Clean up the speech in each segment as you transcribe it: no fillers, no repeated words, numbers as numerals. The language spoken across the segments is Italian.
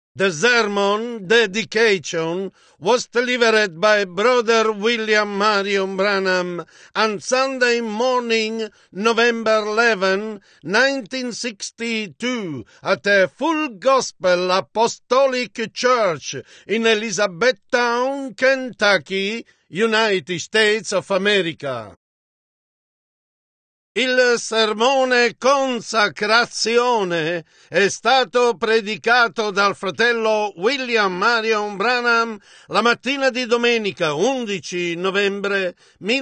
The sermon dedication was delivered by Brother William Marion Branham on Sunday morning, November 11, 1962, at the Full Gospel Apostolic Church in Elizabethtown, Kentucky, United States of America. Il sermone consacrazione è stato predicato dal fratello William Marion Branham la mattina di domenica 11 novembre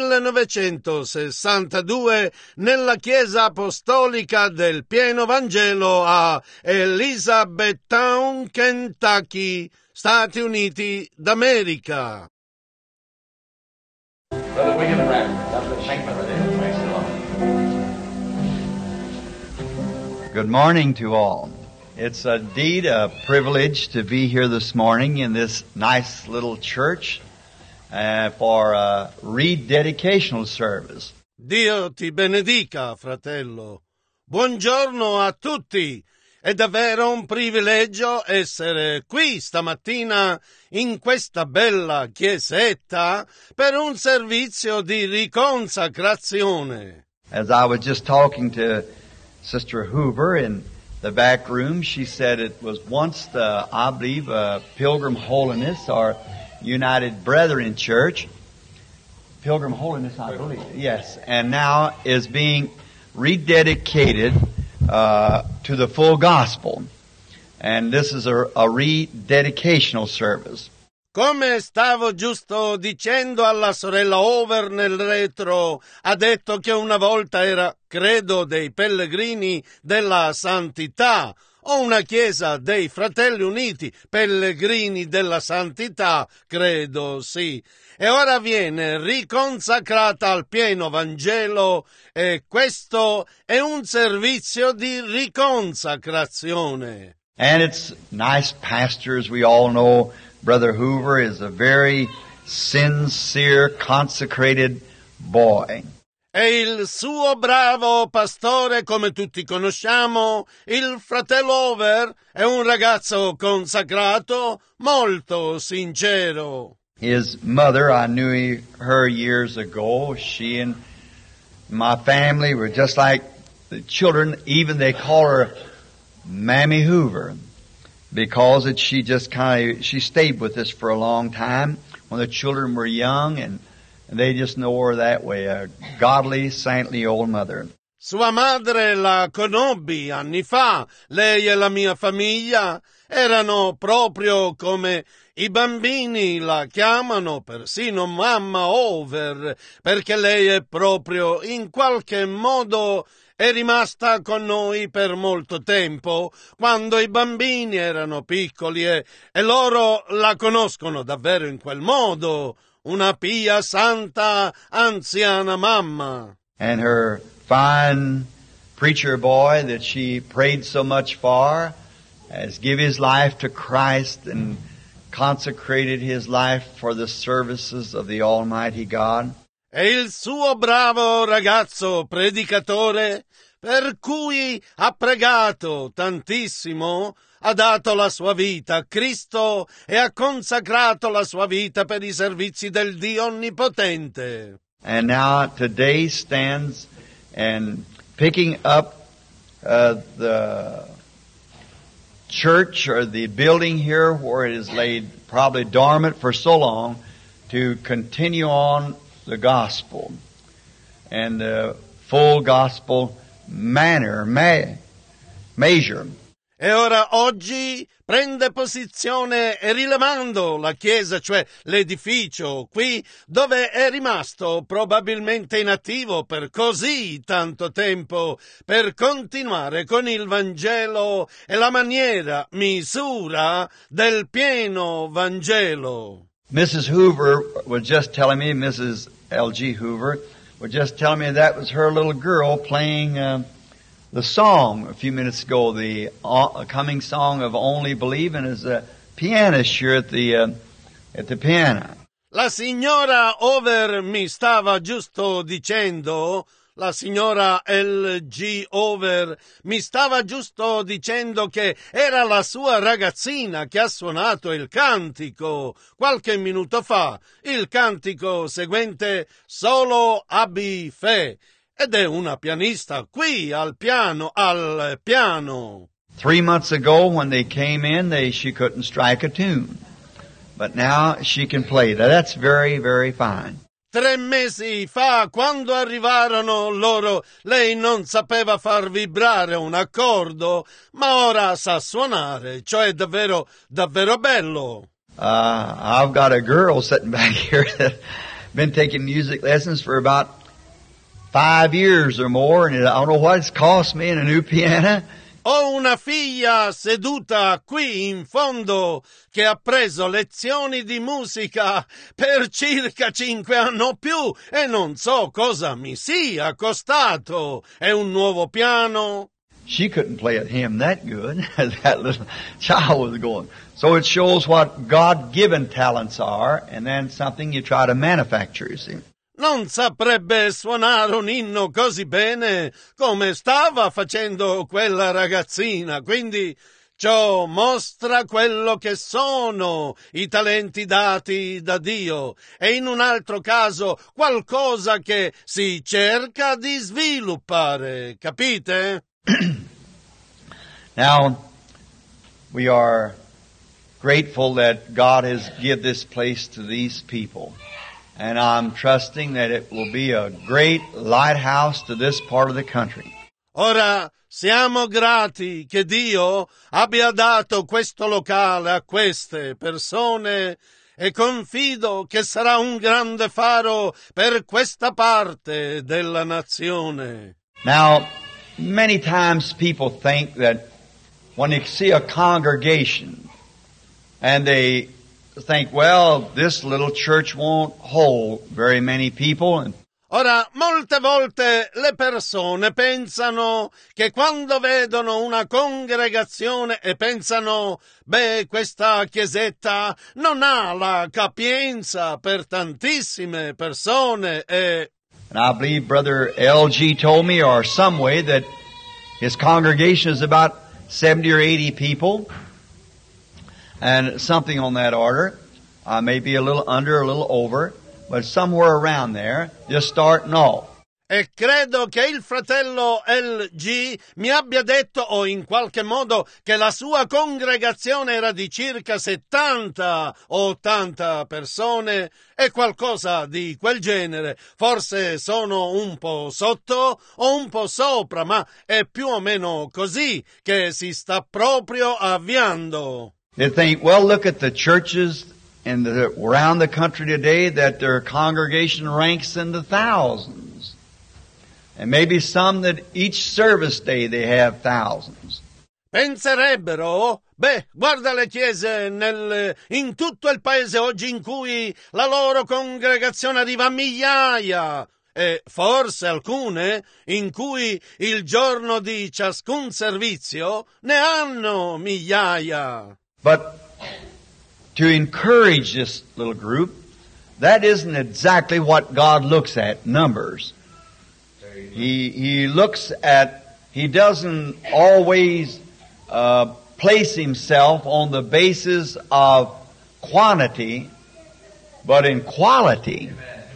1962 nella Chiesa Apostolica del Pieno Vangelo a Elizabethtown, Kentucky, Stati Uniti d'America. Brother William Branham, thank you, brother. Praise the Lord. Good morning to all. It's indeed a privilege to be here this morning in this nice little church for a rededicational service. Dio ti benedica, fratello. Buongiorno a tutti. È davvero un privilegio essere qui stamattina in questa bella chiesetta per un servizio di riconsacrazione. As I was just talking to Sister Hoover in the back room, she said it was once I believe, Pilgrim Holiness or United Brethren Church. Pilgrim Holiness, I believe. Yes. And now is being rededicated to the full gospel. And this is a rededicational service. Come stavo giusto dicendo alla sorella Over nel retro, ha detto che una volta era, credo, dei pellegrini della santità, o una chiesa dei Fratelli Uniti, pellegrini della santità, credo, sì. E ora viene riconsacrata al pieno Vangelo e questo è un servizio di riconsacrazione. And it's nice pastors, we all know. Brother Hoover is a very sincere, consecrated boy. E il suo bravo pastore, come tutti conosciamo, il fratello Over, è un ragazzo consacrato, molto sincero. His mother, I knew her years ago. She and my family were just like the children. Even they call her Mammy Hoover. Because she just she stayed with us for a long time when the children were young, and they just know her that way, a godly, saintly old mother. Sua madre la conobbi anni fa. Lei e la mia famiglia erano proprio come i bambini la chiamano, persino mamma Over, perché lei è proprio in qualche modo è rimasta con noi per molto tempo, quando i bambini erano piccoli e loro la conoscono davvero in quel modo, una pia, santa, anziana mamma. And her fine preacher boy that she prayed so much for has given his life to Christ and consecrated his life for the services of the Almighty God. E il suo bravo ragazzo predicatore, per cui ha pregato tantissimo, ha dato la sua vita a Cristo e ha consacrato la sua vita per i servizi del Dio Onnipotente. And now today stands and picking up the church or the building here where it is laid probably dormant for so long to continue on the gospel and the full gospel measure. E ora oggi prende posizione rilevando la chiesa, cioè l'edificio, qui dove è rimasto probabilmente inattivo per così tanto tempo, per continuare con il Vangelo e la misura del pieno Vangelo. Mrs. Hoover was just telling me, Mrs. L.G. Hoover was just telling me that was her little girl playing the song a few minutes ago, the coming song of Only Believing, as a pianist here at the piano. La signora Over mi stava giusto dicendo, La signora L.G. Over mi stava giusto dicendo che era la sua ragazzina che ha suonato il cantico qualche minuto fa, il cantico seguente Solo abbi fe, ed è una pianista qui al piano. 3 months ago when they came in, she couldn't strike a tune. But now she can play. That's very, very fine. 3 mesi fa, quando arrivarono loro, lei non sapeva far vibrare un accordo, ma ora sa suonare, cioè davvero, davvero bello. I've got a girl sitting back here that's been taking music lessons for about 5 years or more, and I don't know what it's cost me in a new piano. Ho una figlia seduta qui in fondo che ha preso lezioni di musica per circa 5 anni o più e non so cosa mi sia costato. È un nuovo piano. She couldn't play a hymn that good as that little child was going. So it shows what God-given talents are, and then something you try to manufacture, you see. Non saprebbe suonare un inno così bene come stava facendo quella ragazzina, quindi ciò mostra quello che sono i talenti dati da Dio e in un altro caso qualcosa che si cerca di sviluppare, capite? Now, we are grateful that God has given this place to these people. And I'm trusting that it will be a great lighthouse to this part of the country. Ora siamo grati che Dio abbia dato questo locale a queste persone e confido che sarà un grande faro per questa parte della nazione. Now, many times people think that when they see a congregation and they think, well, this little church won't hold very many people. Ora, molte volte le persone pensano che quando vedono una congregazione e pensano, beh, questa chiesetta non ha la capienza per tantissime persone e... And I believe Brother L.G. told me, or some way, that his congregation is about 70 or 80 people. And something on that order, maybe a little under, a little over, but somewhere around there, just starting off. E credo che il fratello L.G. mi abbia detto o in qualche modo che la sua congregazione era di circa 70 o 80 persone e qualcosa di quel genere. Forse sono un po' sotto o un po' sopra, ma è più o meno così che si sta proprio avviando. They think, well, look at the churches around the country today that their congregation ranks in the thousands. And maybe some that each service day they have thousands. Penserebbero, beh, guarda le chiese in tutto il paese oggi in cui la loro congregazione arriva a migliaia. E forse alcune in cui il giorno di ciascun servizio ne hanno migliaia. But to encourage this little group, that isn't exactly what God looks at, numbers. He looks at, He doesn't always place Himself on the basis of quantity, but in quality.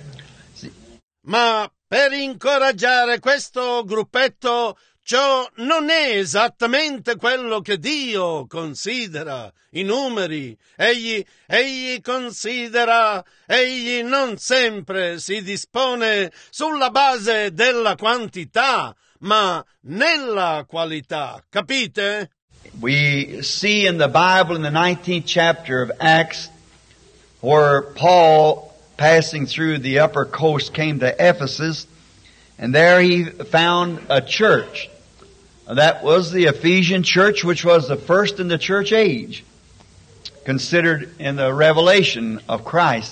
Ma per incoraggiare questo gruppetto, ciò non è esattamente quello che Dio considera, i numeri. Egli considera, egli non sempre si dispone sulla base della quantità, ma nella qualità, capite? We see in the Bible in the 19th chapter of Acts where Paul, passing through the upper coast, came to Ephesus, and there he found a church. That was the Ephesian church, which was the first in the church age, considered in the revelation of Christ.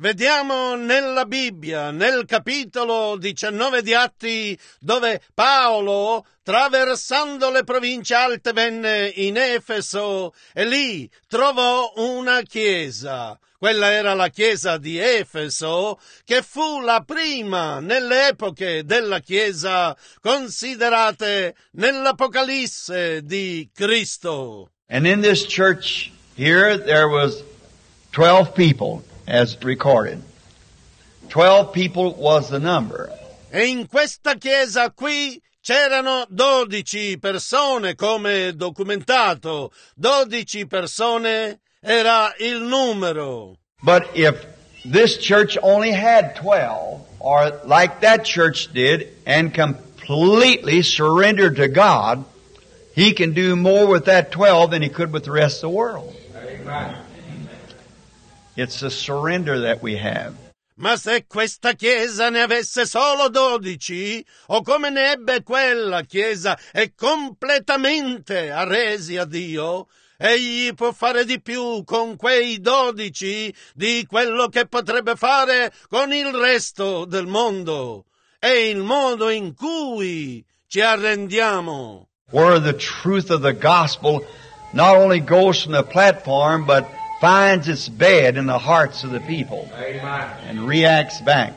Vediamo nella Bibbia, nel capitolo 19 di Atti, dove Paolo, traversando le province alte, venne in Efeso e lì trovò una chiesa. Quella era la chiesa di Efeso, che fu la prima nelle epoche della chiesa considerate nell'Apocalisse di Cristo. And in this church here there was 12 people as recorded. 12 people was the number. E in questa chiesa qui c'erano 12 persone, come documentato. 12 persone era il numero. But if this church only had 12, or like that church did, and completely surrendered to God, He can do more with that 12 than He could with the rest of the world. Amen. It's a surrender that we have. Ma se questa chiesa ne avesse solo 12, o come ne ebbe quella chiesa e completamente arresi a Dio, egli può fare di più con quei 12 di quello che potrebbe fare con il resto del mondo. È il modo in cui ci arrendiamo. Where the truth of the gospel not only goes from the platform, but finds its bed in the hearts of the people. Amen. And reacts back.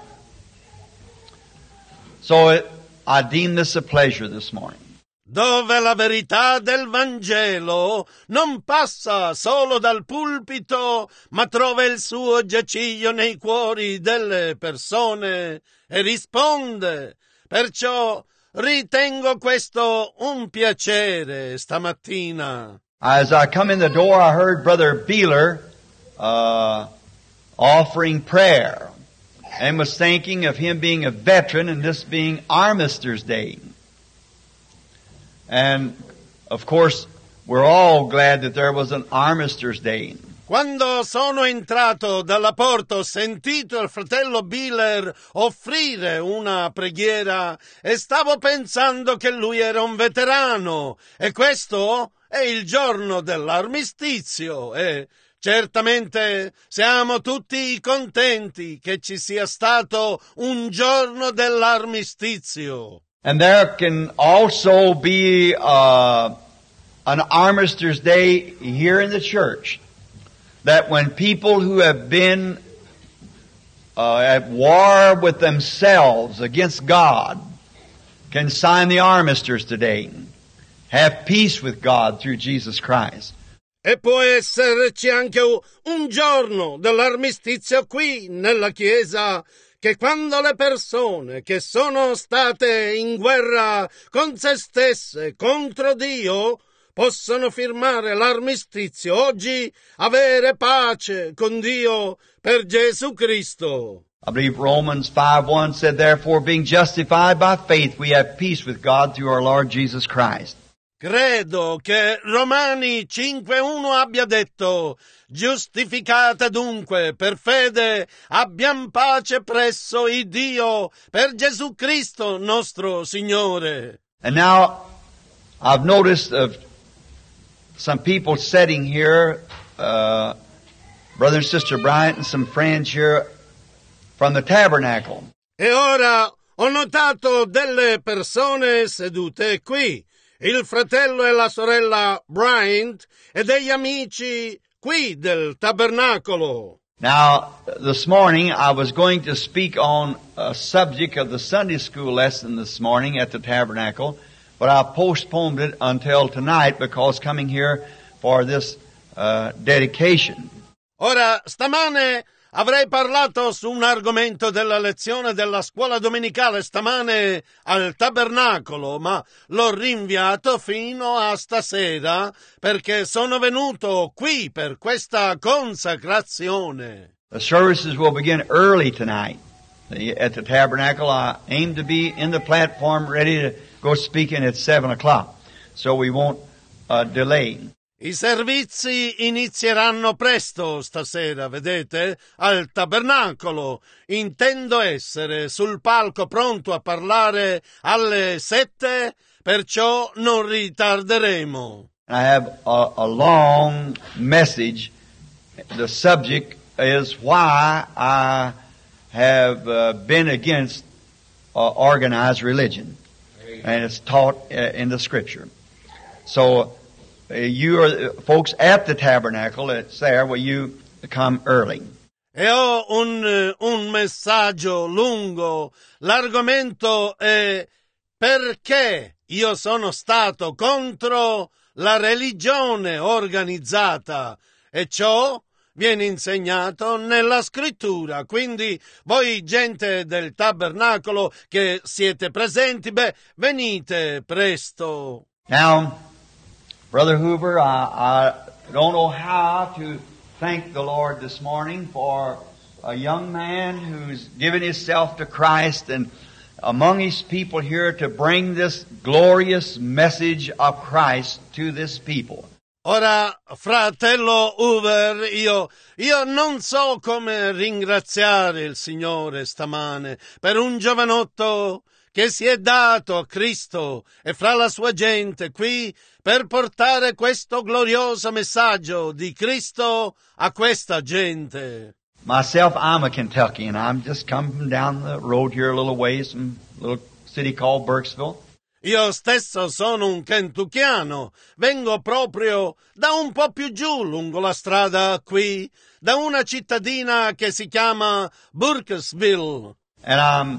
So I deem this a pleasure this morning. Dove la verità del Vangelo non passa solo dal pulpito, ma trova il suo giaciglio nei cuori delle persone e risponde. Perciò ritengo questo un piacere stamattina. As I come in the door, I heard Brother Beeler offering prayer and was thinking of him being a veteran and this being Armistice Day. And, of course, we're all glad that there was an Armistice Day. Quando sono entrato dalla porta ho sentito il fratello Biller offrire una preghiera e stavo pensando che lui era un veterano e questo è il giorno dell'armistizio e certamente siamo tutti contenti che ci sia stato un giorno dell'armistizio. And there can also be an Armistice Day here in the church. That when people who have been at war with themselves against God can sign the armistice today, have peace with God through Jesus Christ. E può esserci anche un giorno dell'armistizio qui nella Chiesa, che quando le persone che sono state in guerra con se stesse contro Dio possono firmare l'armistizio oggi, avere pace con Dio per Gesù Cristo. I believe Romans 5:1 said, therefore being justified by faith we have peace with God through our Lord Jesus Christ. Credo che Romani 5:1 abbia detto, giustificate dunque per fede abbiam pace presso il Dio per Gesù Cristo nostro Signore. And now I've noticed of some people sitting here, Brother and Sister Bryant and some friends here from the tabernacle. E ora ho notato delle persone sedute qui, il fratello e la sorella Bryant e degli amici qui del tabernacolo. Now, this morning I was going to speak on a subject of the Sunday school lesson this morning at the tabernacle, but I postponed it until tonight because coming here for this dedication. Ora, stamane avrei parlato su un argomento della lezione della scuola domenicale stamane al tabernacolo, ma l'ho rinviato fino a stasera perché sono venuto qui per questa consacrazione. The services will begin early tonight. At the tabernacle, I aim to be in the platform ready to go speaking at 7 o'clock, so we won't delay. I servizi inizieranno presto stasera, vedete, al tabernacolo. Intendo essere sul palco pronto a parlare alle 7, perciò non ritarderemo. I have a long message. The subject is why I have been against organized religion. And it's taught in the Scripture. So, you are folks at the tabernacle, it's there, will you come early? E ho un messaggio lungo. L'argomento è perché io sono stato contro la religione organizzata, e ciò viene insegnato nella scrittura. Quindi voi, gente del tabernacolo che siete presenti, venite presto. Now, Brother Hoover, I don't know how to thank the Lord this morning for a young man who's given himself to Christ and among His people here to bring this glorious message of Christ to this people. Ora, fratello Hoover, io non so come ringraziare il Signore stamane per un giovanotto che si è dato a Cristo e fra la sua gente qui per portare questo glorioso messaggio di Cristo a questa gente. Myself, I'm a Kentuckian. I'm just come from down the road here a little ways from a little city called Burkesville. Io stesso sono un kentuckiano, vengo proprio da un po' più giù lungo la strada qui, da una cittadina che si chiama Burkesville. And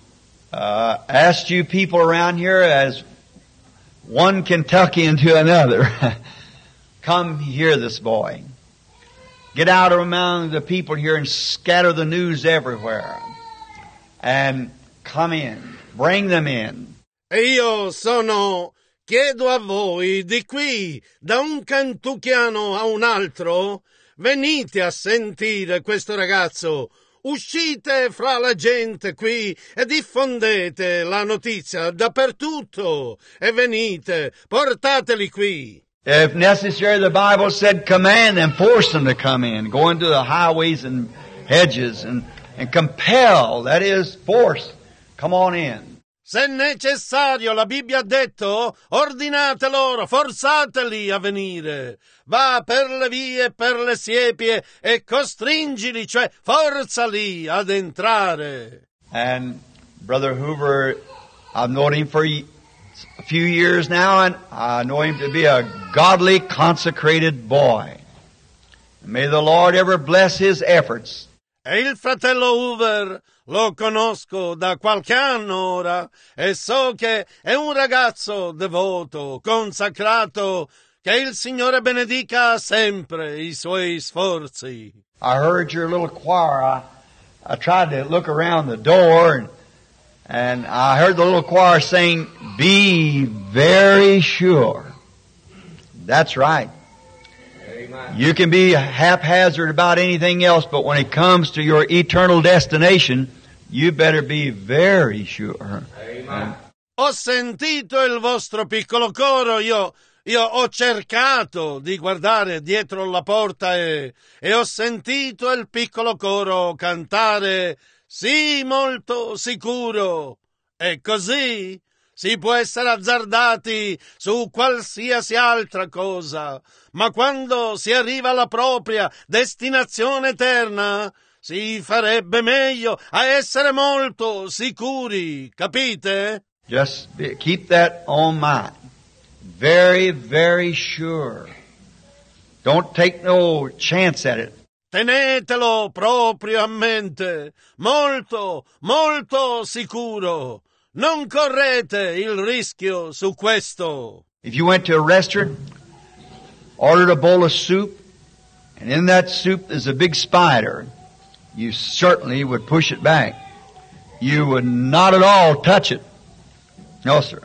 asked you people around here as one Kentuckian to another, come hear this boy. Get out among the people here and scatter the news everywhere. And come in. Bring them in. E io chiedo a voi di qui, da un kentuckiano a un altro, venite a sentire questo ragazzo. Uscite fra la gente qui e diffondete la notizia dappertutto. E venite, portateli qui. If necessary, the Bible said, command and force them to come in. Go into the highways and hedges and compel, that is, force. Come on in. Se necessario, la Bibbia ha detto, ordinate loro, forzateli a venire. Va per le vie, per le siepi e costringili, cioè forzali ad entrare. And Brother Hoover, I've known him for a few years now, and I know him to be a godly, consecrated boy. May the Lord ever bless his efforts. E il fratello Hoover lo conosco da qualche anno ora e so che è un ragazzo devoto, consacrato, che il Signore benedica sempre i suoi sforzi. I heard your little choir. I tried to look around the door and I heard the little choir saying, be very sure. That's right. You can be haphazard about anything else, but when it comes to your eternal destination, you better be very sure. Amen. Ho sentito il vostro piccolo coro, io ho cercato di guardare dietro la porta e ho sentito il piccolo coro cantare «Sì, molto sicuro». E così si può essere azzardati su qualsiasi altra cosa, ma quando si arriva alla propria destinazione eterna si farebbe meglio a essere molto sicuri, capite? Just keep that on mind. Very, very sure. Don't take no chance at it. Tenetelo proprio a mente, molto, molto sicuro. Non correte il rischio su questo. If you went to a restaurant, ordered a bowl of soup, and in that soup is a big spider, you certainly would push it back. You would not at all touch it. No, sir.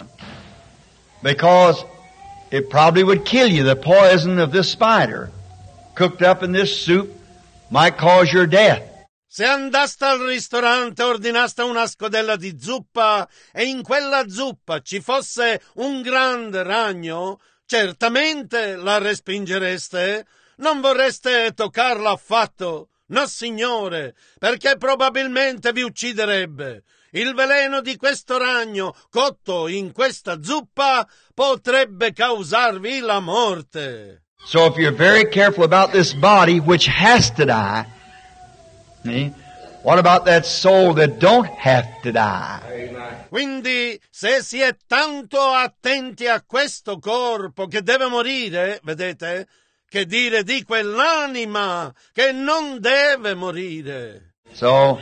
Because it probably would kill you. The poison of this spider cooked up in this soup might cause your death. Se andaste al ristorante e ordinaste una scodella di zuppa e in quella zuppa ci fosse un grande ragno, certamente la respingereste. Non vorreste toccarla affatto. No, signore, perché probabilmente vi ucciderebbe. Il veleno di questo ragno cotto in questa zuppa potrebbe causarvi la morte. So if you're very careful about this body, which has to die, See? What about that soul that don't have to die? Quindi, se si è tanto attenti a questo corpo che deve morire, vedete, che dire di quell'anima che non deve morire. So,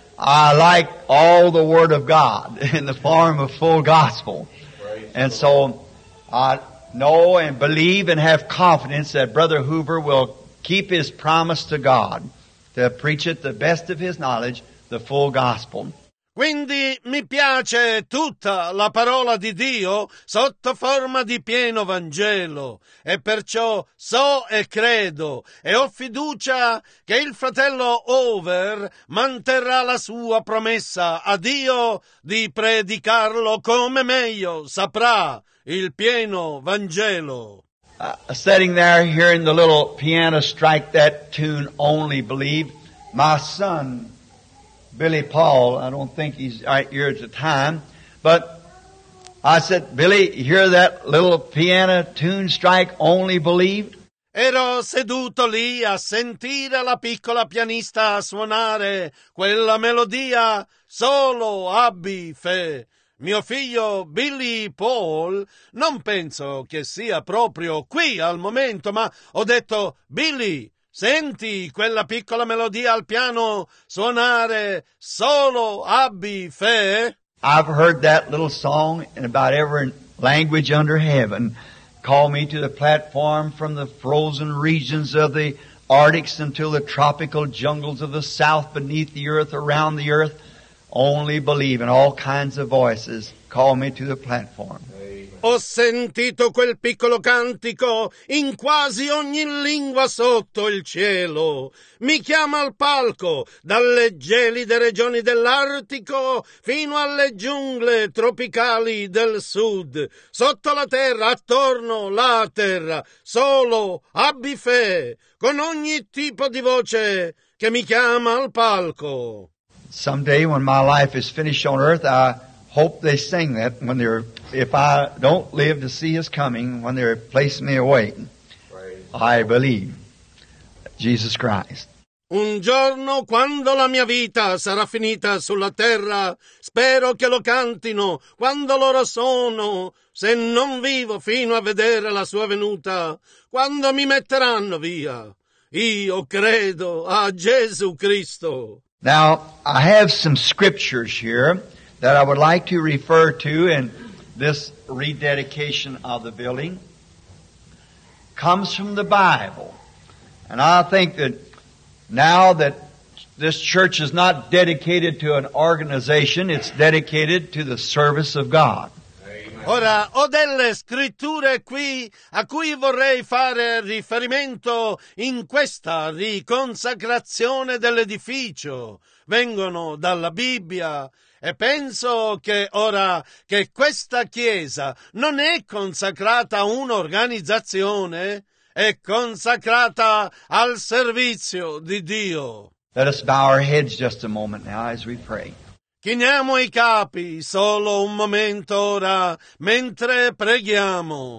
I like all the Word of God in the form of full gospel. And so, I know and believe and have confidence that Brother Hoover will keep his promise to God to preach it the best of his knowledge, the full gospel. Quindi mi piace tutta la parola di Dio sotto forma di pieno Vangelo e perciò so e credo e ho fiducia che il fratello Hoover manterrà la sua promessa a Dio di predicarlo come meglio saprà il pieno Vangelo. Sitting there hearing the little piano strike that tune, Only Believe, my son Billy Paul, I don't think he's right here at the time, but I said, Billy, you hear that little piano tune strike, Only Believe? Ero seduto lì a sentire la piccola pianista suonare quella melodia, Solo abbi fe. Mio figlio Billy Paul, non penso che sia proprio qui al momento, ma ho detto, Billy, senti quella piccola melodia al piano suonare Solo abbi fe? I've heard that little song in about every language under heaven. Call me to the platform from the frozen regions of the Arctics until the tropical jungles of the south beneath the earth, around the earth. Only believe in all kinds of voices. Call me to the platform. Ho sentito quel piccolo cantico in quasi ogni lingua sotto il cielo. Mi chiama al palco, dalle gelide regioni dell'Artico fino alle giungle tropicali del sud. Sotto la terra, attorno la terra, solo abbi fe, con ogni tipo di voce che mi chiama al palco. Someday when my life is finished on earth, I hope they sing that when if I don't live to see His coming, when they're placing me away. I believe Jesus Christ. Un giorno, quando la mia vita sarà finita sulla terra, spero che lo cantino quando loro sono, se non vivo fino a vedere la sua venuta, quando mi metteranno via. Io credo a Gesù Cristo. Now, I have some scriptures here that I would like to refer to in this rededication of the building. Comes from the Bible. And I think that now that this church is not dedicated to an organization, it's dedicated to the service of God. Ora, ho delle scritture qui a cui vorrei fare riferimento in questa riconsacrazione dell'edificio. Vengono dalla Bibbia e penso che ora che questa Chiesa non è consacrata a un'organizzazione, è consacrata al servizio di Dio. Let us bow our heads just a moment now as we pray. Chiniamo i capi solo un momento ora, mentre preghiamo.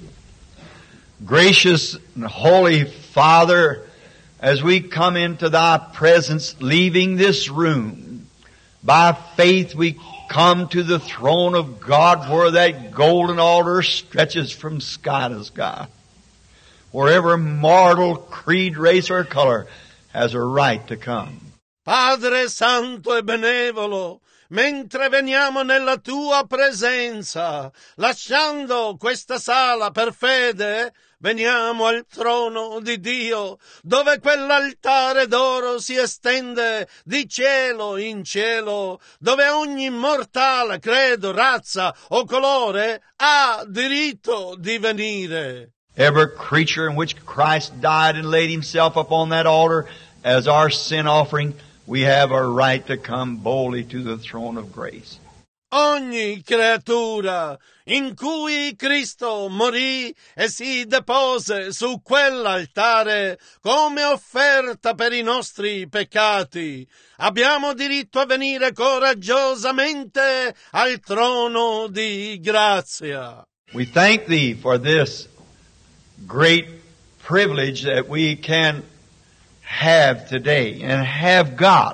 Gracious and Holy Father, as we come into Thy presence, leaving this room, by faith we come to the throne of God where that golden altar stretches from sky to sky. Wherever mortal creed, race, or color has a right to come. Padre Santo e Benevolo, mentre veniamo nella Tua presenza, lasciando questa sala per fede, veniamo al trono di Dio, dove quell'altare d'oro si estende di cielo in cielo, dove ogni mortale, credo, razza o colore ha diritto di venire. Every creature in which Christ died and laid Himself upon that altar as our sin offering, we have a right to come boldly to the throne of grace. Ogni creatura in cui Cristo morì e si depose su quell'altare come offerta per i nostri peccati, abbiamo diritto a venire coraggiosamente al trono di grazia. We thank Thee for this great privilege that we can have today and have got.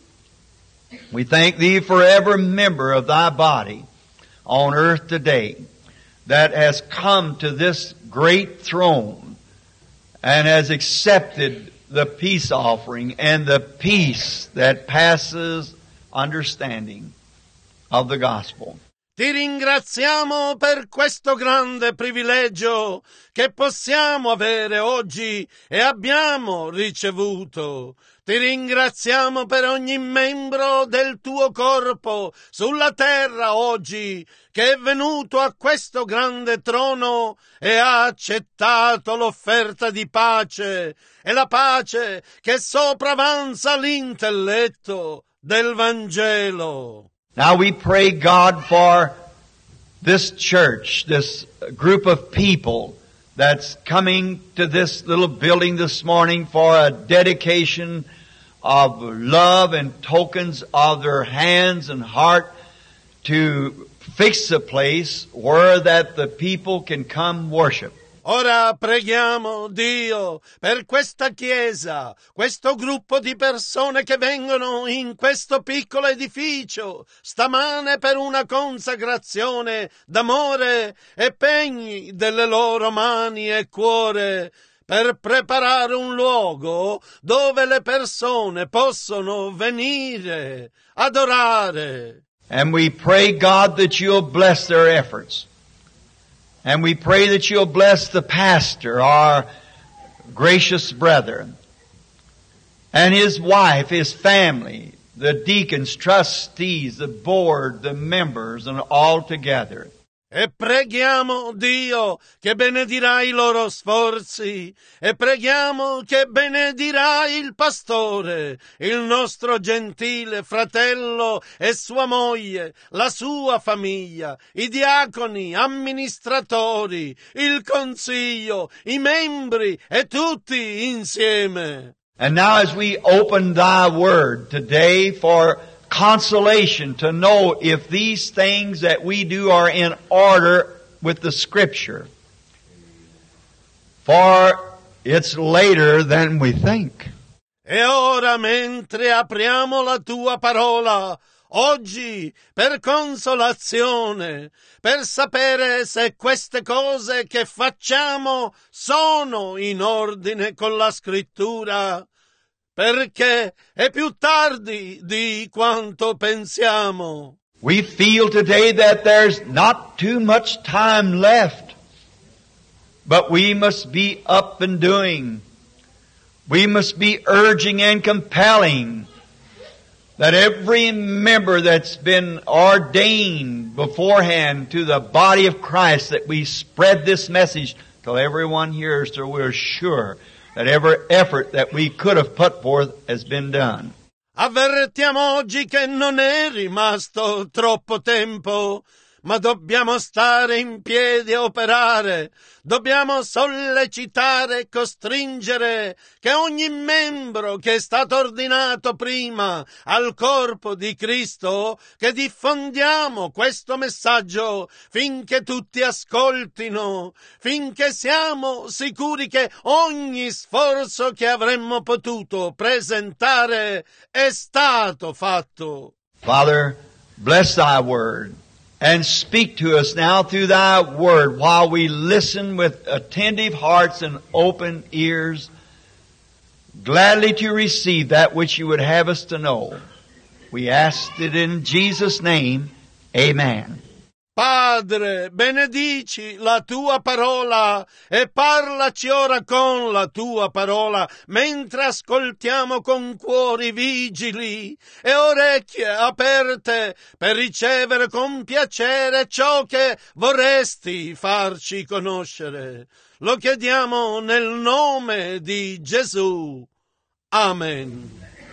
We thank Thee for every member of Thy body on earth today that has come to this great throne and has accepted the peace offering and the peace that passes understanding of the gospel. Ti ringraziamo per questo grande privilegio che possiamo avere oggi e abbiamo ricevuto. Ti ringraziamo per ogni membro del tuo corpo sulla terra oggi che è venuto a questo grande trono e ha accettato l'offerta di pace e la pace che sopravanza l'intelletto del Vangelo. Now we pray God for this church, this group of people that's coming to this little building this morning for a dedication of love and tokens of their hands and heart to fix a place where that the people can come worship. Ora preghiamo Dio per questa chiesa, questo gruppo di persone che vengono in questo piccolo edificio stamane per una consacrazione d'amore e pegni delle loro mani e cuore per preparare un luogo dove le persone possono venire, adorare. And we pray, God, that you'll bless their efforts. And we pray that you'll bless the pastor, our gracious brother, and his wife, his family, the deacons, trustees, the board, the members, and all together. E preghiamo Dio che benedirà i loro sforzi e preghiamo che benedirà il pastore, il nostro gentile fratello e sua moglie, la sua famiglia, i diaconi, amministratori, il consiglio, i membri e tutti insieme. And now as we open Thy Word today for consolation to know if these things that we do are in order with the Scripture. For it's later than we think. E ora mentre apriamo la Tua parola, oggi per consolazione, per sapere se queste cose che facciamo sono in ordine con la Scrittura, perché è più tardi di quanto pensiamo. We feel today that there's not too much time left, but we must be up and doing. We must be urging and compelling that every member that's been ordained beforehand to the body of Christ, that we spread this message till everyone hears, so we're sure that every effort that we could have put forth has been done. Avvertiamo oggi che non è rimasto troppo tempo, ma dobbiamo stare in piedi e operare. Dobbiamo sollecitare e costringere che ogni membro che è stato ordinato prima al corpo di Cristo, che diffondiamo questo messaggio finché tutti ascoltino, finché siamo sicuri che ogni sforzo che avremmo potuto presentare è stato fatto. Father, bless Thy Word. And speak to us now through Thy Word while we listen with attentive hearts and open ears, gladly to receive that which You would have us to know. We ask it in Jesus' name. Amen. Padre, benedici la Tua parola e parlaci ora con la Tua parola, mentre ascoltiamo con cuori vigili e orecchie aperte per ricevere con piacere ciò che vorresti farci conoscere. Lo chiediamo nel nome di Gesù. Amen.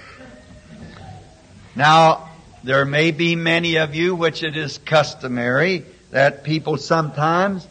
Now, there may be many of you, which it is customary, that people sometimes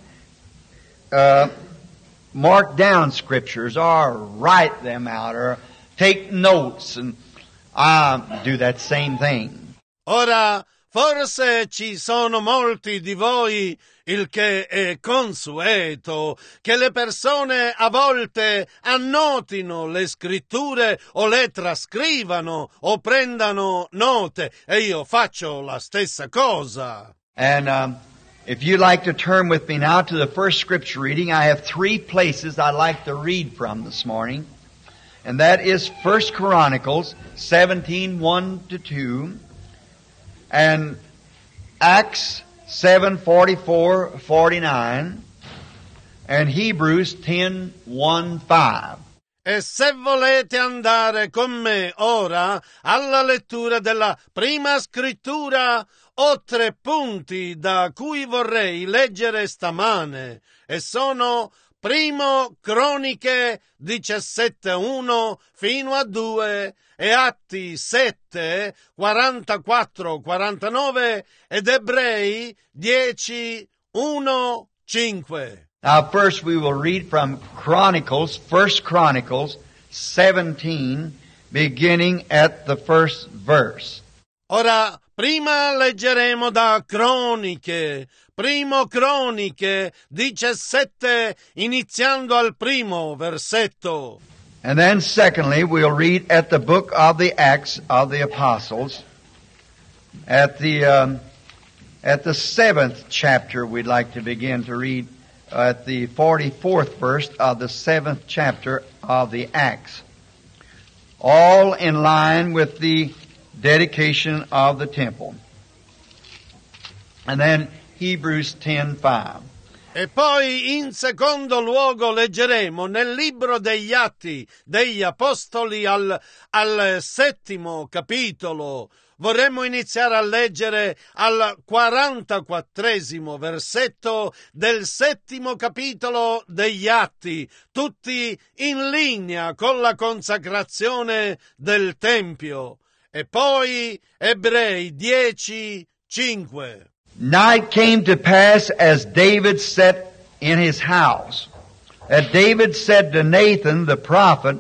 mark down scriptures or write them out or take notes, and I do that same thing. Ora, Forse ci sono molti di voi, il che è consueto, che le persone a volte annotino le scritture o le trascrivano o prendano note, e io faccio la stessa cosa. And if you'd like to turn with me now to the first scripture reading, I have 3 places I'd like to read from this morning. And that is 1 Chronicles 17, 1-2, and Acts 7, 44, 49, and Hebrews 10, 1, 5. E se volete andare con me ora alla lettura della prima scrittura, ho 3 punti da cui vorrei leggere stamane, e sono Primo Croniche 17:1 fino a 2 e Atti 7, 44-49 ed Ebrei 10:1, 5. Now first we will read from Chronicles, 1 Chronicles 17, beginning at the first verse. Ora, prima leggeremo da Croniche, Primo Croniche 17, iniziando al primo versetto. And then secondly, we'll read at the book of the Acts of the Apostles, at the 7th chapter we'd like to begin to read, at the 44th verse of the 7th chapter of the Acts. All in line with the dedication of the temple. And then Hebrews 10:5. E poi in secondo luogo leggeremo nel libro degli Atti degli Apostoli al 7° capitolo. Vorremmo iniziare a leggere al 44° versetto del 7° capitolo degli Atti, tutti in linea con la consacrazione del Tempio. E poi Ebrei 10:5. Now it came to pass as David sat in his house, that David said to Nathan the prophet,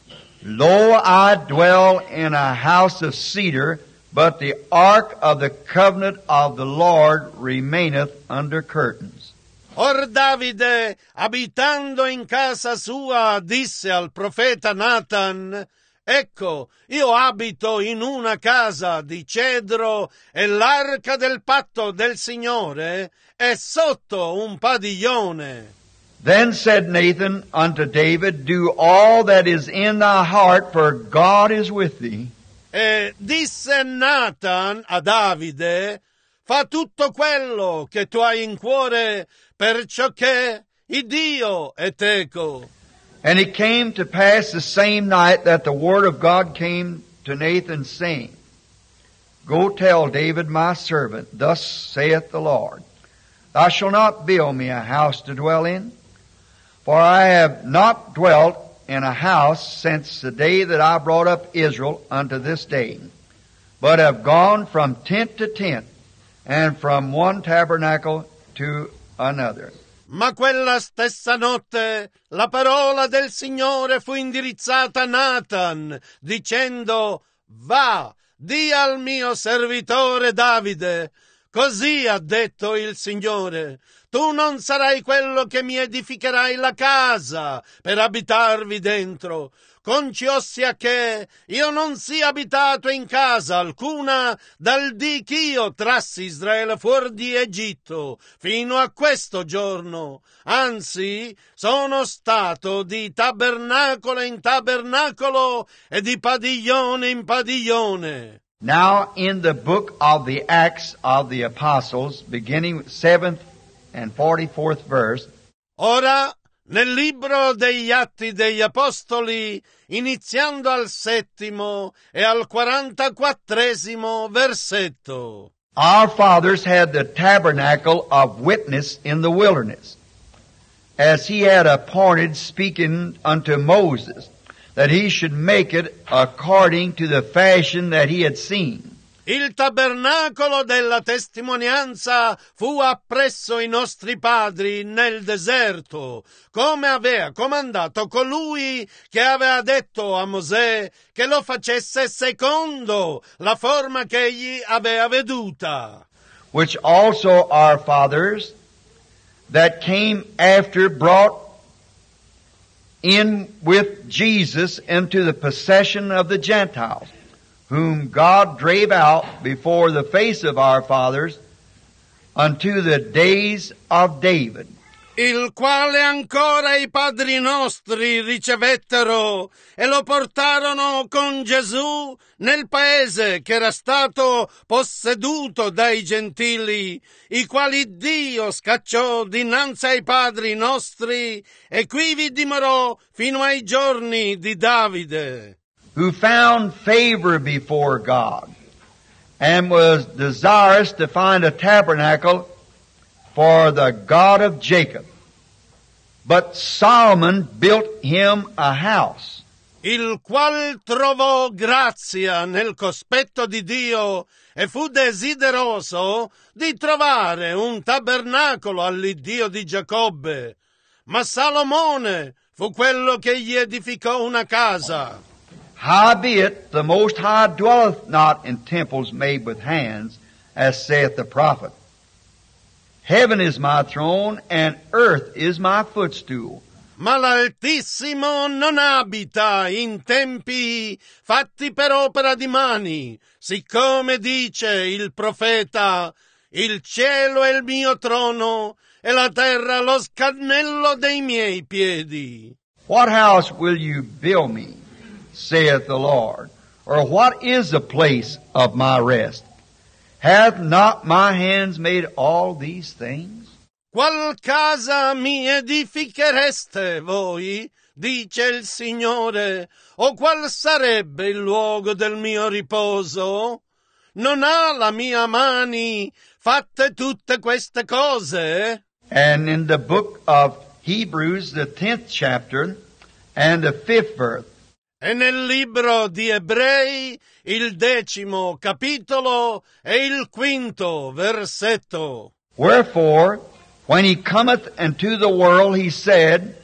Lo, I dwell in a house of cedar, but the ark of the covenant of the Lord remaineth under curtains. Or Davide, abitando in casa sua, disse al profeta Nathan, Ecco, io abito in una casa di cedro e l'arca del patto del Signore è sotto un padiglione. Then said Nathan unto David, Do all that is in thy heart, for God is with thee. E disse Nathan a Davide, fa tutto quello che tu hai in cuore, perciò che il Dio è teco. And it came to pass the same night that the word of God came to Nathan, saying, Go tell David my servant, Thus saith the Lord, Thou shalt not build me a house to dwell in, for I have not dwelt in a house since the day that I brought up Israel unto this day, but have gone from tent to tent, and from one tabernacle to another. Ma quella stessa notte la parola del Signore fu indirizzata a Nathan, dicendo, Va, di al mio servitore Davide, così ha detto il Signore, tu non sarai quello che mi edificherai la casa per abitarvi dentro, concio sia che io non sia abitato in casa alcuna dal dì ch'io trassi Israele fuori di Egitto fino a questo giorno, anzi sono stato di tabernacolo in tabernacolo e di padiglione in padiglione. Now in the book of the Acts of the Apostles, beginning with 7th and 44th verse, ora nel libro degli Atti degli Apostoli, iniziando al 7° e al 44° versetto. Our fathers had the tabernacle of witness in the wilderness, as he had appointed, speaking unto Moses, that he should make it according to the fashion that he had seen. Il tabernacolo della testimonianza fu appresso i nostri padri nel deserto, come aveva comandato colui che aveva detto a Mosè che lo facesse secondo la forma che egli aveva veduta. Which also our fathers that came after brought in with Jesus into the possession of the Gentiles, whom God drave out before the face of our fathers unto the days of David. Il quale ancora i padri nostri ricevettero e lo portarono con Gesù nel paese che era stato posseduto dai gentili, i quali Dio scacciò dinanzi ai padri nostri e quivi dimorò fino ai giorni di Davide. Who found favor before God and was desirous to find a tabernacle for the God of Jacob. But Solomon built him a house. Il qual trovò grazia nel cospetto di Dio e fu desideroso di trovare un tabernacolo all'Iddio di Giacobbe. Ma Salomone fu quello che gli edificò una casa. Howbeit the Most High dwelleth not in temples made with hands, as saith the prophet. Heaven is my throne, and earth is my footstool. Ma l'Altissimo non abita in tempi fatti per opera di mani, siccome dice il profeta, il cielo è il mio trono e la terra lo scannello dei miei piedi. What house will you build me, saith the Lord? Or what is the place of my rest? Hath not my hands made all these things? Qual casa mi edifichereste voi, dice il Signore, o qual sarebbe il luogo del mio riposo? Non ha la mia mani fatte tutte queste cose? And in the book of Hebrews, the 10th chapter and the 5th verse, E nel libro di Ebrei, il 10° capitolo e il 5° versetto. wherefore, when he cometh into the world, he said,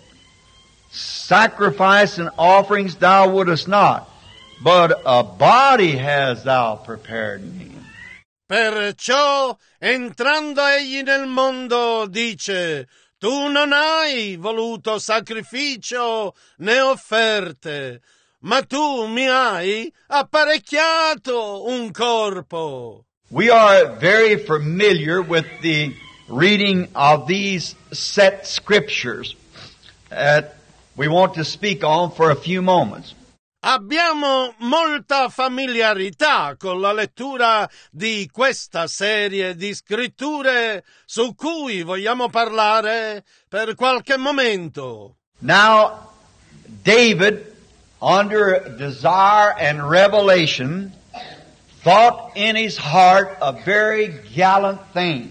Sacrifice and offerings thou wouldest not, but a body hast thou prepared me. Perciò, entrando egli nel mondo, dice, tu non hai voluto sacrificio né offerte, ma tu mi hai apparecchiato un corpo. We are very familiar with the reading of these set scriptures that we want to speak on for a few moments. Abbiamo molta familiarità con la lettura di questa serie di scritture su cui vogliamo parlare per qualche momento. Now, David, under desire and revelation, thought in his heart a very gallant thing.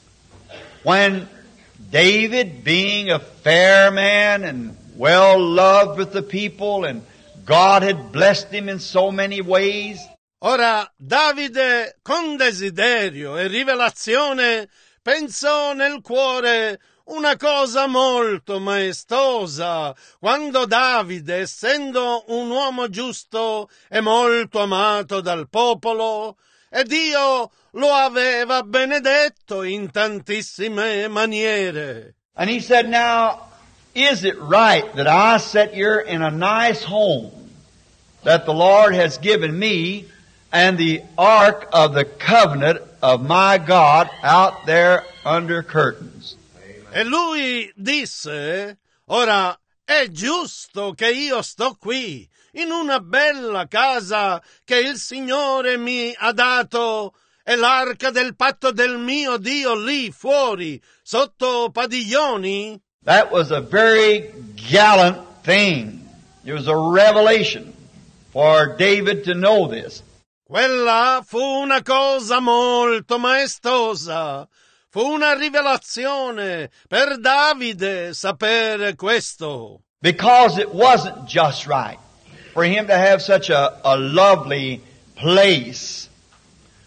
When David, being a fair man and well loved with the people, and God had blessed him in so many ways, Ora Davide, con desiderio e rivelazione, pensò nel cuore una cosa molto maestosa, quando Davide, essendo un uomo giusto e molto amato dal popolo, e Dio lo aveva benedetto in tantissime maniere. and he said, now, is it right that I sit here in a nice home that the Lord has given me, and the ark of the covenant of my God out there under curtains? E lui disse, ora è giusto che io sto qui, in una bella casa che il Signore mi ha dato, e l'arca del patto del mio Dio lì fuori, sotto padiglioni? That was a very gallant thing. It was a revelation for David to know this. Quella fu una cosa molto maestosa. Fu una rivelazione per Davide sapere questo. Because it wasn't just right for him to have such a lovely place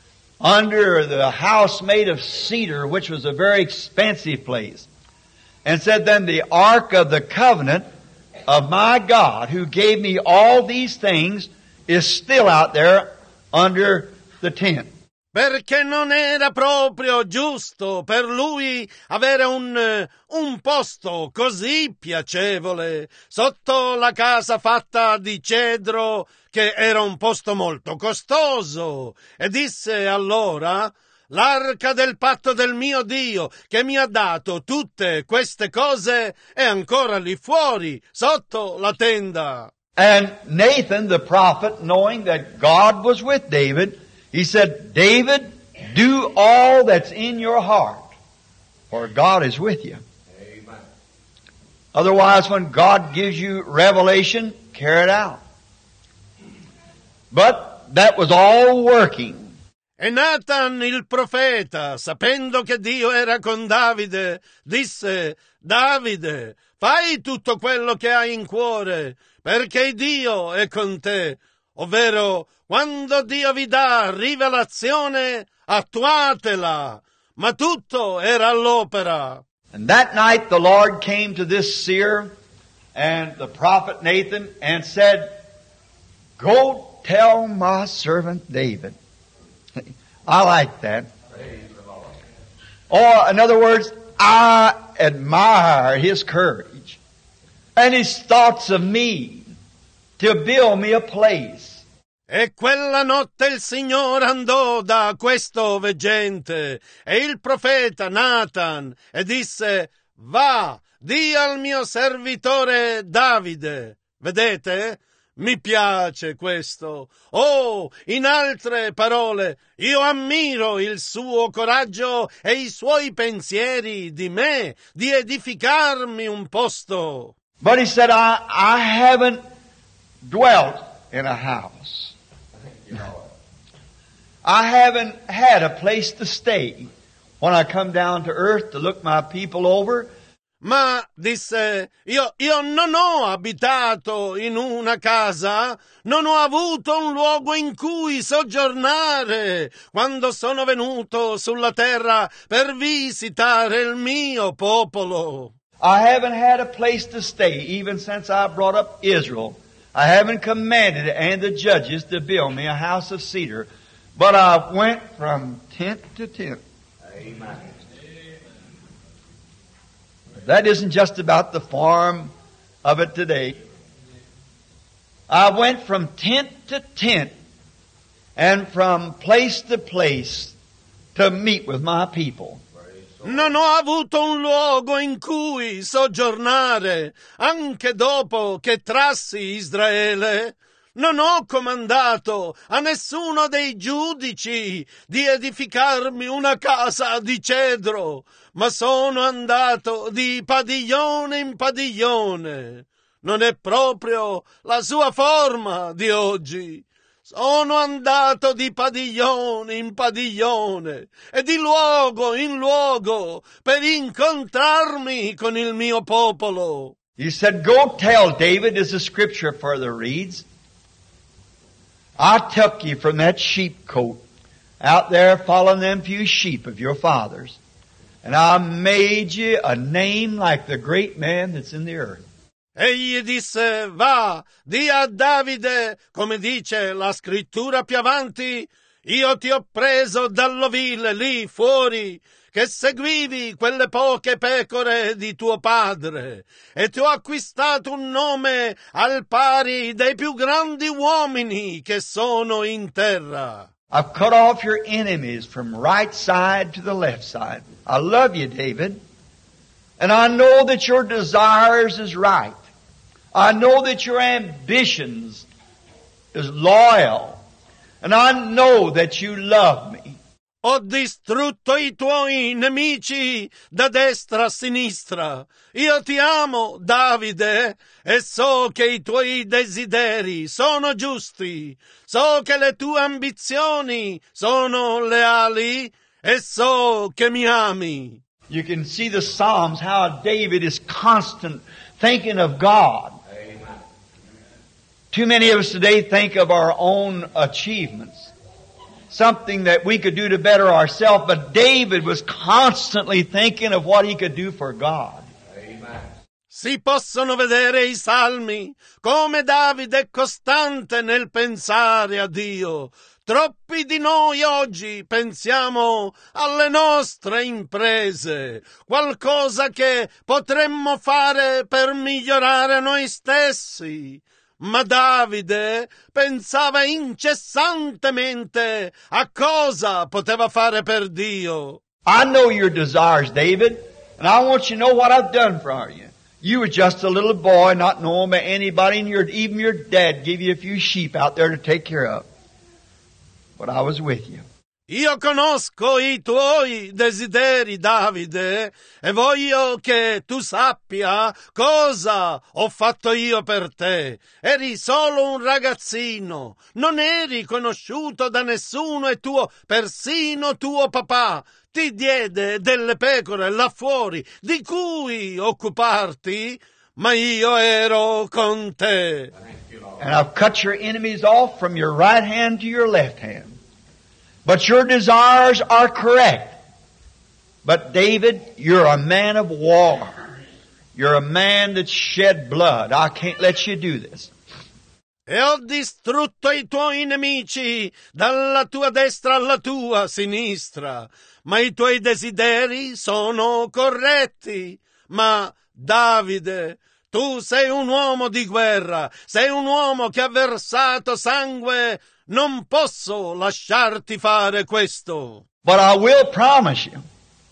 under the house made of cedar, which was a very expensive place. And said, then the ark of the covenant of my God, who gave me all these things, is still out there under the tent. Perché non era proprio giusto per lui avere un posto così piacevole sotto la casa fatta di cedro, che era un posto molto costoso. E disse allora: l'arca del patto del mio Dio, che mi ha dato tutte queste cose, è ancora lì fuori, sotto la tenda. And Nathan the prophet, knowing that God was with David, he said, David, do all that's in your heart, for God is with you. Amen. Otherwise, when God gives you revelation, carry it out. But that was all working. E Nathan il profeta, sapendo che Dio era con Davide, disse: Davide, fai tutto quello che hai in cuore, perché Dio è con te. Ovvero, quando Dio vi dà rivelazione, attuatela. Ma tutto era all'opera. And that night the Lord came to this seer and the prophet Nathan and said, go tell my servant David. I like that. Or, in other words, I admire his courage and his thoughts of me to build me a place. E quella notte il Signore andò da questo veggente e il profeta Nathan e disse: va, di al mio servitore Davide. Vedete? Mi piace questo. Oh, in altre parole, io ammiro il suo coraggio e i suoi pensieri di me, di edificarmi un posto. But he said, I haven't dwelt in a house. I haven't had a place to stay when I come down to earth to look my people over. Ma disse, io non ho abitato in una casa, non ho avuto un luogo in cui soggiornare quando sono venuto sulla terra per visitare il mio popolo. I haven't had a place to stay even since I brought up Israel. I haven't commanded and the judges to build me a house of cedar, but I went from tent to tent. Amen. That isn't just about the form of it today. I went from tent to tent and from place to place to meet with my people. Non ho avuto un luogo in cui soggiornare, anche dopo che trassi Israele. Non ho comandato a nessuno dei giudici di edificarmi una casa di cedro, ma sono andato di padiglione in padiglione. Non è proprio la sua forma di oggi. Sono andato di padiglione in padiglione e di luogo in luogo per incontrarmi con il mio popolo. He said, go tell David, as the scripture further reads, I took you from that sheepcote out there following them few sheep of your fathers, and I made you a name like the great man that's in the earth. Egli disse, va, di a Davide, come dice la scrittura più avanti, io ti ho preso dall'ovile lì fuori, che seguivi quelle poche pecore di tuo padre, e ti ho acquistato un nome al pari dei più grandi uomini che sono in terra. I've cut off your enemies from right side to the left side. I love you, David, and I know that your desires is right. I know that your ambitions is loyal, and I know that you love me. Ho distrutto i tuoi nemici da destra a sinistra. Io ti amo, Davide, e so che i tuoi desideri sono giusti. So che le tue ambizioni sono leali e so che mi ami. You can see the Psalms, how David is constant thinking of God. Too many of us today think of our own achievements. something that we could do to better ourselves, but David was constantly thinking of what he could do for God. Si possono vedere i salmi come Davide è costante nel pensare a Dio. Troppi di noi oggi pensiamo alle nostre imprese, qualcosa che potremmo fare per migliorare noi stessi. Ma Davide pensava incessantemente a cosa poteva fare per Dio. I know your desires, David, and I want you to know what I've done for you. You were just a little boy, not known by anybody, and even your dad gave you a few sheep out there to take care of. But I was with you. Io conosco i tuoi desideri, Davide, e voglio che tu sappia cosa ho fatto io per te. Eri solo un ragazzino, non eri conosciuto da nessuno e persino tuo papà ti diede delle pecore là fuori di cui occuparti, ma io ero con te. And I've cut your enemies off from your right hand to your left hand. But your desires are correct. But David, you're a man of war. You're a man that shed blood. I can't let you do this. E ho distrutto i tuoi nemici dalla tua destra alla tua sinistra, ma i tuoi desideri sono corretti. Ma Davide, tu sei un uomo di guerra, sei un uomo che ha versato sangue. Non posso lasciarti fare questo. But I will promise you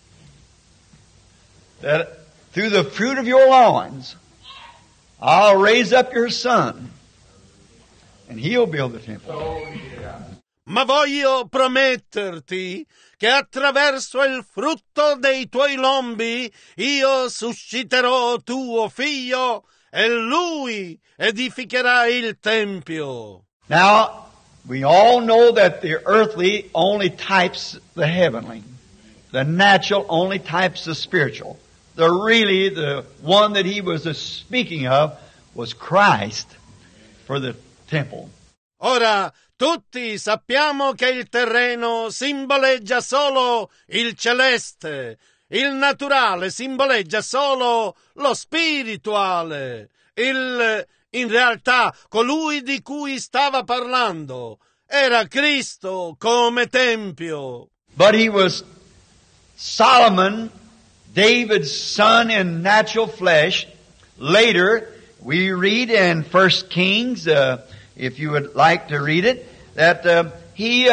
that through the fruit of your loins, I'll raise up your son, and he'll build the temple. Ma voglio prometterti che attraverso il frutto dei tuoi lombi io susciterò tuo figlio e lui edificherà il tempio. Now, we all know that the earthly only types the heavenly. The natural only types the spiritual. The one that he was speaking of was Christ for the temple. Ora, tutti sappiamo che il terreno simboleggia solo il celeste, il naturale simboleggia solo lo spirituale. In realtà, colui di cui stava parlando era Cristo come tempio. But he was Solomon, David's son in natural flesh. Later, we read in 1 Kings, if you would like to read it, that he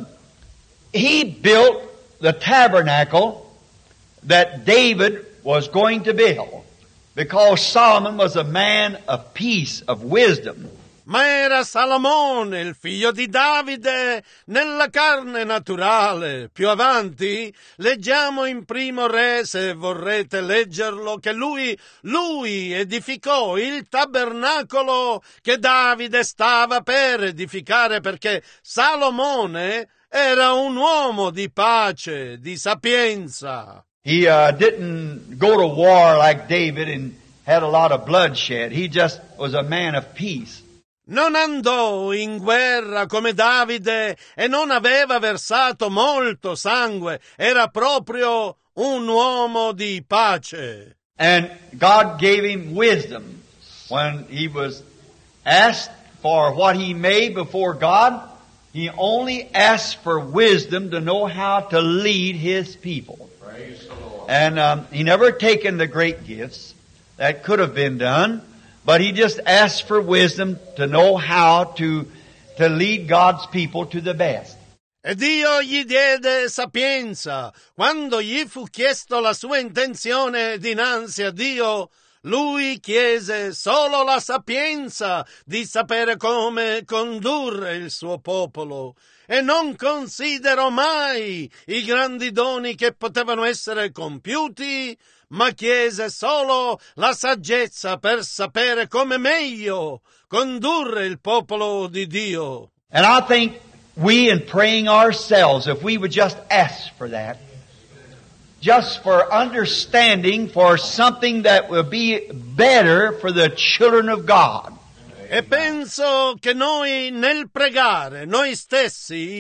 built the tabernacle that David was going to build. Because Solomon was a man of peace, of wisdom. Ma era Salomone, il figlio di Davide, nella carne naturale. Più avanti leggiamo in Primo Re, se vorrete leggerlo, che lui edificò il tabernacolo che Davide stava per edificare, perché Salomone era un uomo di pace, di sapienza. He didn't go to war like David and had a lot of bloodshed. He just was a man of peace. Non andò in guerra come Davide e non aveva versato molto sangue. Era proprio un uomo di pace. And God gave him wisdom. When he was asked for what he made before God, he only asked for wisdom to know how to lead his people. And he never taken the great gifts that could have been done, but he just asked for wisdom to know how to lead God's people to the best. E Dio gli diede sapienza. Quando gli fu chiesto la sua intenzione dinanzi a Dio, lui chiese solo la sapienza di sapere come condurre il suo popolo. E non considerò mai i grandi doni che potevano essere compiuti, ma chiese solo la saggezza per sapere come meglio condurre il popolo di Dio. And I think we, in praying ourselves, if we would just ask for that, just for understanding, for something that will be better for the children of God. E penso che noi nel pregare, noi stessi,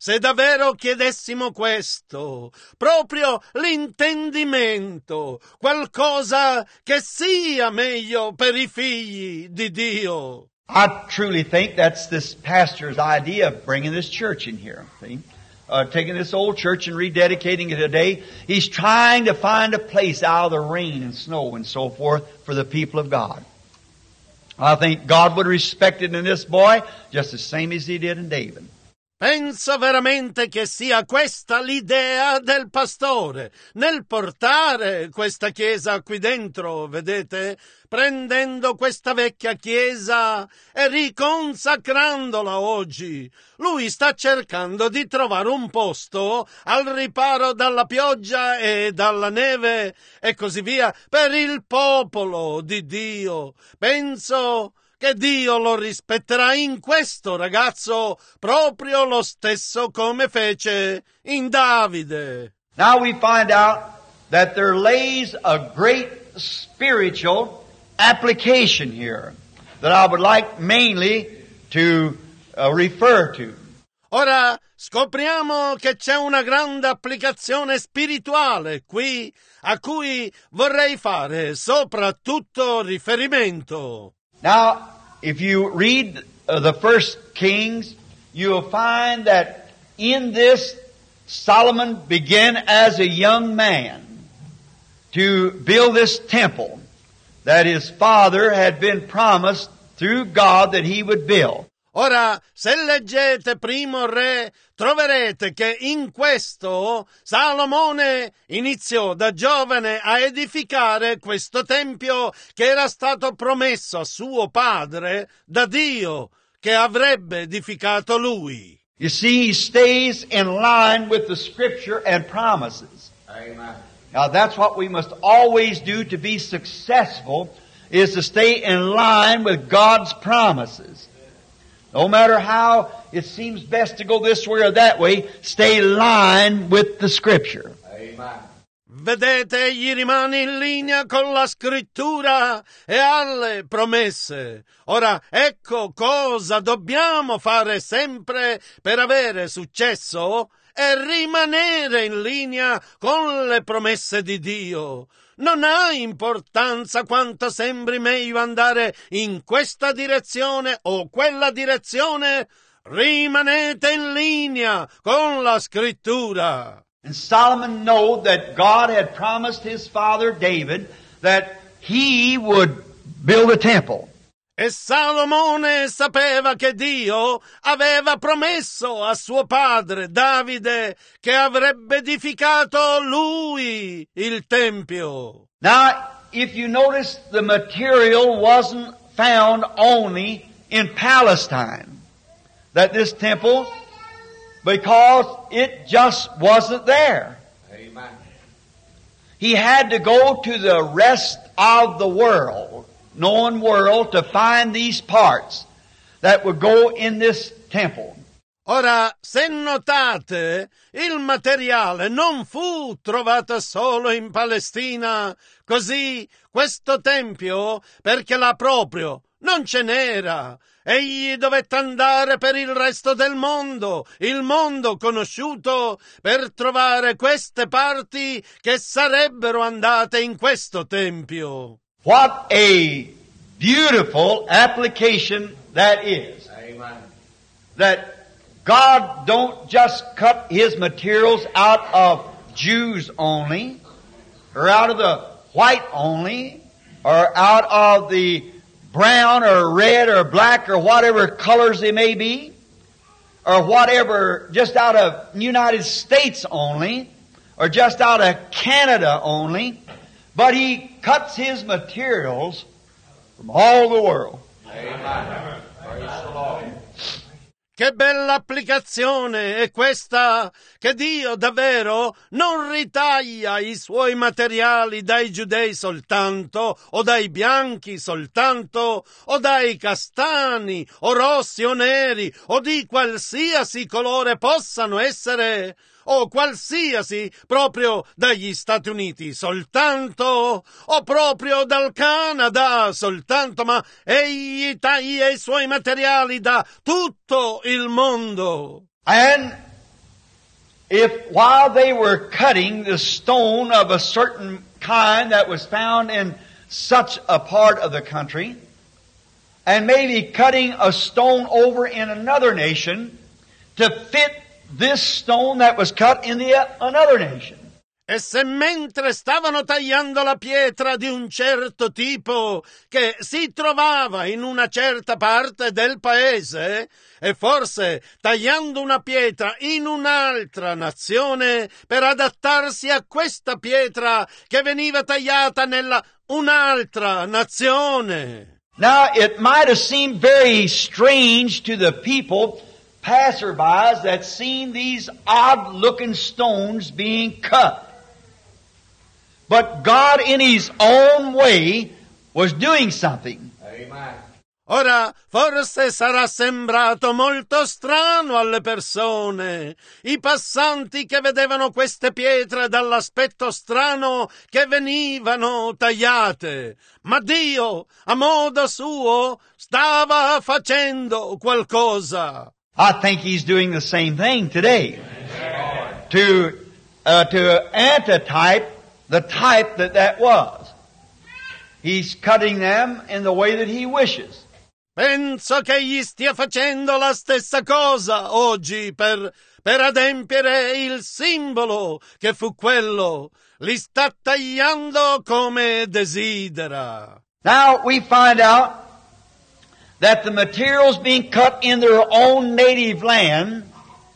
se davvero chiedessimo questo, proprio l'intendimento, qualcosa che sia meglio per i figli di Dio. I truly think that's this pastor's idea of bringing this church in here. See? Taking this old church and rededicating it today. He's trying to find a place out of the rain and snow and so forth for the people of God. I think God would respect it in this boy just the same as He did in David. Penso veramente che sia questa l'idea del pastore, nel portare questa chiesa qui dentro, vedete? Prendendo questa vecchia chiesa e riconsacrandola oggi. Lui sta cercando di trovare un posto al riparo dalla pioggia e dalla neve e così via per il popolo di Dio. Penso che Dio lo rispetterà in questo ragazzo proprio lo stesso come fece in Davide. Now we find out that there lays a great spiritual application here that I would like mainly to refer to. Ora scopriamo che c'è una grande applicazione spirituale qui a cui vorrei fare soprattutto riferimento. Now, if you read the first Kings, you'll find that in this Solomon began as a young man to build this temple that his father had been promised through God that he would build. Ora, se leggete Primo Re, troverete che in questo Salomone iniziò da giovane a edificare questo tempio che era stato promesso a suo padre da Dio, che avrebbe edificato lui. You see, he stays in line with the Scripture and promises. Amen. Now that's what we must always do to be successful, is to stay in line with God's promises. No matter how it seems best to go this way or that way, stay in line with the Scripture. Amen. Vedete, egli rimane in linea con la scrittura e alle promesse. Ora, ecco cosa dobbiamo fare sempre per avere successo e rimanere in linea con le promesse di Dio. Non ha importanza quanto sembri meglio andare in questa direzione o quella direzione, rimanete in linea con la scrittura. And Solomon knew that God had promised his father David that he would build a temple. E Salomone sapeva che Dio aveva promesso a suo padre Davide che avrebbe edificato lui il tempio. Now, if you notice, the material wasn't found only in Palestine. That this temple, because it just wasn't there. Amen. He had to go to the rest of the world, known world, to find these parts that would go in this temple. Ora, se notate, il materiale non fu trovato solo in Palestina, così questo tempio, perché là proprio non ce n'era. Egli dovette andare per il resto del mondo, il mondo conosciuto, per trovare queste parti che sarebbero andate in questo tempio. What a beautiful application that is. Amen. That God don't just cut His materials out of Jews only, or out of the white only, or out of the brown or red or black or whatever colors they may be, or whatever, just out of United States only, or just out of Canada only, but He cuts His materials from all the world. Amen. Praise the Lord. Che bella applicazione è questa, che Dio davvero non ritaglia i suoi materiali dai giudei soltanto, o dai bianchi soltanto, o dai castani, o rossi o neri, o di qualsiasi colore possano essere, o qualsiasi proprio dagli Stati Uniti soltanto, o proprio dal Canada soltanto, ma egli taglia i suoi materiali da tutto il mondo. And if while they were cutting the stone of a certain kind that was found in such a part of the country, and maybe cutting a stone over in another nation to fit this stone that was cut in another nation. E se mentre stavano tagliando la pietra di un certo tipo che si trovava in una certa parte del paese, e forse tagliando una pietra in un'altra nazione per adattarsi a questa pietra che veniva tagliata nella un'altra nazione. Now, it might have seemed very strange to the people, passerbys, that seen these odd-looking stones being cut. But God, in His own way, was doing something. Amen. Ora, forse sarà sembrato molto strano alle persone, i passanti che vedevano queste pietre dall'aspetto strano che venivano tagliate, ma Dio, a modo suo, stava facendo qualcosa. I think He's doing the same thing today. To antitype the type that was. He's cutting them in the way that He wishes. Penso che egli stia facendo la stessa cosa oggi per adempiere il simbolo che fu quello. Li sta tagliando come desidera. Now we find out that the materials being cut in their own native land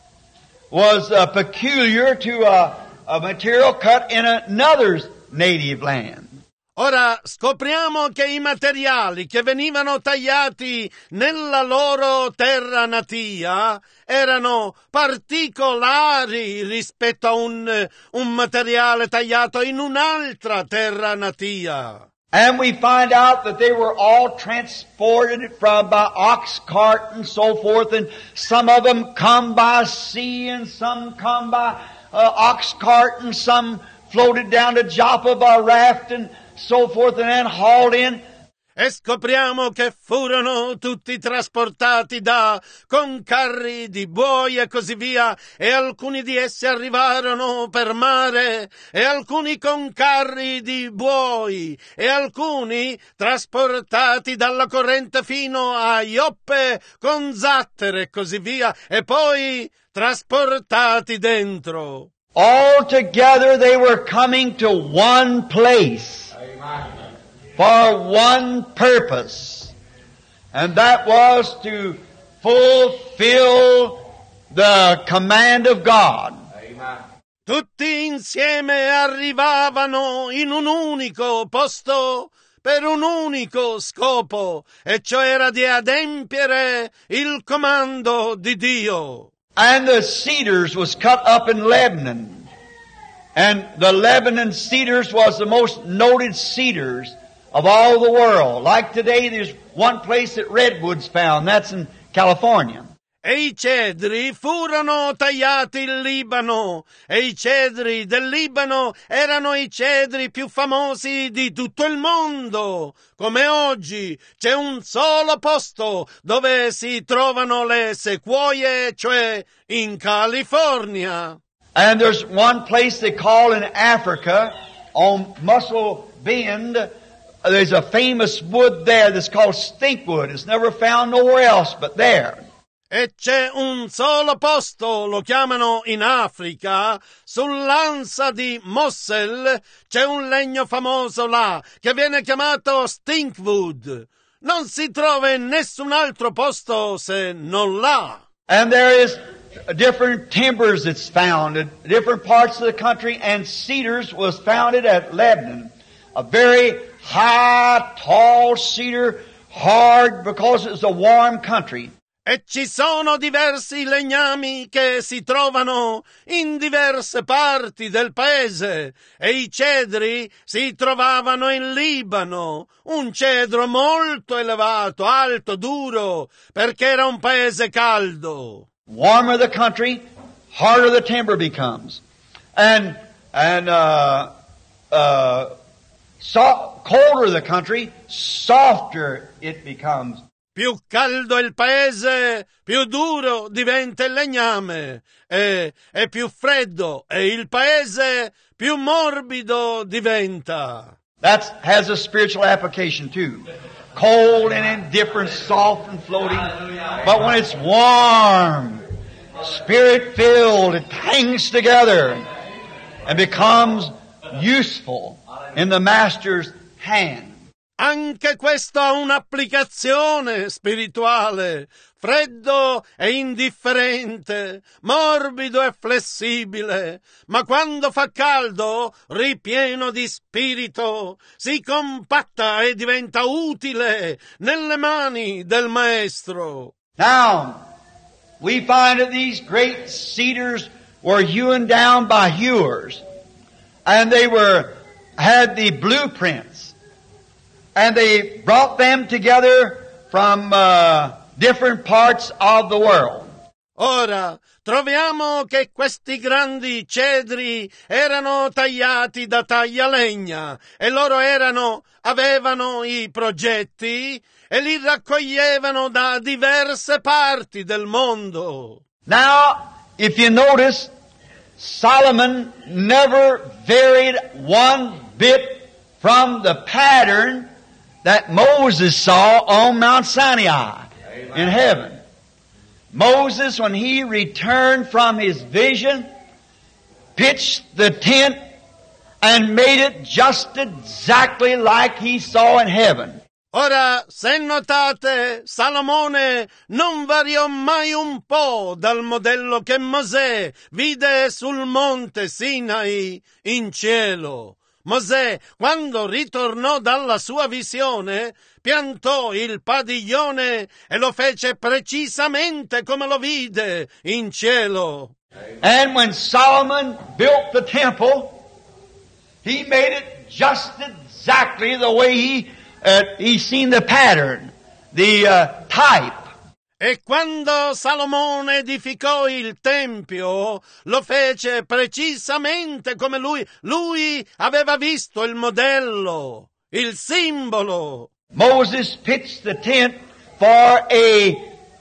was peculiar to a material cut in another's native land. Ora scopriamo che i materiali che venivano tagliati nella loro terra natia erano particolari rispetto a un materiale tagliato in un'altra terra natia. And we find out that they were all transported by ox cart and so forth, and some of them come by sea and some come by ox cart, and some floated down to Joppa by raft and so forth, and then hauled in. E scopriamo che furono tutti trasportati con carri di buoi e così via, e alcuni di essi arrivarono per mare, e alcuni con carri di buoi, e alcuni trasportati dalla corrente fino a Ioppe con zattere e così via, e poi trasportati dentro. All together they were coming to one place. Amen. For one purpose, and that was to fulfill the command of God. Amen. Tutti insieme arrivavano in un unico posto per un unico scopo, e cioè era di adempiere il comando di Dio. And the cedars was cut up in Lebanon, and the Lebanon cedars was the most noted cedars of all the world. Like today, there's one place that redwood's found. That's in California. E i cedri furono tagliati in Libano, e i cedri del Libano erano i cedri più famosi di tutto il mondo. Come oggi c'è un solo posto dove si trovano le sequoie, cioè in California. And there's one place they call in Africa, on Muscle Bend, there's a famous wood there that's called stinkwood. It's never found nowhere else but there. E c'è un solo posto, lo chiamano in Africa, sull'ansa di Mossel, c'è un legno famoso là, che viene chiamato stinkwood. Non si trova in nessun altro posto se non là. And there is different timbers that's found in different parts of the country, and cedars was founded at Lebanon. A very high, tall cedar, hard, because it's a warm country. E ci sono diversi legnami che si trovano in diverse parti del paese, e i cedri si trovavano in Libano, un cedro molto elevato, alto, duro, perché era un paese caldo. Warmer the country, harder the timber becomes. And colder the country, softer it becomes. Più caldo è il paese, più duro diventa il legname, e più freddo è il paese, più morbido diventa. That has a spiritual application too. Cold and indifferent, soft and floating. But when it's warm, Spirit-filled, it hangs together and becomes useful in the Master's hand. Anche questo ha un'applicazione spirituale. Freddo e indifferente, morbido e flessibile, ma quando fa caldo, ripieno di spirito, si compatta e diventa utile nelle mani del Maestro. Now, we find that these great cedars were hewn down by hewers, and they had the blueprints, and they brought them together from different parts of the world. Ora, troviamo che questi grandi cedri erano tagliati da taglialegna e loro avevano i progetti e li raccoglievano da diverse parti del mondo. Now, if you notice, Solomon never varied one bit from the pattern that Moses saw on Mount Sinai in heaven. Moses, when he returned from his vision, pitched the tent and made it just exactly like he saw in heaven. Ora, se notate, Salomone non variò mai un po' dal modello che Mosè vide sul monte Sinai in cielo. Mosè, quando ritornò dalla sua visione, piantò il padiglione e lo fece precisamente come lo vide in cielo. And when Solomon built the temple, he made it just exactly the way he seen the pattern, the type. E quando Salomone edificò il Tempio, lo fece precisamente come lui aveva visto il modello, il simbolo. Moses pitched the tent for a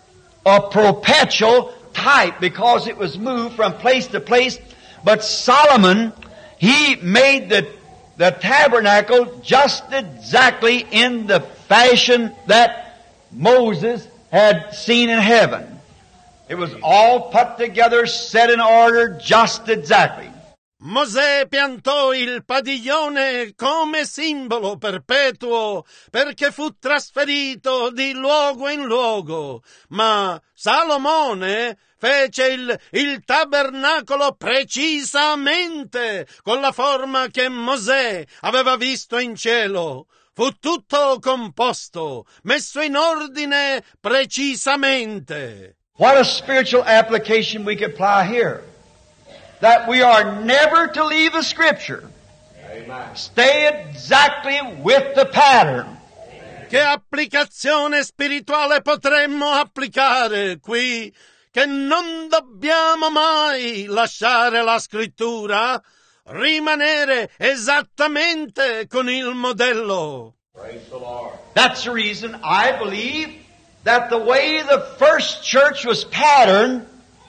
perpetual type because it was moved from place to place. But Solomon, he made the tabernacle just exactly in the fashion that Moses had seen in heaven. It was all put together, set in order, just exactly. Mosè piantò il padiglione come simbolo perpetuo perché fu trasferito di luogo in luogo, ma Salomone fece il tabernacolo precisamente con la forma che Mosè aveva visto in cielo. Fu tutto composto, messo in ordine precisamente. What a spiritual application we could apply here. That we are never to leave the Scripture. Amen. Stay exactly with the pattern. Che applicazione spirituale potremmo applicare qui? Che non dobbiamo mai lasciare la Scrittura, rimanere esattamente con il modello. Praise the Lord. That's the reason I believe that the way the first church was patterned,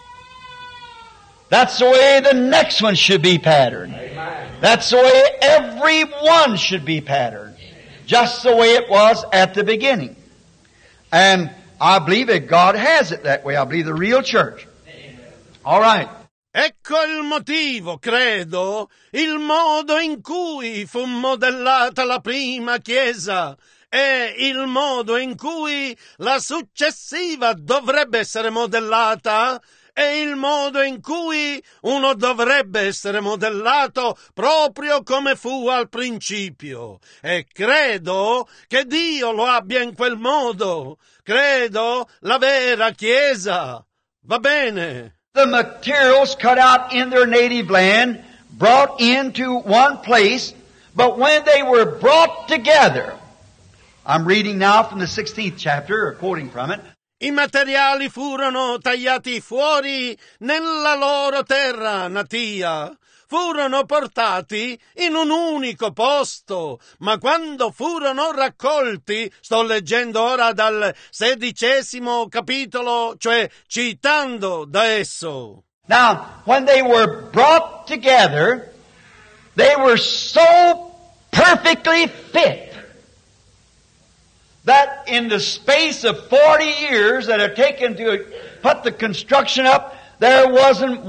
that's the way the next one should be patterned. Amen. That's the way every one should be patterned. Just the way it was at the beginning. And I believe that God has it that way. I believe the real church. All right. Ecco il motivo, credo, il modo in cui fu modellata la prima Chiesa e il modo in cui la successiva dovrebbe essere modellata e il modo in cui uno dovrebbe essere modellato proprio come fu al principio. E credo che Dio lo abbia in quel modo. Credo la vera Chiesa. Va bene. The materials cut out in their native land, brought into one place, but when they were brought together, I'm reading now from the 16th chapter, or quoting from it. I materiali furono tagliati fuori nella loro terra natia, furono portati in un unico posto, ma quando furono raccolti, sto leggendo ora dal 16° capitolo, cioè citando da esso. Now, when they were brought together, they were so perfectly fit that in the space of 40 years that had taken to put the construction up, there wasn't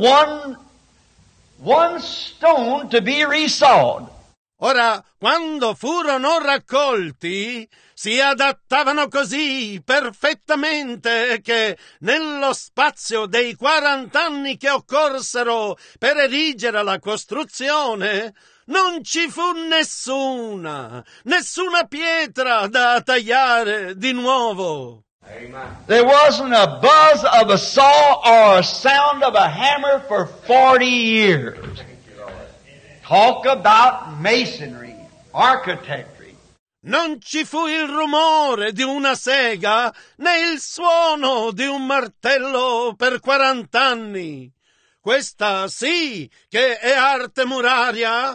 one stone to be resawed. Ora, quando furono raccolti, si adattavano così perfettamente che nello spazio dei 40 anni che occorsero per erigere la costruzione, non ci fu nessuna pietra da tagliare di nuovo. Amen. There wasn't a buzz of a saw or a sound of a hammer for 40 years. Talk about masonry, architecture. Non ci fu il rumore di una sega, né il suono di un martello per 40 anni. Questa sì che è arte muraria,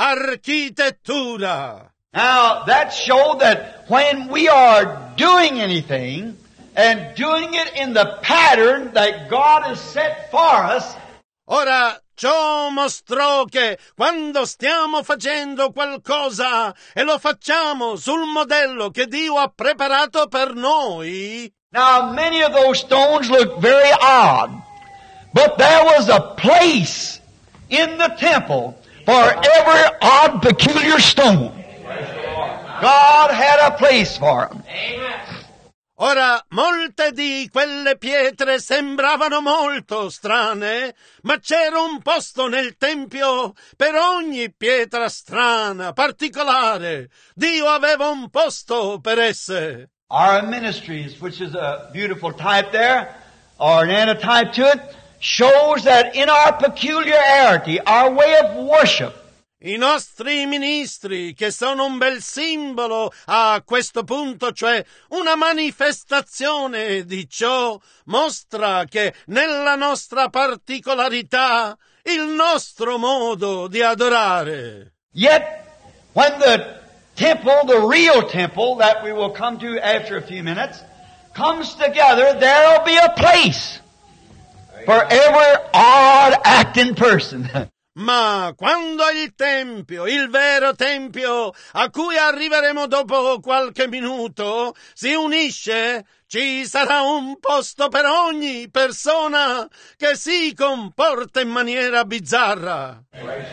architettura. Now, that showed that when we are doing anything, and doing it in the pattern that God has set for us, Ora, ciò mostrò che quando stiamo facendo qualcosa e lo facciamo sul modello che Dio ha preparato per noi, now many of those stones look very odd, but there was a place in the temple for every odd, peculiar stone. God had a place for them. ora molte di quelle pietre sembravano molto strane, ma c'era un posto nel Tempio per ogni pietra strana, particolare. Dio aveva un posto per esse. Our ministries, which is a beautiful type there, or an antitype to it, shows that in our peculiarity, our way of worship, I nostri ministri, che sono un bel simbolo a questo punto, cioè una manifestazione di ciò, mostra che nella nostra particolarità, il nostro modo di adorare. yet when the temple, the real temple that we will come to after a few minutes, comes together, there'll be a place for every odd acting person. Ma quando il Tempio, il vero Tempio, a cui arriveremo dopo qualche minuto, si unisce, ci sarà un posto per ogni persona che si comporta in maniera bizzarra.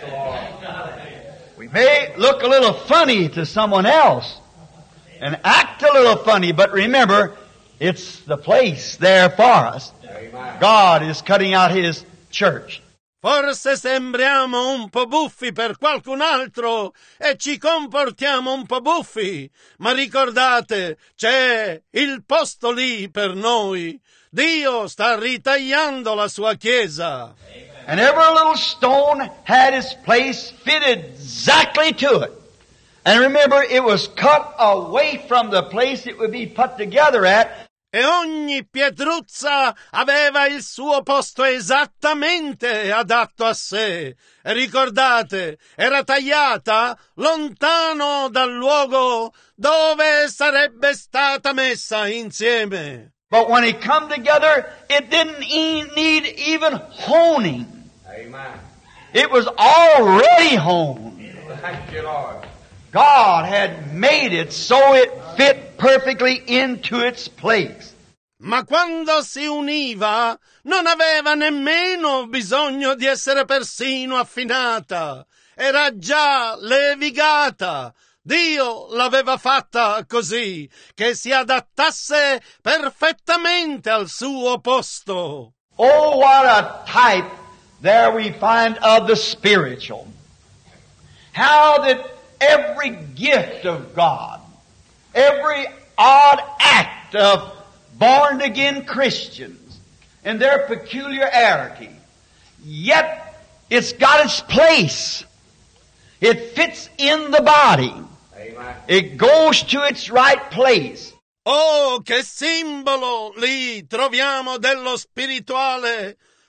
We may look a little funny to someone else and act a little funny, but remember, it's the place there for us. God is cutting out His church. Forse sembriamo un po' buffi per qualcun altro e ci comportiamo un po' buffi, ma ricordate, c'è il posto lì per noi. Dio sta ritagliando la sua Chiesa. And every little stone had its place fitted exactly to it. And remember, it was cut away from the place it would be put together at. E ogni pietruzza aveva il suo posto esattamente adatto a sé. E ricordate, era tagliata lontano dal luogo dove sarebbe stata messa insieme. But when it come together, it didn't need even honing. Amen. It was already honed. Thank you, Lord. God had made it so it fit perfectly into its place. Ma quando si univa, non aveva nemmeno bisogno di essere persino affinata. Era già levigata. Dio l'aveva fatta così, che si adattasse perfettamente al suo posto. Oh, what a type there we find of the spiritual. How that every gift of God, every odd act of born-again Christians and their peculiarity, yet it's got its place. It fits in the body. Amen. It goes to its right place. Oh, che simbolo lì troviamo dello spirituale!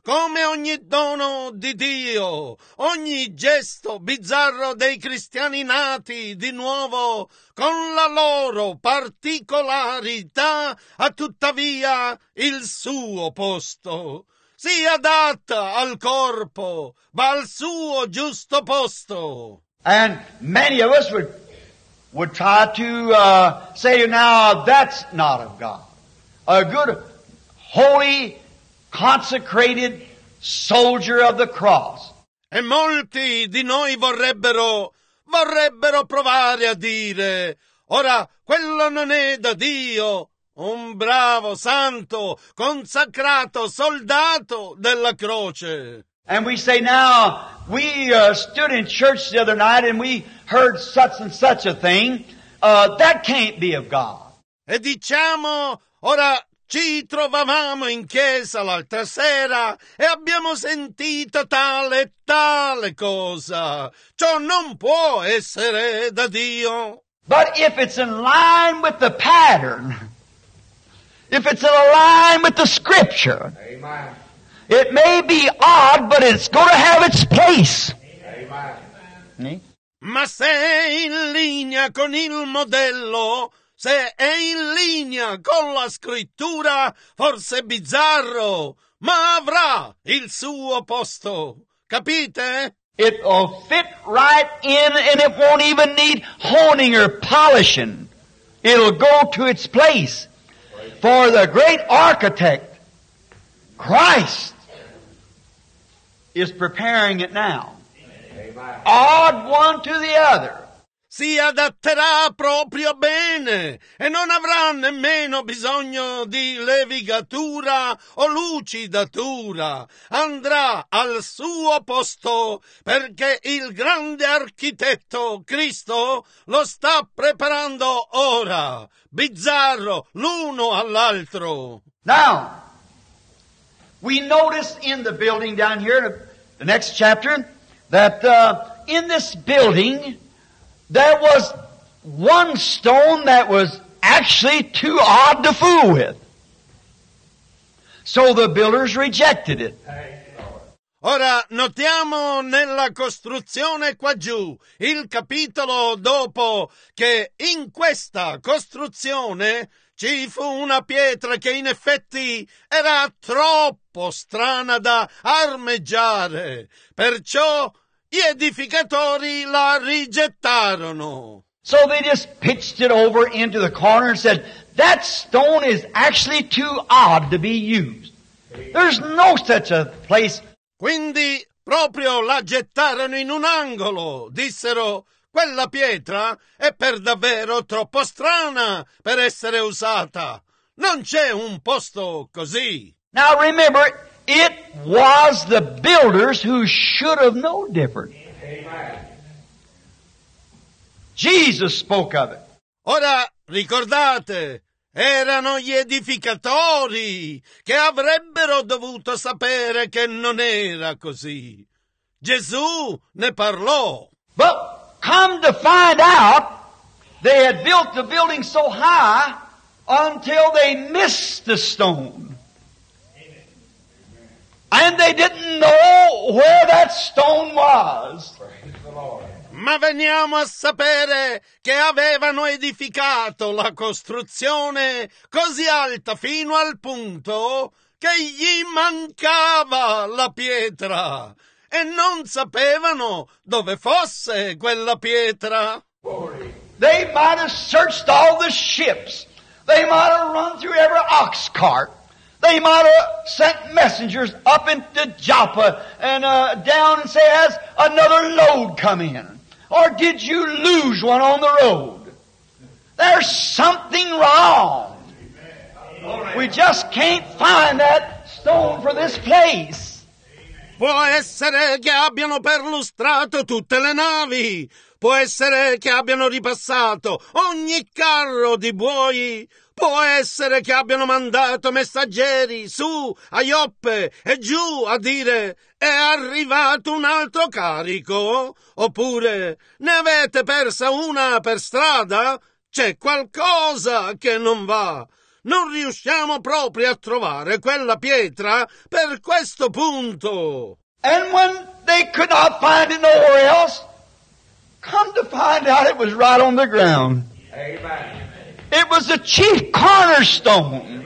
come ogni dono di Dio, ogni gesto bizzarro dei cristiani nati di nuovo, con la loro particolarità, ha tuttavia il suo posto. Si adatta al corpo, va al suo giusto posto. And many of us would try to say, now that's not of God. A good, holy, consecrated soldier of the cross. E molti di noi vorrebbero provare a dire, ora, quello non è da Dio, un bravo, santo, consacrato soldato della croce. And we say, now, we stood in church the other night and we heard such and such a thing. That can't be of God. E diciamo, ora, ci trovavamo in chiesa l'altra sera e abbiamo sentito tale e tale cosa. Ciò non può essere da Dio. But if it's in line with the pattern, if it's in line with the Scripture, Amen. it may be odd, but it's going to have its place. Amen. Ma se è in linea con il modello, se è in linea con la scrittura, forse è bizzarro, ma avrà il suo posto. Capite? It'll fit right in and it won't even need honing or polishing. It'll go to its place. For the great architect, Christ, is preparing it now. Amen. Odd one to the other. Si adatterà proprio bene e non avrà nemmeno bisogno di levigatura o lucidatura. Andrà al suo posto perché il grande architetto Cristo lo sta preparando ora, bizzarro l'uno all'altro. Now, we notice in the building down here, the next chapter, that in this building there was one stone that was actually too odd to fool with. So the builders rejected it. Ora notiamo nella costruzione qua giù, il capitolo dopo, che in questa costruzione ci fu una pietra che in effetti era troppo strana da armeggiare, perciò gli edificatori la rigettarono. So they just pitched it over into the corner and said, that stone is actually too odd to be used. There's no such a place. Quindi proprio la gettarono in un angolo, dissero, quella pietra è per davvero troppo strana per essere usata. Non c'è un posto così. Now remember, it was the builders who should have known different. Amen. Jesus spoke of it. Ora ricordate, erano gli edificatori che avrebbero dovuto sapere che non era così. Gesù ne parlò. But come to find out, they had built the building so high until they missed the stone. And they didn't know where that stone was. Praise the Lord. Ma veniamo a sapere che avevano edificato la costruzione così alta fino al punto che gli mancava la pietra e non sapevano dove fosse quella pietra. They might have searched all the ships. They might have run through every ox cart. They might have sent messengers up into Joppa and down and say, has another load come in? Or did you lose one on the road? There's something wrong. We just can't find that stone for this place. Può essere che abbiano perlustrato tutte le navi. Può essere che abbiano ripassato ogni carro di buoi. Può essere che abbiano mandato messaggeri su a Ioppe e giù a dire è arrivato un altro carico? Oppure ne avete persa una per strada? C'è qualcosa che non va. non riusciamo proprio a trovare quella pietra per questo punto. And when they could not find it nowhere else, come to find out it was right on the ground. Amen. It was the chief cornerstone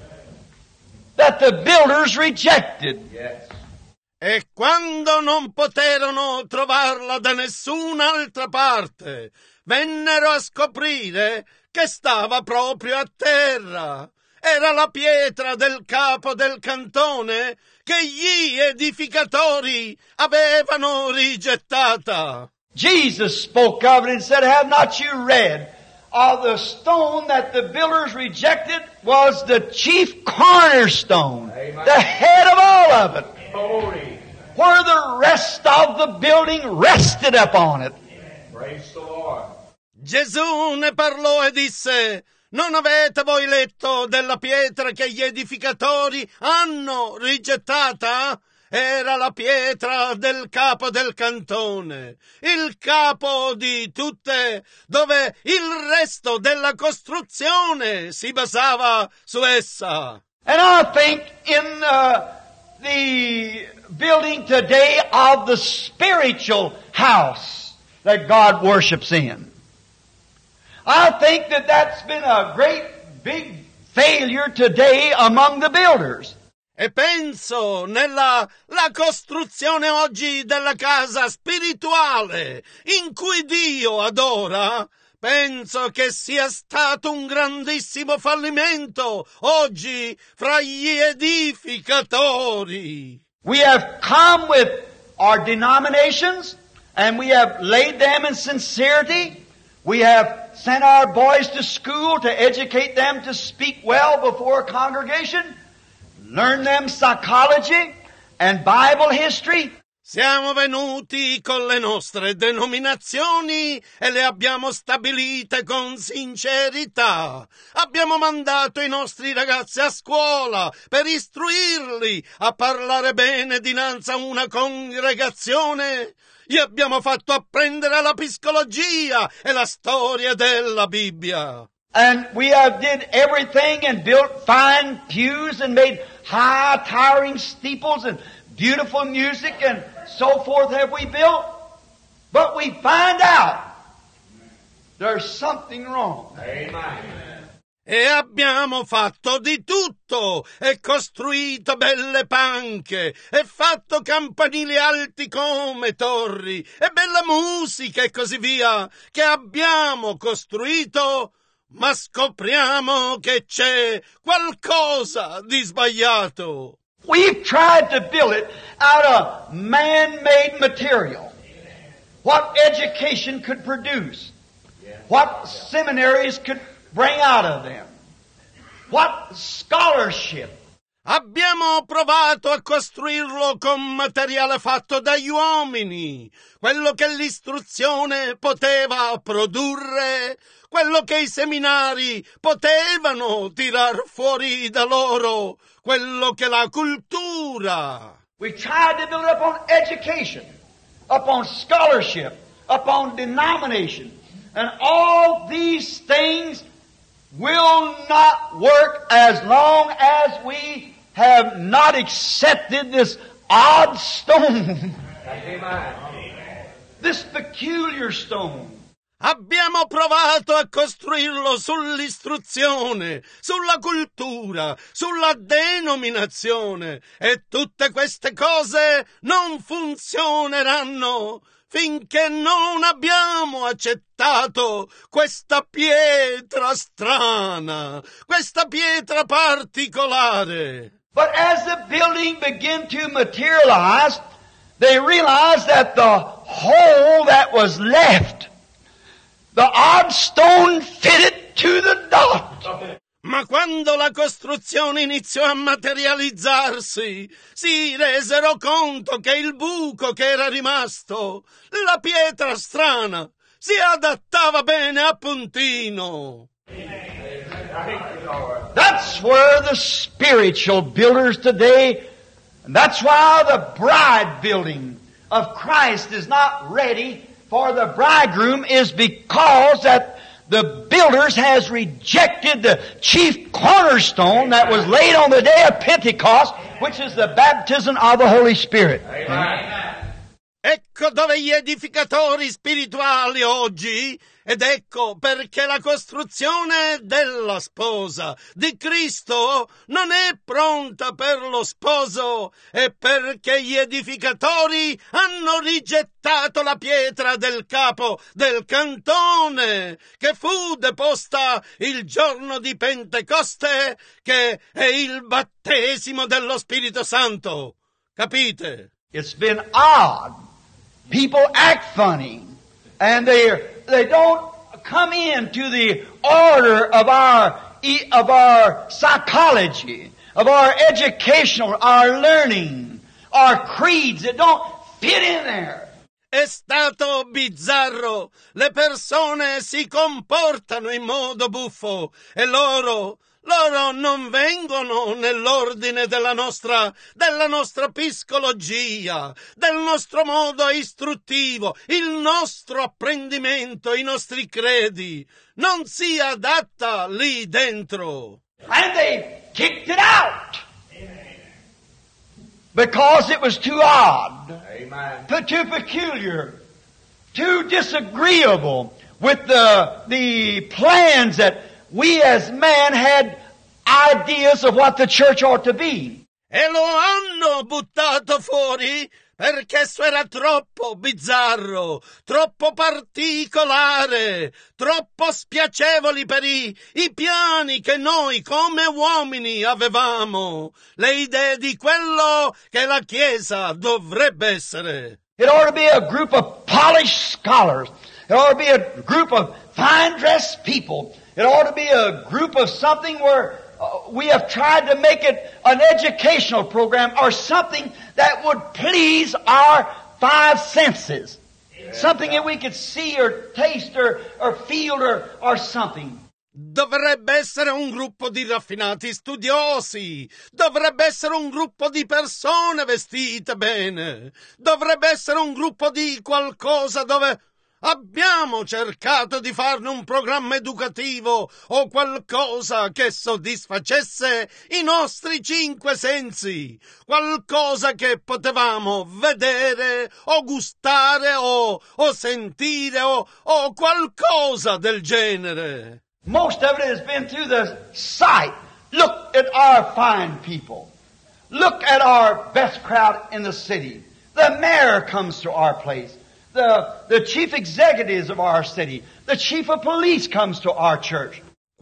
that the builders rejected. Yes. E quando non poterono trovarla da nessun'altra parte, vennero a scoprire che stava proprio a terra. Era la pietra del capo del cantone che gli edificatori avevano rigettata. Jesus spoke of it and said, "Have not you read of the stone that the builders rejected was the chief cornerstone, Amen. the head of all of it, Holy. where the rest of the building rested upon it." Praise the Lord. Gesù ne parlò e disse: non avete voi letto della pietra che gli edificatori hanno rigettata? Era la pietra del capo del cantone, il capo di tutte, dove il resto della costruzione si basava su essa. And I think in the building today of the spiritual house that God worships in, I think that that's been a great big failure today among the builders. E penso nella la costruzione oggi della casa spirituale in cui Dio adora, penso che sia stato un grandissimo fallimento oggi fra gli edificatori. We have come with our denominations and we have laid them in sincerity. We have sent our boys to school to educate them to speak well before a congregation, learn them psychology and Bible history. Siamo venuti con le nostre denominazioni e le abbiamo stabilite con sincerità. Abbiamo mandato i nostri ragazzi a scuola per istruirli a parlare bene dinanzi a una congregazione. Gli abbiamo fatto apprendere la psicologia e la storia della Bibbia. And we have did everything and built fine pews and made high towering steeples and beautiful music and so forth have we built. But we find out there's something wrong. Amen. E abbiamo fatto di tutto, e costruito belle panche, e fatto campanili alti come torri, e bella musica e così via, che abbiamo costruito, ma scopriamo che c'è qualcosa di sbagliato. We've tried to build it out of man-made material. What education could produce. What seminaries could bring out of them. What scholarship. Abbiamo provato a costruirlo con materiale fatto dagli uomini, quello che l'istruzione poteva produrre, quello che i seminari potevano tirar fuori da loro, quello che la cultura. We tried to build it upon education, upon scholarship, upon denomination, and all these things will not work as long as we have not accepted this odd stone, Amen. this peculiar stone. Abbiamo provato a costruirlo sull'istruzione, sulla cultura, sulla denominazione, e tutte queste cose non funzioneranno finché non abbiamo accettato questa pietra strana, questa pietra particolare. But as the building began to materialize, they realized that the hole that was left, the odd stone fitted to the dot. Ma quando la costruzione iniziò a materializzarsi, si resero conto che il buco che era rimasto, la pietra strana, si adattava bene a puntino. That's where the spiritual builders today, and that's why the bride building of Christ is not ready for the bridegroom, is because that the builders has rejected the chief cornerstone that was laid on the day of Pentecost, which is the baptism of the Holy Spirit. Ecco dove gli edificatori spirituali oggi, ed ecco perché la costruzione della sposa di Cristo non è pronta per lo sposo, e perché gli edificatori hanno rigettato la pietra del capo del cantone che fu deposta il giorno di Pentecoste, che è il battesimo dello Spirito Santo. Capite? It's been odd. People act funny, and they don't come into the order of our psychology, of our educational, our learning, our creeds. It don't fit in there. È stato bizzarro. Le persone si comportano in modo buffo e loro non vengono nell'ordine della nostra psicologia, del nostro modo istruttivo, il nostro apprendimento, i nostri credi. Non si adatta lì dentro. And they kicked it out. Because it was too odd. Amen. Too peculiar. Too disagreeable with the plans that we as man had ideas of what the church ought to be. E lo hanno buttato fuori perché esso era troppo bizzarro, troppo particolare, troppo spiacevoli per i piani che noi come uomini avevamo, le idee di quello che la Chiesa dovrebbe essere. It ought to be a group of polished scholars. It ought to be a group of fine-dressed people. It ought to be a group of something where we have tried to make it an educational program or something that would please our five senses. Something that we could see or taste or feel or something. Dovrebbe essere un gruppo di raffinati studiosi, dovrebbe essere un gruppo di persone vestite bene, dovrebbe essere un gruppo di qualcosa dove abbiamo cercato di farne un programma educativo o qualcosa che soddisfacesse i nostri cinque sensi, qualcosa che potevamo vedere o gustare o sentire o qualcosa del genere. Most of it has been through the sight. Look at our fine people. Look at our best crowd in the city. The mayor comes to our place. The chief executives of our city. The chief of police comes to our church.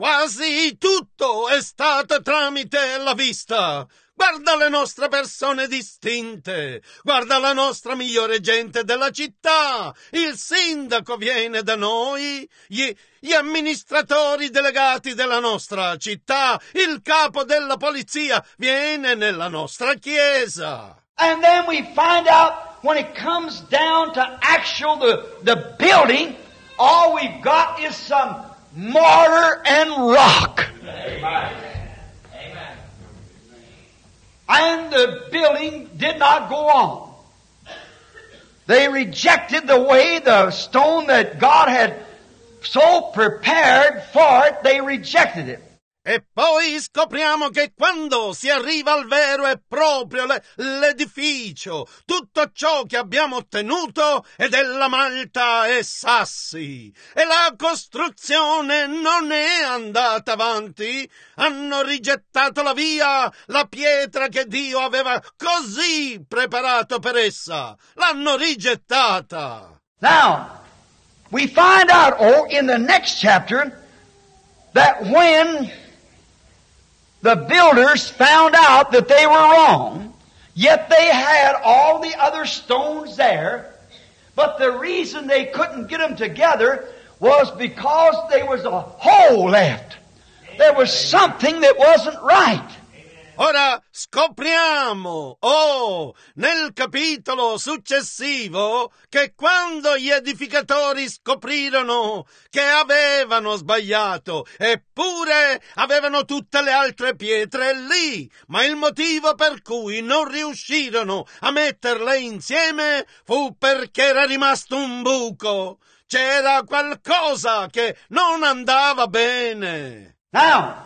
Quasi tutto è stato tramite la vista. Guarda le nostre persone distinte, guarda la nostra migliore gente della città, il sindaco viene da noi, gli amministratori delegati della nostra città, il capo della polizia viene nella nostra chiesa. And then we find out when it comes down to actual the building, all we've got is some mortar and rock. Amen. And the building did not go on. They rejected the way, the stone that God had so prepared for it, they rejected it. E poi scopriamo che quando si arriva al vero e proprio l'edificio, tutto ciò che abbiamo ottenuto è della malta e sassi, e la costruzione non è andata avanti, hanno rigettato la via, la pietra che Dio aveva così preparato per essa, l'hanno rigettata. Now, we find out, in the next chapter, that when the builders found out that they were wrong, yet they had all the other stones there, but the reason they couldn't get them together was because there was a hole left. There was something that wasn't right. Ora scopriamo, nel capitolo successivo, che quando gli edificatori scoprirono che avevano sbagliato, eppure avevano tutte le altre pietre lì, ma il motivo per cui non riuscirono a metterle insieme fu perché era rimasto un buco. C'era qualcosa che non andava bene. Now,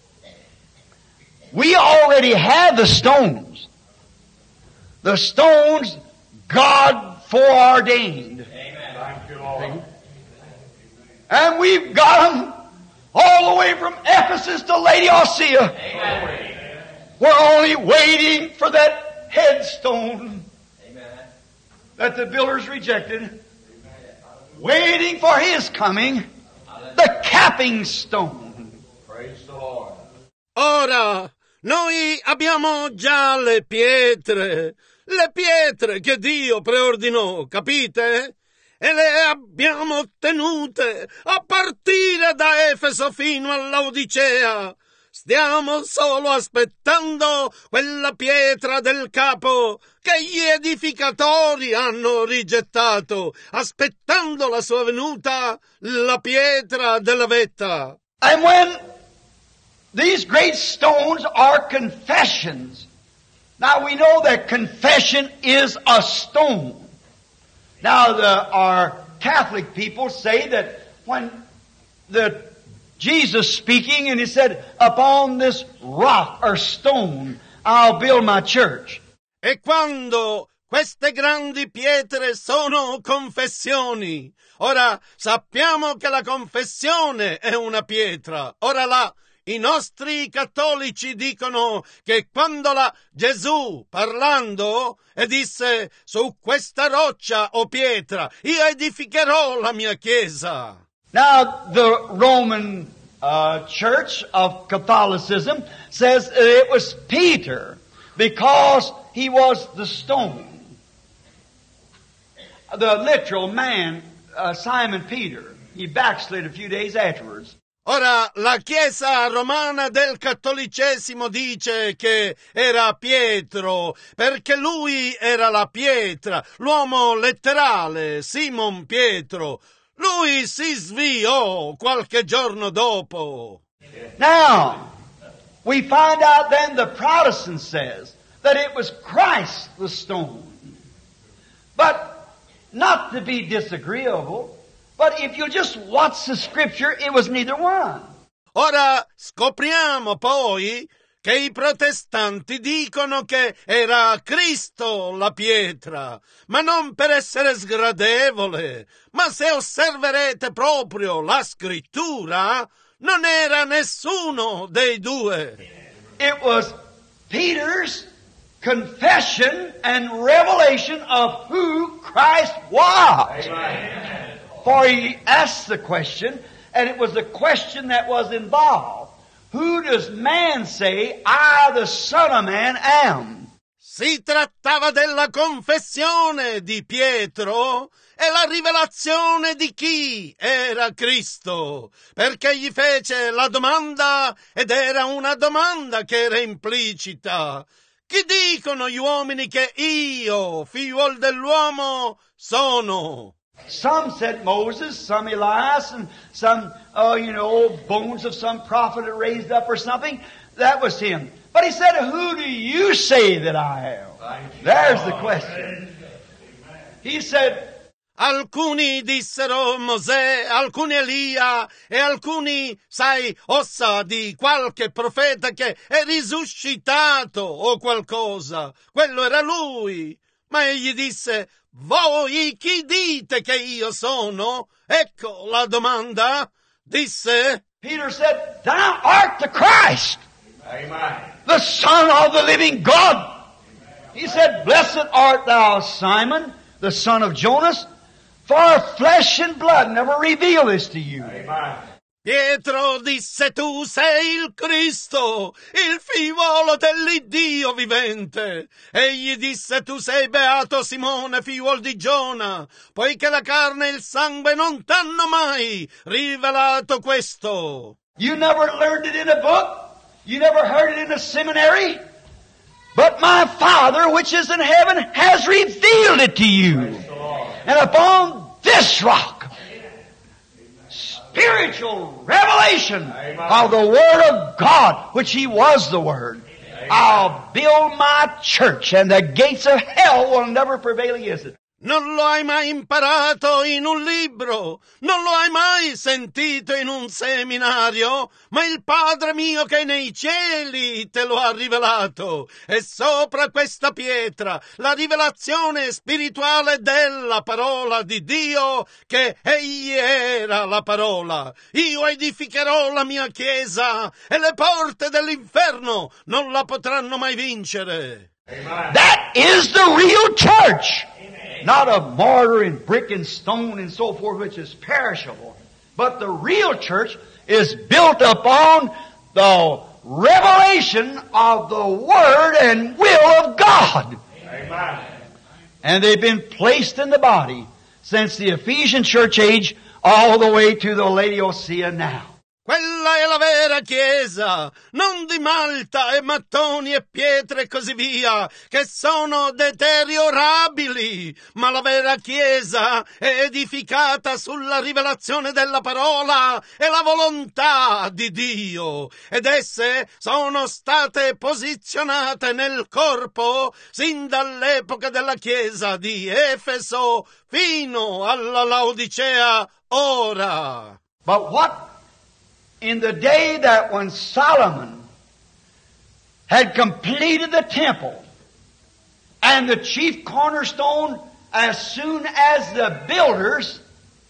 we already have the stones. The stones God foreordained. Thank you, Lord. And we've got them all the way from Ephesus to Laodicea. We're only waiting for that headstone that the builders rejected. Waiting for His coming, the capping stone. Praise the Lord. Ora, noi abbiamo già le pietre che Dio preordinò, capite? E le abbiamo ottenute a partire da Efeso fino a Laodicea. Stiamo solo aspettando quella pietra del capo che gli edificatori hanno rigettato, aspettando la sua venuta, la pietra della vetta. And when these great stones are confessions, now we know that confession is a stone. Now our Catholic people say that when Jesus speaking and He said, upon this rock or stone I'll build my church. E quando queste grandi pietre sono confessioni, ora sappiamo che la confessione è una pietra. Ora i nostri cattolici dicono che quando Gesù parlando e disse su questa roccia o pietra io edificherò la mia chiesa. Now, the Roman Church of Catholicism says it was Peter because he was the stone. The literal man, Simon Peter, he backslid a few days afterwards. Ora, la Chiesa romana del cattolicesimo dice che era Pietro, perché lui era la pietra, l'uomo letterale, Simon Pietro. Lui si sviò qualche giorno dopo. Now, we find out then the Protestant says that it was Christ the stone. But not to be disagreeable, but if you just watch the Scripture, it was neither one. Ora scopriamo poi che i protestanti dicono che era Cristo la pietra, ma non per essere sgradevole, ma se osserverete proprio la scrittura, non era nessuno dei due. It was Peter's confession and revelation of who Christ was. Amen. For he asked the question, and it was the question that was involved. Who does man say I, the Son of Man, am? Si trattava della confessione di Pietro e la rivelazione di chi era Cristo, perché gli fece la domanda ed era una domanda che era implicita. Chi dicono gli uomini che io, figliuol dell'uomo, sono? Some said Moses, some Elias, and some, bones of some prophet that raised up or something. That was him. But he said, who do you say that I am? There's the question. He said, alcuni dissero Mosè, alcuni Elia e alcuni, ossa di qualche profeta che è risuscitato o qualcosa. Quello era lui. Ma egli disse, voi chi dite che io sono? Ecco la domanda. Disse, Peter said, thou art the Christ, Amen. the Son of the living God. He said, blessed art thou, Simon, the son of Jonas, for flesh and blood never revealed this to you. Amen. Pietro disse, tu sei il Cristo, il figliuolo dell'Iddio vivente. Egli disse, tu sei beato Simone, figliuol di Giona, poiché la carne e il sangue non t'hanno mai rivelato questo. You never learned it in a book. You never heard it in the seminary? But my Father which is in heaven has revealed it to you. And upon this rock, spiritual revelation of the Word of God, which He was the Word, I'll build my church, and the gates of hell will never prevail against it. Non lo hai mai imparato in un libro, non lo hai mai sentito in un seminario, ma il Padre mio che è nei cieli te lo ha rivelato. E sopra questa pietra la rivelazione spirituale della parola di Dio, che Egli era la parola. Io edificherò la mia chiesa e le porte dell'inferno non la potranno mai vincere. Amen. That is the real church. Not a mortar and brick and stone and so forth, which is perishable. But the real church is built upon the revelation of the Word and will of God. Amen. And they've been placed in the body since the Ephesian church age all the way to the Laodicea now. Quella è la vera Chiesa, non di malta e mattoni e pietre e così via, che sono deteriorabili, ma la vera Chiesa è edificata sulla rivelazione della parola e la volontà di Dio, ed esse sono state posizionate nel corpo sin dall'epoca della Chiesa di Efeso fino alla Laodicea ora. But what in the day that when Solomon had completed the temple and the chief cornerstone, as soon as the builders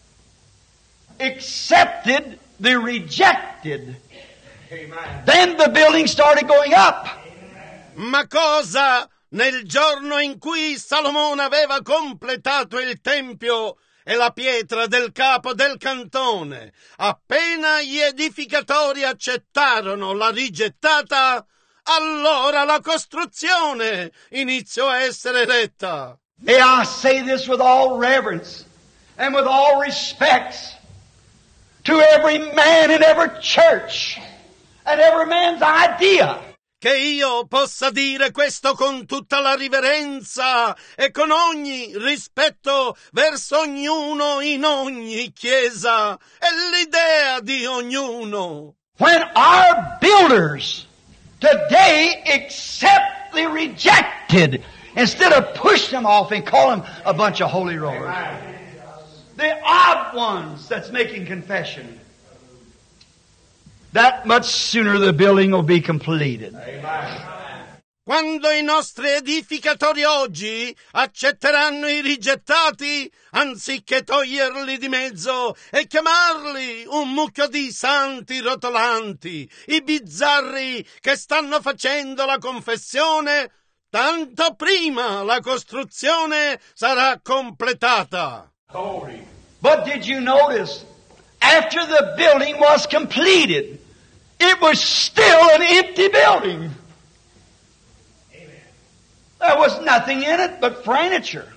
accepted the rejected, Amen. then the building started going up. Ma cosa nel giorno in cui Salomone aveva completato il Tempio e la pietra del capo del cantone, appena gli edificatori accettarono la rigettata, allora la costruzione iniziò a essere retta. May I say this with all reverence and with all respect to every man in every church and every man's idea. Che io possa dire questo con tutta la riverenza e con ogni rispetto verso ognuno in ogni chiesa e l'idea di ognuno. When our builders today accept the rejected instead of push them off and call them a bunch of holy rollers, the odd ones that's making confession, that much sooner the building will be completed. Quando i nostri edificatori oggi accetteranno i rigettati, anziché toglierli di mezzo e chiamarli un mucchio di santi rotolanti, i bizzarri che stanno facendo la confessione, tanto prima la costruzione sarà completata. Holy. But did you notice, after the building was completed, it was still an empty building. There was nothing in it but furniture.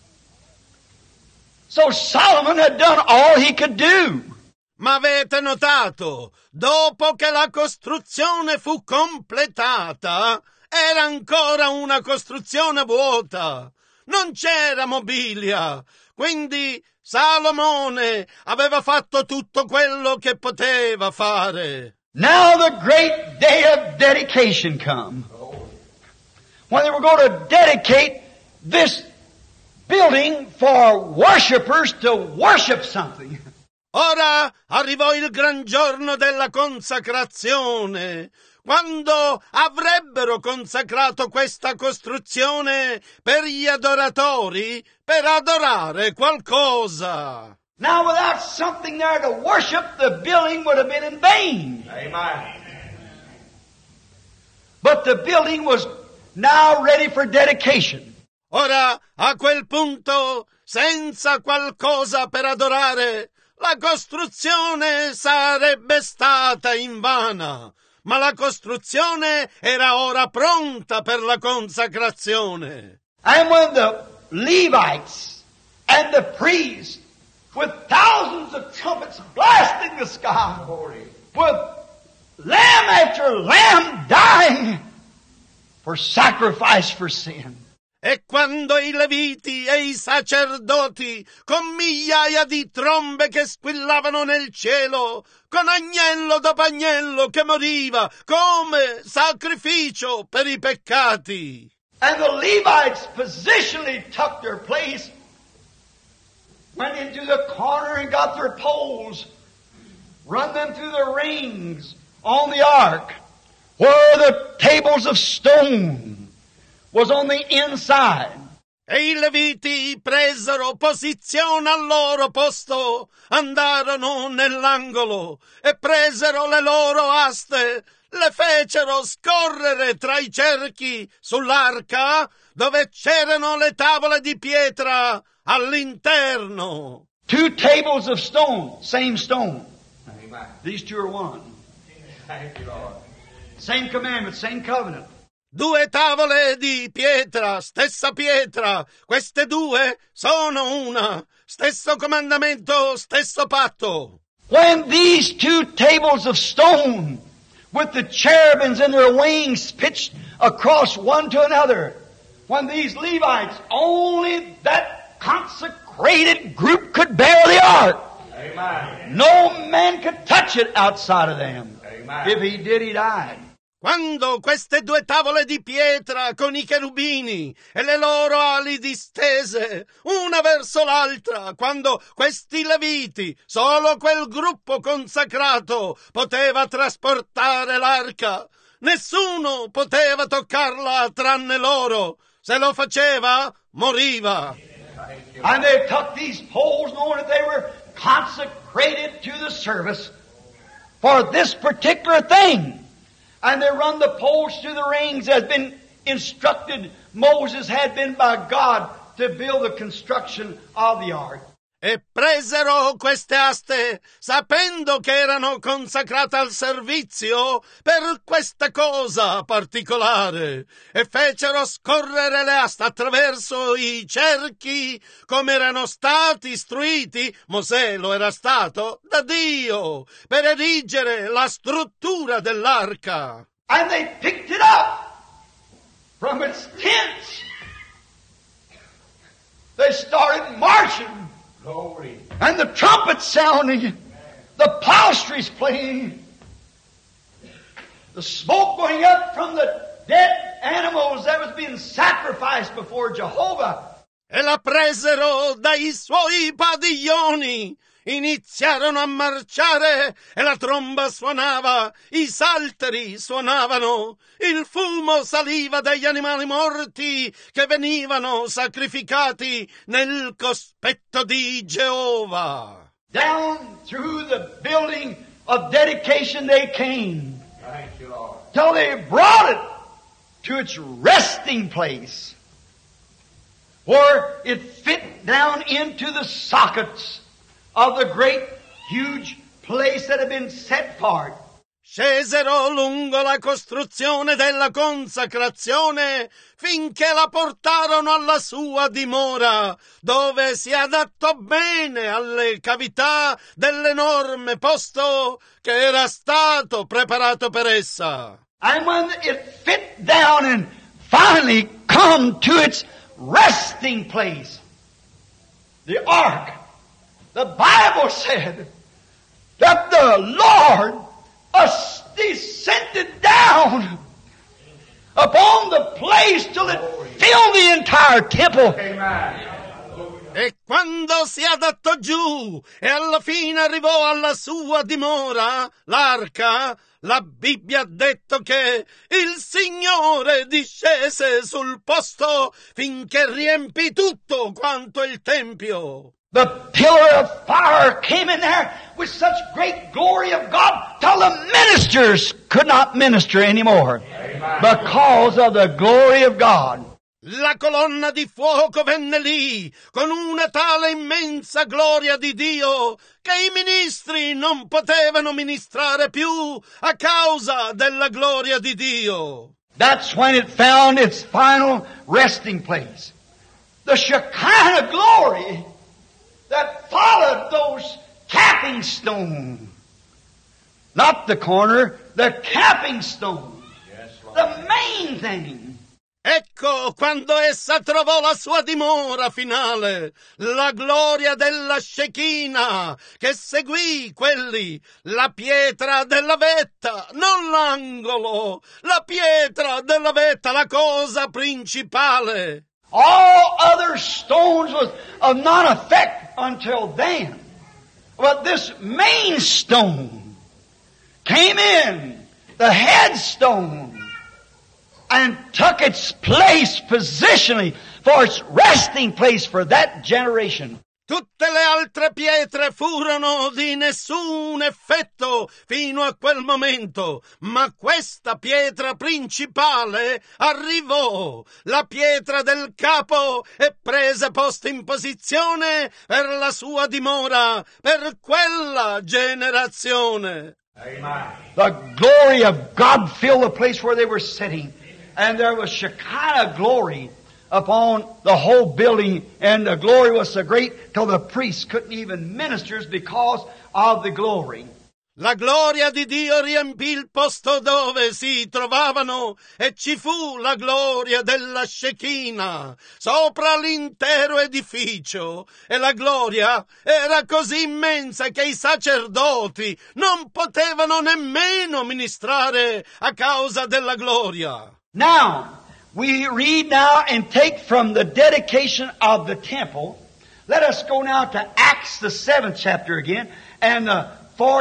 So Solomon had done all he could do. Ma avete notato, dopo che la costruzione fu completata, era ancora una costruzione vuota. Non c'era mobilia. Quindi Salomone aveva fatto tutto quello che poteva fare. Now the great day of dedication come. When they were going to dedicate this building for worshipers to worship something. Ora arrivò il gran giorno della consacrazione, quando avrebbero consacrato questa costruzione per gli adoratori, per adorare qualcosa. Now without something there to worship, the building would have been in vain. Amen. But the building was now ready for dedication. Ora, a quel punto, senza qualcosa per adorare, la costruzione sarebbe stata invana, ma la costruzione era ora pronta per la consacrazione. And when the Levites and the priests, with thousands of trumpets blasting the sky, with lamb after lamb dying for sacrifice for sin. E quando i leviti e i sacerdoti, con migliaia di trombe che squillavano nel cielo, con agnello dopo agnello che moriva come sacrificio per i peccati. And the Levites positionally took their place, went into the corner and got their poles, run them through the rings on the ark, where the tables of stone was on the inside. E i leviti presero posizione al loro posto, andarono nell'angolo e presero le loro aste, le fecero scorrere tra i cerchi sull'arca dove c'erano le tavole di pietra all'interno. 2 tables of stone, same stone. Amen. These two are one. Thank you, Lord. Same commandment, same covenant. 2 tavole di pietra, stessa pietra, queste 2 sono una, stesso comandamento, stesso patto. When these 2 tables of stone with the cherubims and their wings pitched across one to another, when these Levites, only that consecrated group could bear the ark. Amen. No man could touch it outside of them. Amen. If he did, he died. Quando queste 2 tavole di pietra con i cherubini e le loro ali distese, una verso l'altra, quando questi leviti, solo quel gruppo consacrato, poteva trasportare l'arca, nessuno poteva toccarla tranne loro. Se lo faceva, moriva. And they took these poles knowing that they were consecrated to the service for this particular thing. And they run the poles through the rings as been instructed Moses had been by God to build the construction of the ark. E presero queste aste, sapendo che erano consacrate al servizio per questa cosa particolare, e fecero scorrere le aste attraverso i cerchi come erano stati istruiti, Mosè lo era stato, da Dio, per erigere la struttura dell'arca. And they picked it up from its tents. They started marching. Glory. And the trumpet sounding, the psalteries playing, the smoke going up from the dead animals that was being sacrificed before Jehovah. E la presero dai suoi padiglioni, iniziarono a marciare e la tromba suonava, i salteri suonavano, il fumo saliva dagli animali morti che venivano sacrificati nel cospetto di Geova. Down through the building of dedication they came, Thank you, Lord. till they brought it to its resting place, where it fit down into the sockets of the great, huge place that had been set for it. Scesero lungo la costruzione della consacrazione finché la portarono alla sua dimora, dove si adattò bene alle cavità dell'enorme posto che era stato preparato per essa. And when it fit down and finally come to its resting place, the ark, the Bible said that the Lord descended down upon the place till it filled the entire temple. Amen. E quando si adattò giù e alla fine arrivò alla sua dimora, l'arca, la Bibbia ha detto che il Signore discese sul posto finché riempì tutto quanto il tempio. The pillar of fire came in there with such great glory of God till the ministers could not minister anymore because of the glory of God. La colonna di fuoco venne lì con una tale immensa gloria di Dio che i ministri non potevano ministrare più a causa della gloria di Dio. That's when it found its final resting place. The Shekinah glory that followed those capping stones. Not the corner, the capping stone, Yes, Lord. the main thing. Ecco quando essa trovò la sua dimora finale, la gloria della Shekinah, che seguì quelli, la pietra della vetta, non l'angolo, la pietra della vetta, la cosa principale. All other stones was of non effect until then. But this main stone came in, the headstone, and took its place positionally for its resting place for that generation. Tutte le altre pietre furono di nessun effetto fino a quel momento, ma questa pietra principale arrivò, la pietra del capo, e prese posto in posizione per la sua dimora, per quella generazione. Amen. The glory of God filled the place where they were sitting, and there was Shekinah glory upon the whole building, and the glory was so great till the priests couldn't even minister because of the glory. La gloria di Dio riempì il posto dove si trovavano e ci fu la gloria della Shekinah sopra l'intero edificio, e la gloria era così immensa che i sacerdoti non potevano nemmeno ministrare a causa della gloria. Now, we read now and take from the dedication of the temple. Let us go now to Acts, the 7th chapter again, and the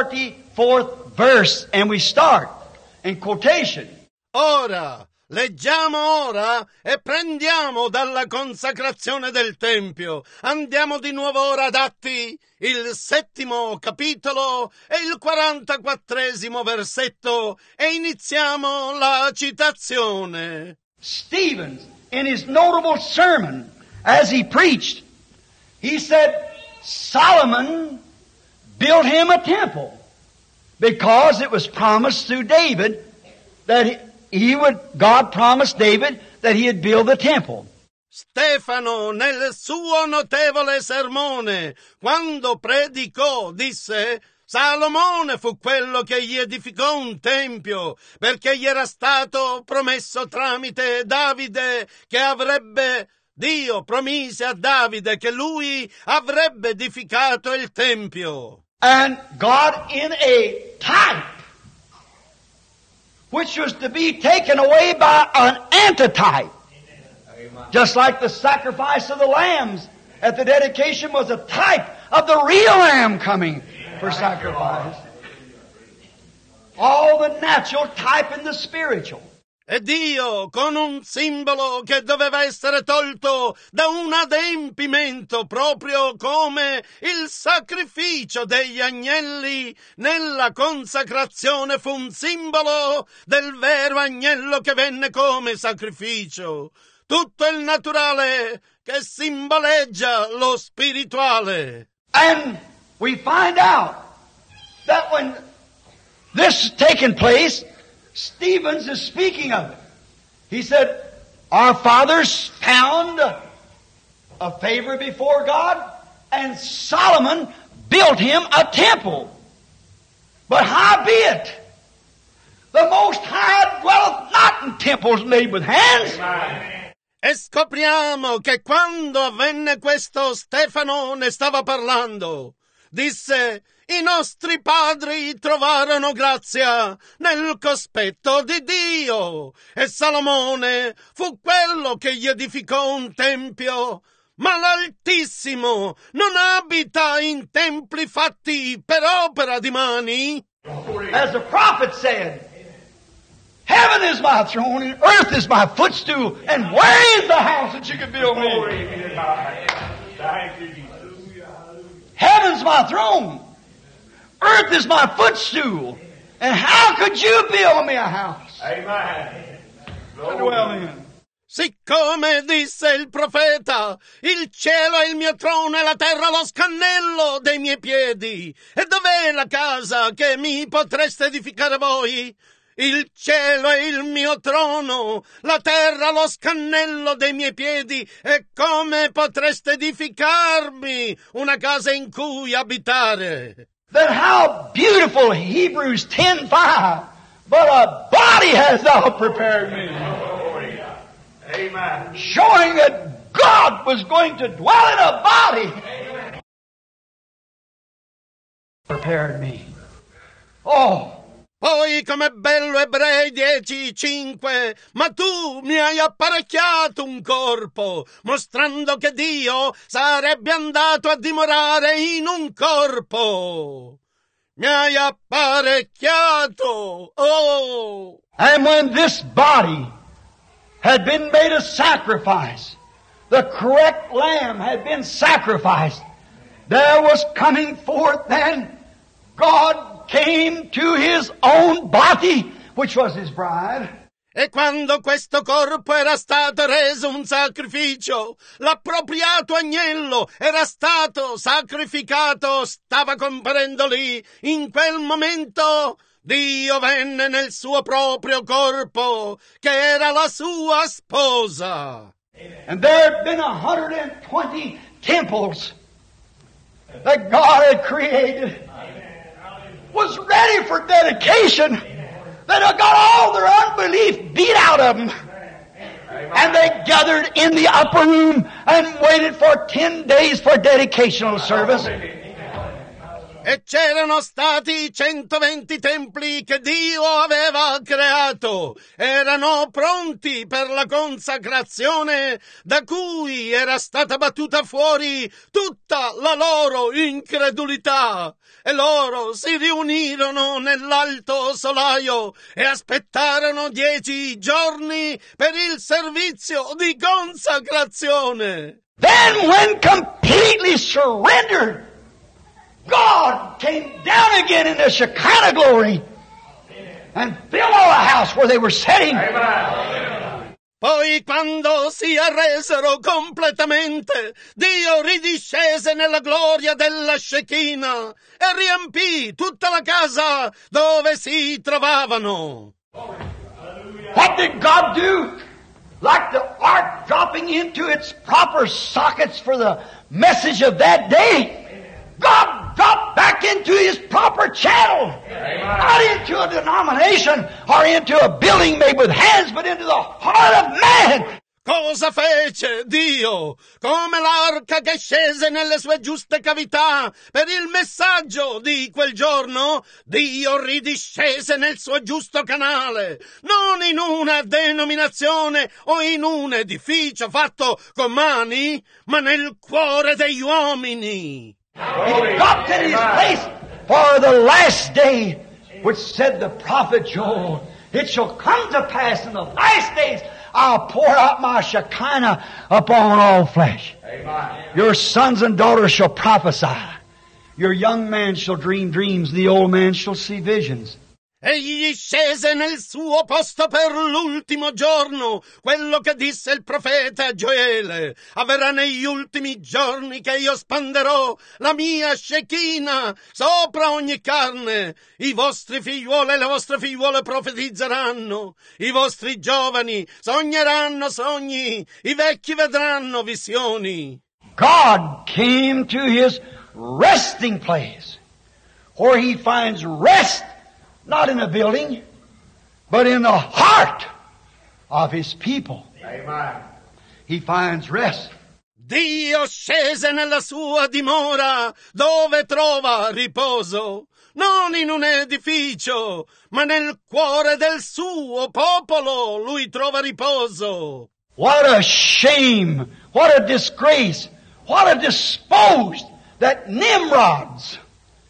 44th verse, and we start in quotation. Ora, leggiamo ora e prendiamo dalla consacrazione del Tempio. Andiamo di nuovo ora ad Atti, il 7° capitolo e il 44° versetto, e iniziamo la citazione. Stephen, in his notable sermon, as he preached, he said, Solomon built him a temple because it was promised through David that God promised David that he'd build the temple. Stefano, nel suo notevole sermone, quando predicò, disse: Salomone fu quello che gli edificò un tempio, perché gli era stato promesso tramite Davide Dio promise a Davide che lui avrebbe edificato il tempio. And God in a type, which was to be taken away by an antitype. Just like the sacrifice of the lambs at the dedication was a type of the real lamb coming for sacrifice. All the natural type and the spiritual. E Dio, con un simbolo che doveva essere tolto da un adempimento, proprio come il sacrificio degli agnelli nella consacrazione fu un simbolo del vero agnello che venne come sacrificio. Tutto il naturale che simboleggia lo spirituale. And we find out that when this is taking place, Stevens is speaking of it. He said, our fathers found a favor before God, and Solomon built him a temple. But howbeit, the Most High dwelleth not in temples made with hands. E scopriamo che quando avvenne questo, Stefano ne stava parlando. Disse: i nostri padri trovarono grazia nel cospetto di Dio, e Salomone fu quello che gli edificò un tempio. Ma l'Altissimo non abita in templi fatti per opera di mani. As the prophet said, heaven is my throne and earth is my footstool, and where is the house that you can build me? Thank you, Jesus. Heaven's my throne. Earth is my footstool. And how could you build me a house? Amen. To dwell in. Siccome disse il profeta, il cielo è il mio trono e la terra lo scannello dei miei piedi. E dov'è la casa che mi potreste edificare voi? Il cielo è il mio trono, la terra lo scannello dei miei piedi, e come potreste edificarmi una casa in cui abitare? Then how beautiful Hebrews 10:5 but a body hast thou prepared me. Amen. Showing that God was going to dwell in a body. Prepared me. Oh. Poi com'è bello Ebrei 10:5, ma tu mi hai apparecchiato un corpo, mostrando che Dio sarebbe andato a dimorare in un corpo. Mi hai apparecchiato, oh! And when this body had been made a sacrifice, the correct lamb had been sacrificed, there was coming forth then God came to His own body, which was His bride. E quando questo corpo era stato reso un sacrificio, l'appropriato agnello era stato sacrificato, stava comparendo lì, in quel momento, Dio venne nel suo proprio corpo, che era la sua sposa. And there had been 120 temples that God had created. Was ready for dedication, that had got all their unbelief beat out of them. And they gathered in the upper room and waited for 10 days for dedicational service. E c'erano stati 120 templi che Dio aveva creato. Erano pronti per la consacrazione da cui era stata battuta fuori tutta la loro incredulità. E loro si riunirono nell'alto solaio e aspettarono 10 giorni per il servizio di consacrazione. Then when completely surrendered, God came down again in the Shekinah glory and filled all the house where they were sitting. Poi quando si arresero completamente, Dio ridiscese nella gloria della Shekinah e riempì tutta la casa dove si trovavano. What did God do? Like the ark dropping into its proper sockets for the message of that day, God dropped back into His proper channel. Not into a denomination or into a building made with hands, but into the heart of man. Cosa fece Dio? Come l'arca che scese nelle sue giuste cavità per il messaggio di quel giorno, Dio ridiscese nel suo giusto canale, non in una denominazione o in un edificio fatto con mani, ma nel cuore degli uomini. He dropped in His place for the last day, which said the prophet Joel, it shall come to pass in the last days, I'll pour out my Shekinah upon all flesh. Amen. Your sons and daughters shall prophesy. Your young man shall dream dreams, the old man shall see visions. Egli scese nel suo posto per l'ultimo giorno, quello che disse il profeta Gioele. Avverrà negli ultimi giorni che io spanderò la mia Shekinah sopra ogni carne. I vostri figliuoli e le vostre figliuole profetizzeranno. I vostri giovani sogneranno sogni. I vecchi vedranno visioni. God came to His resting place, where He finds rest, not in a building, but in the heart of His people. Amen. He finds rest. Dio scese nella sua dimora, dove trova riposo, non in un edificio, ma nel cuore del suo popolo lui trova riposo. What a shame, what a disgrace, what a disposed that Nimrod's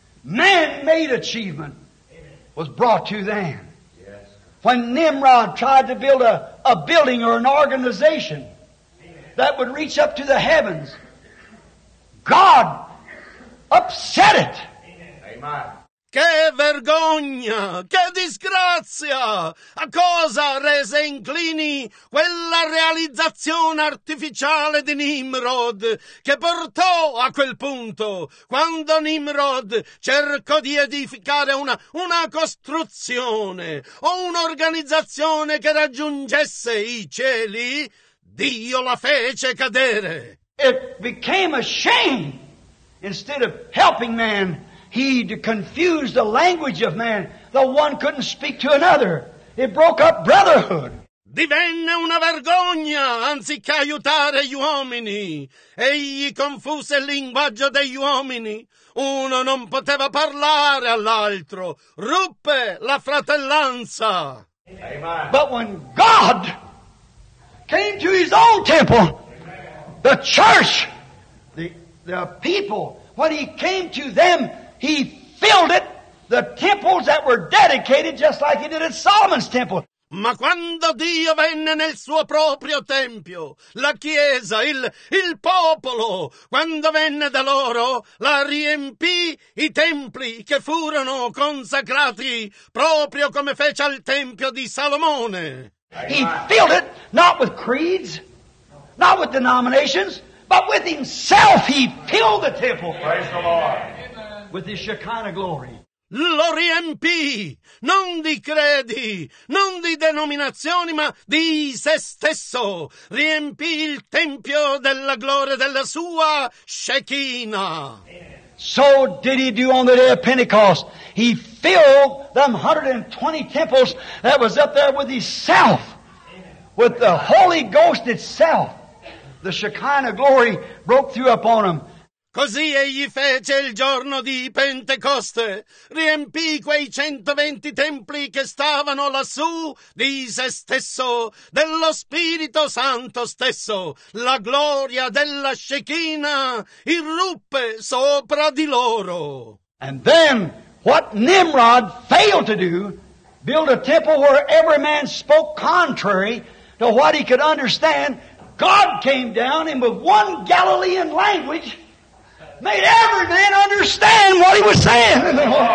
man-made achievement was brought to them. Yes. When Nimrod tried to build a building or an organization that would reach up to the heavens, God upset it. Amen. Che vergogna, che disgrazia! A cosa rese inclini quella realizzazione artificiale di Nimrod che portò a quel punto, quando Nimrod cercò di edificare una costruzione o un'organizzazione che raggiungesse i cieli, Dio la fece cadere. It became a shame. Instead of helping man He confused the language of man. The one couldn't speak to another. It broke up brotherhood. Divenne una vergogna anziché aiutare gli uomini. Egli confuse il linguaggio degli uomini. Uno non poteva parlare all'altro. Ruppe la fratellanza. Amen. But when God came to His own temple, the church, the people, when He came to them, He filled it, the temples that were dedicated just like He did at Solomon's temple. Ma quando Dio venne nel suo proprio tempio, la Chiesa, il popolo, quando venne da loro, la riempì i templi che furono consacrati proprio come fece al tempio di Salomone. He filled it not with creeds, not with denominations, but with Himself. He filled the temple Praise the Lord. with His Shekinah glory. Lo riempì, non di credi, non di denominazioni, ma di se stesso. Riempì il tempio della gloria della sua Shekinah. So did He do on the day of Pentecost. He filled them 120 temples that was up there with Himself, with the Holy Ghost itself. The Shekinah glory broke through upon them. Così egli fece il giorno di Pentecoste, riempì quei 120 templi che stavano lassù di se stesso, dello Spirito Santo stesso. La gloria della Shekinah irruppe sopra di loro. And then, what Nimrod failed to do, build a temple where every man spoke contrary to what he could understand. God came down and with one Galilean language made every man understand what he was saying.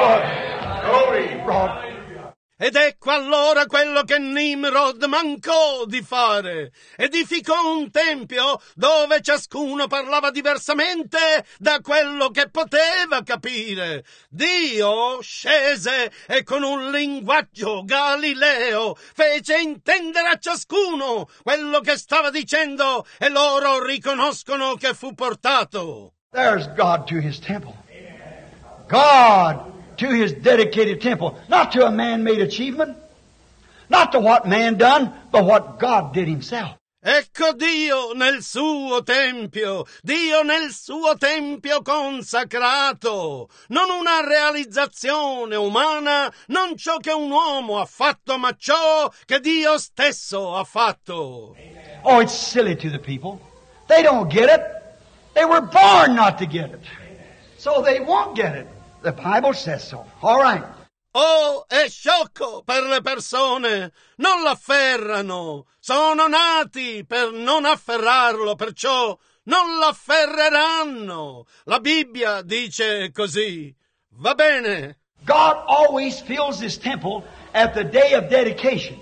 Glory. Ed ecco allora quello che Nimrod mancò di fare. Edificò un tempio dove ciascuno parlava diversamente da quello che poteva capire. Dio scese e con un linguaggio galileo fece intendere a ciascuno quello che stava dicendo e loro riconoscono che fu portato. There's God to His temple. God to His dedicated temple. Not to a man-made achievement. Not to what man done, but what God did Himself. Ecco Dio nel suo tempio consacrato, non una realizzazione umana, non ciò che un uomo ha fatto, ma ciò che Dio stesso ha fatto. Oh, it's silly to the people. They don't get it. They were born not to get it. So they won't get it. The Bible says so. All right. Oh, è sciocco per le persone, non l'afferrano, sono nati per non afferrarlo, perciò non l'afferreranno. La Bibbia dice così. Va bene. God always fills His temple at the day of dedication.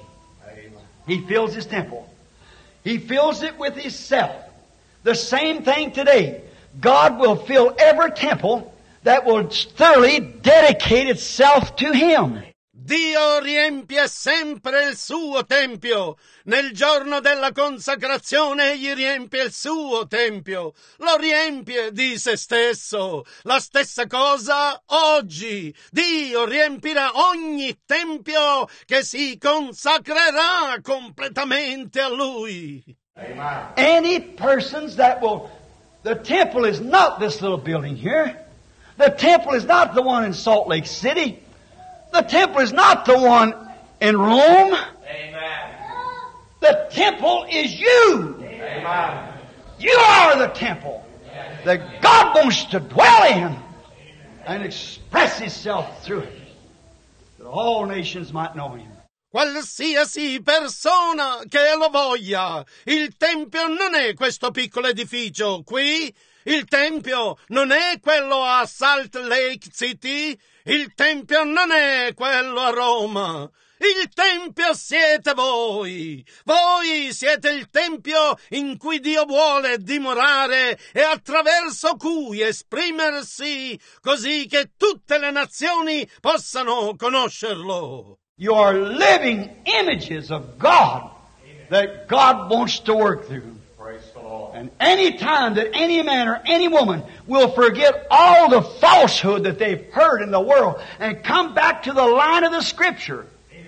He fills His temple. He fills it with Himself. The same thing today. God will fill every temple that will thoroughly dedicate itself to Him. Dio riempie sempre il suo tempio. Nel giorno della consacrazione egli riempie il suo tempio. Lo riempie di se stesso. La stessa cosa oggi. Dio riempirà ogni tempio che si consacrerà completamente a Lui. Amen. Any persons that will... The temple is not this little building here. The temple is not the one in Salt Lake City. The temple is not the one in Rome. Amen. The temple is you. Amen. You are the temple that God wants to dwell in and express Himself through it, that all nations might know Him. Qualsiasi persona che lo voglia, il tempio non è questo piccolo edificio qui, il tempio non è quello a Salt Lake City, il tempio non è quello a Roma, il tempio siete voi siete il tempio in cui Dio vuole dimorare e attraverso cui esprimersi così che tutte le nazioni possano conoscerlo. You are living images of God that God wants to work through. Praise the Lord. And any time that any man or any woman will forget all the falsehood that they've heard in the world and come back to the line of the Scripture,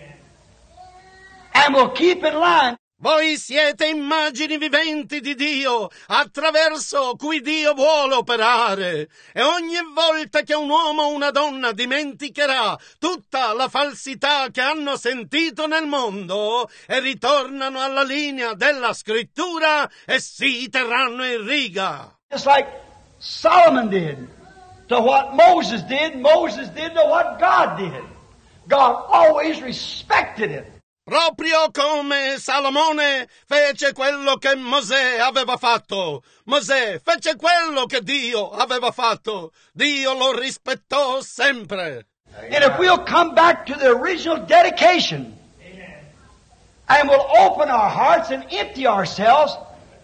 and will keep in line. Voi siete immagini viventi di Dio, attraverso cui Dio vuole operare. E ogni volta che un uomo o una donna dimenticherà tutta la falsità che hanno sentito nel mondo e ritornano alla linea della Scrittura e si terranno in riga. Just like Solomon did to what Moses did to what God did. God always respected it. Proprio come Salomone fece quello che Mosè aveva fatto. Mosè fece quello che Dio aveva fatto. Dio lo rispettò sempre. And if we'll come back to the original dedication, and we'll open our hearts and empty ourselves,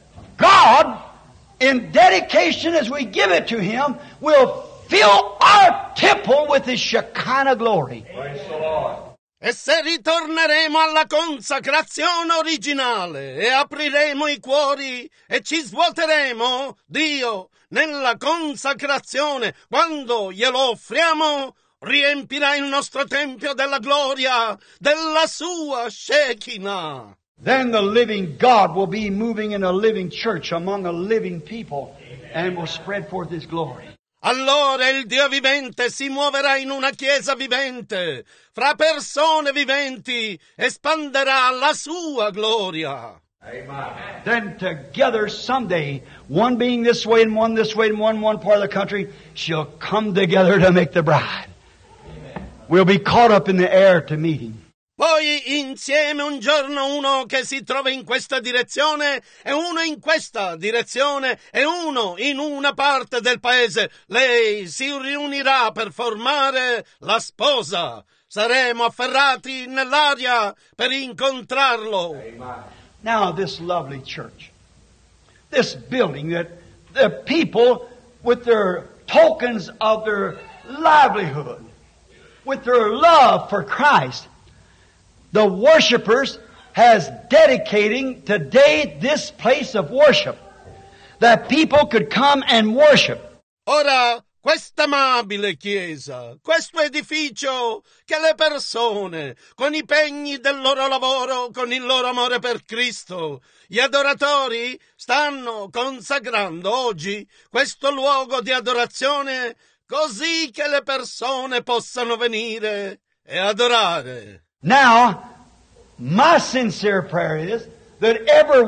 God, in dedication as we give it to Him, will fill our temple with His Shekinah glory. Praise the Lord. E se ritorneremo alla consacrazione originale e apriremo i cuori e ci svuoteremo, Dio, nella consacrazione, quando glielo offriamo, riempirà il nostro tempio della gloria, della sua Shekinah. Then the living God will be moving in a living church among a living people and will spread forth His glory. Allora il Dio vivente si muoverà in una chiesa vivente, fra persone viventi, espanderà la sua gloria. Amen. Then together someday, one being this way and one this way and one part of the country, shall come together to make the bride. We'll be caught up in the air to meet Him. Poi insieme un giorno uno che si trova in questa direzione e uno in questa direzione e uno in una parte del paese. Lei si riunirà per formare la sposa. Saremo afferrati nell'aria per incontrarlo. Amen. Now this lovely church, this building that the people with their tokens of their livelihood, with their love for Christ, the worshipers has dedicating today this place of worship that people could come and worship. Ora, questa amabile chiesa, questo edificio che le persone, con i pegni del loro lavoro, con il loro amore per Cristo, gli adoratori stanno consacrando oggi questo luogo di adorazione così che le persone possano venire e adorare. Now, my sincere prayer is that every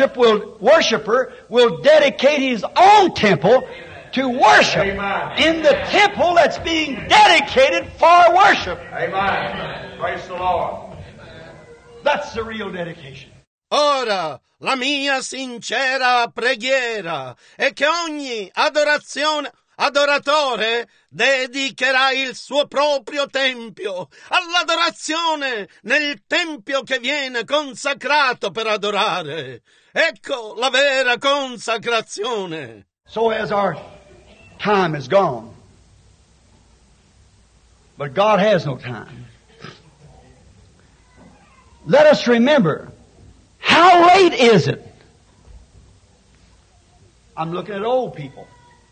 worshiper will dedicate his own temple to worship. Amen. In the temple that's being dedicated for worship. Amen. Praise the Lord. That's the real dedication. Ora, la mia sincera preghiera è che ogni adoratore dedicherà il suo proprio tempio all'adorazione nel tempio che viene consacrato per adorare. Ecco la vera consacrazione. So as our time is gone, but God has no time, let us remember, how late is it? I'm looking at old people.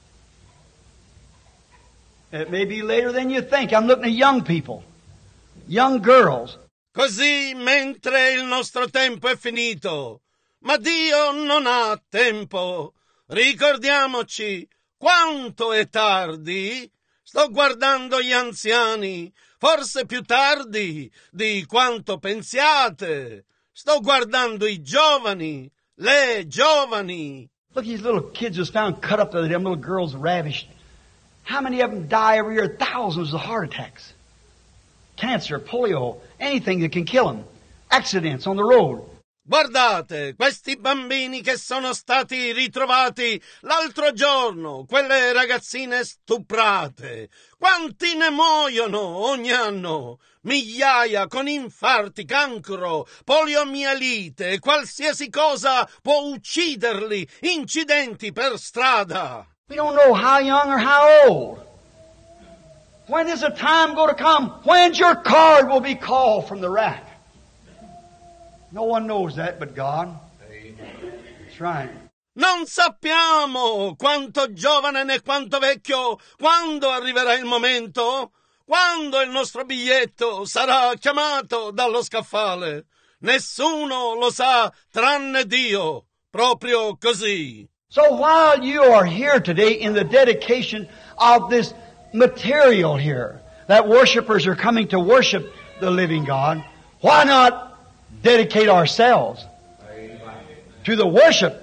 It may be later than you think. I'm looking at young people, young girls. Così, mentre il nostro tempo è finito, ma Dio non ha tempo. Ricordiamoci quanto è tardi. Sto guardando gli anziani, forse più tardi di quanto pensiate. Sto guardando i giovani, le giovani. Look, these little kids was found cut up the other day, them little girls ravished. How many of them die every year? Thousands of heart attacks. Cancer, polio, anything that can kill them. Accidents on the road. Guardate, questi bambini che sono stati ritrovati l'altro giorno, quelle ragazzine stuprate. Quanti ne muoiono ogni anno? Migliaia con infarti, cancro, poliomielite e qualsiasi cosa può ucciderli, incidenti per strada. We don't know how young or how old. When is the time going to come? When your card will be called from the rack? No one knows that but God. That's right. Non sappiamo quanto giovane né quanto vecchio, quando arriverà il momento, quando il nostro biglietto sarà chiamato dallo scaffale. Nessuno lo sa tranne Dio, proprio così. So while you are here today in the dedication of this material here, that worshipers are coming to worship the living God, why not dedicate ourselves to the worship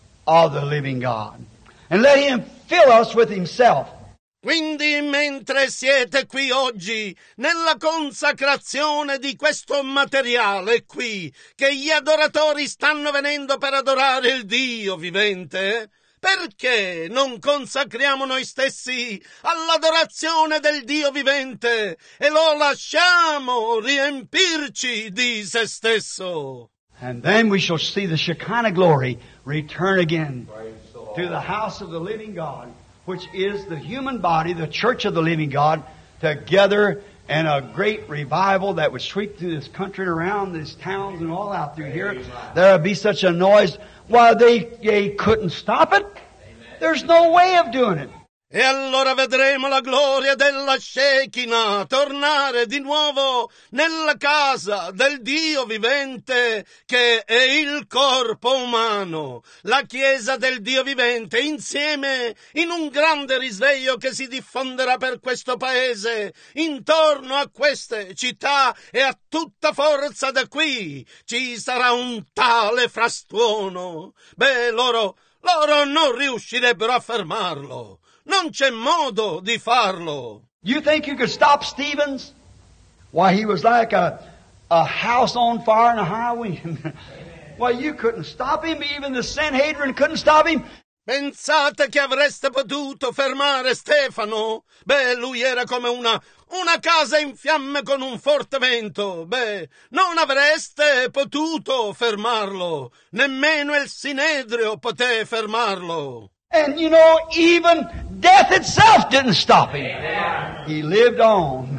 of the living God and let Him fill us with Himself? Quindi mentre siete qui oggi, nella consacrazione di questo materiale qui, che gli adoratori stanno venendo per adorare il Dio vivente, perché non consacriamo noi stessi all'adorazione del Dio vivente e lo lasciamo riempirci di se stesso? And then we shall see the Shekinah glory return again to the house of the living God, which is the human body, the church of the living God, together in a great revival that would sweep through this country and around these towns and all out through here. There would be such a noise. Why, they couldn't stop it. There's no way of doing it. E allora vedremo la gloria della Shekinah tornare di nuovo nella casa del Dio vivente, che è il corpo umano, la Chiesa del Dio vivente, insieme in un grande risveglio che si diffonderà per questo paese, intorno a queste città, e a tutta forza da qui ci sarà un tale frastuono. Loro non riuscirebbero a fermarlo. Non c'è modo di farlo. You think you could stop Stevens? Why, he was like a house on fire in a high wind. Why, you couldn't stop him. Even the Sanhedrin couldn't stop him. Pensate che avreste potuto fermare Stefano? Lui era come una casa in fiamme con un forte vento. Non avreste potuto fermarlo. Nemmeno il Sinedrio poté fermarlo. And you know, even death itself didn't stop him. He lived on.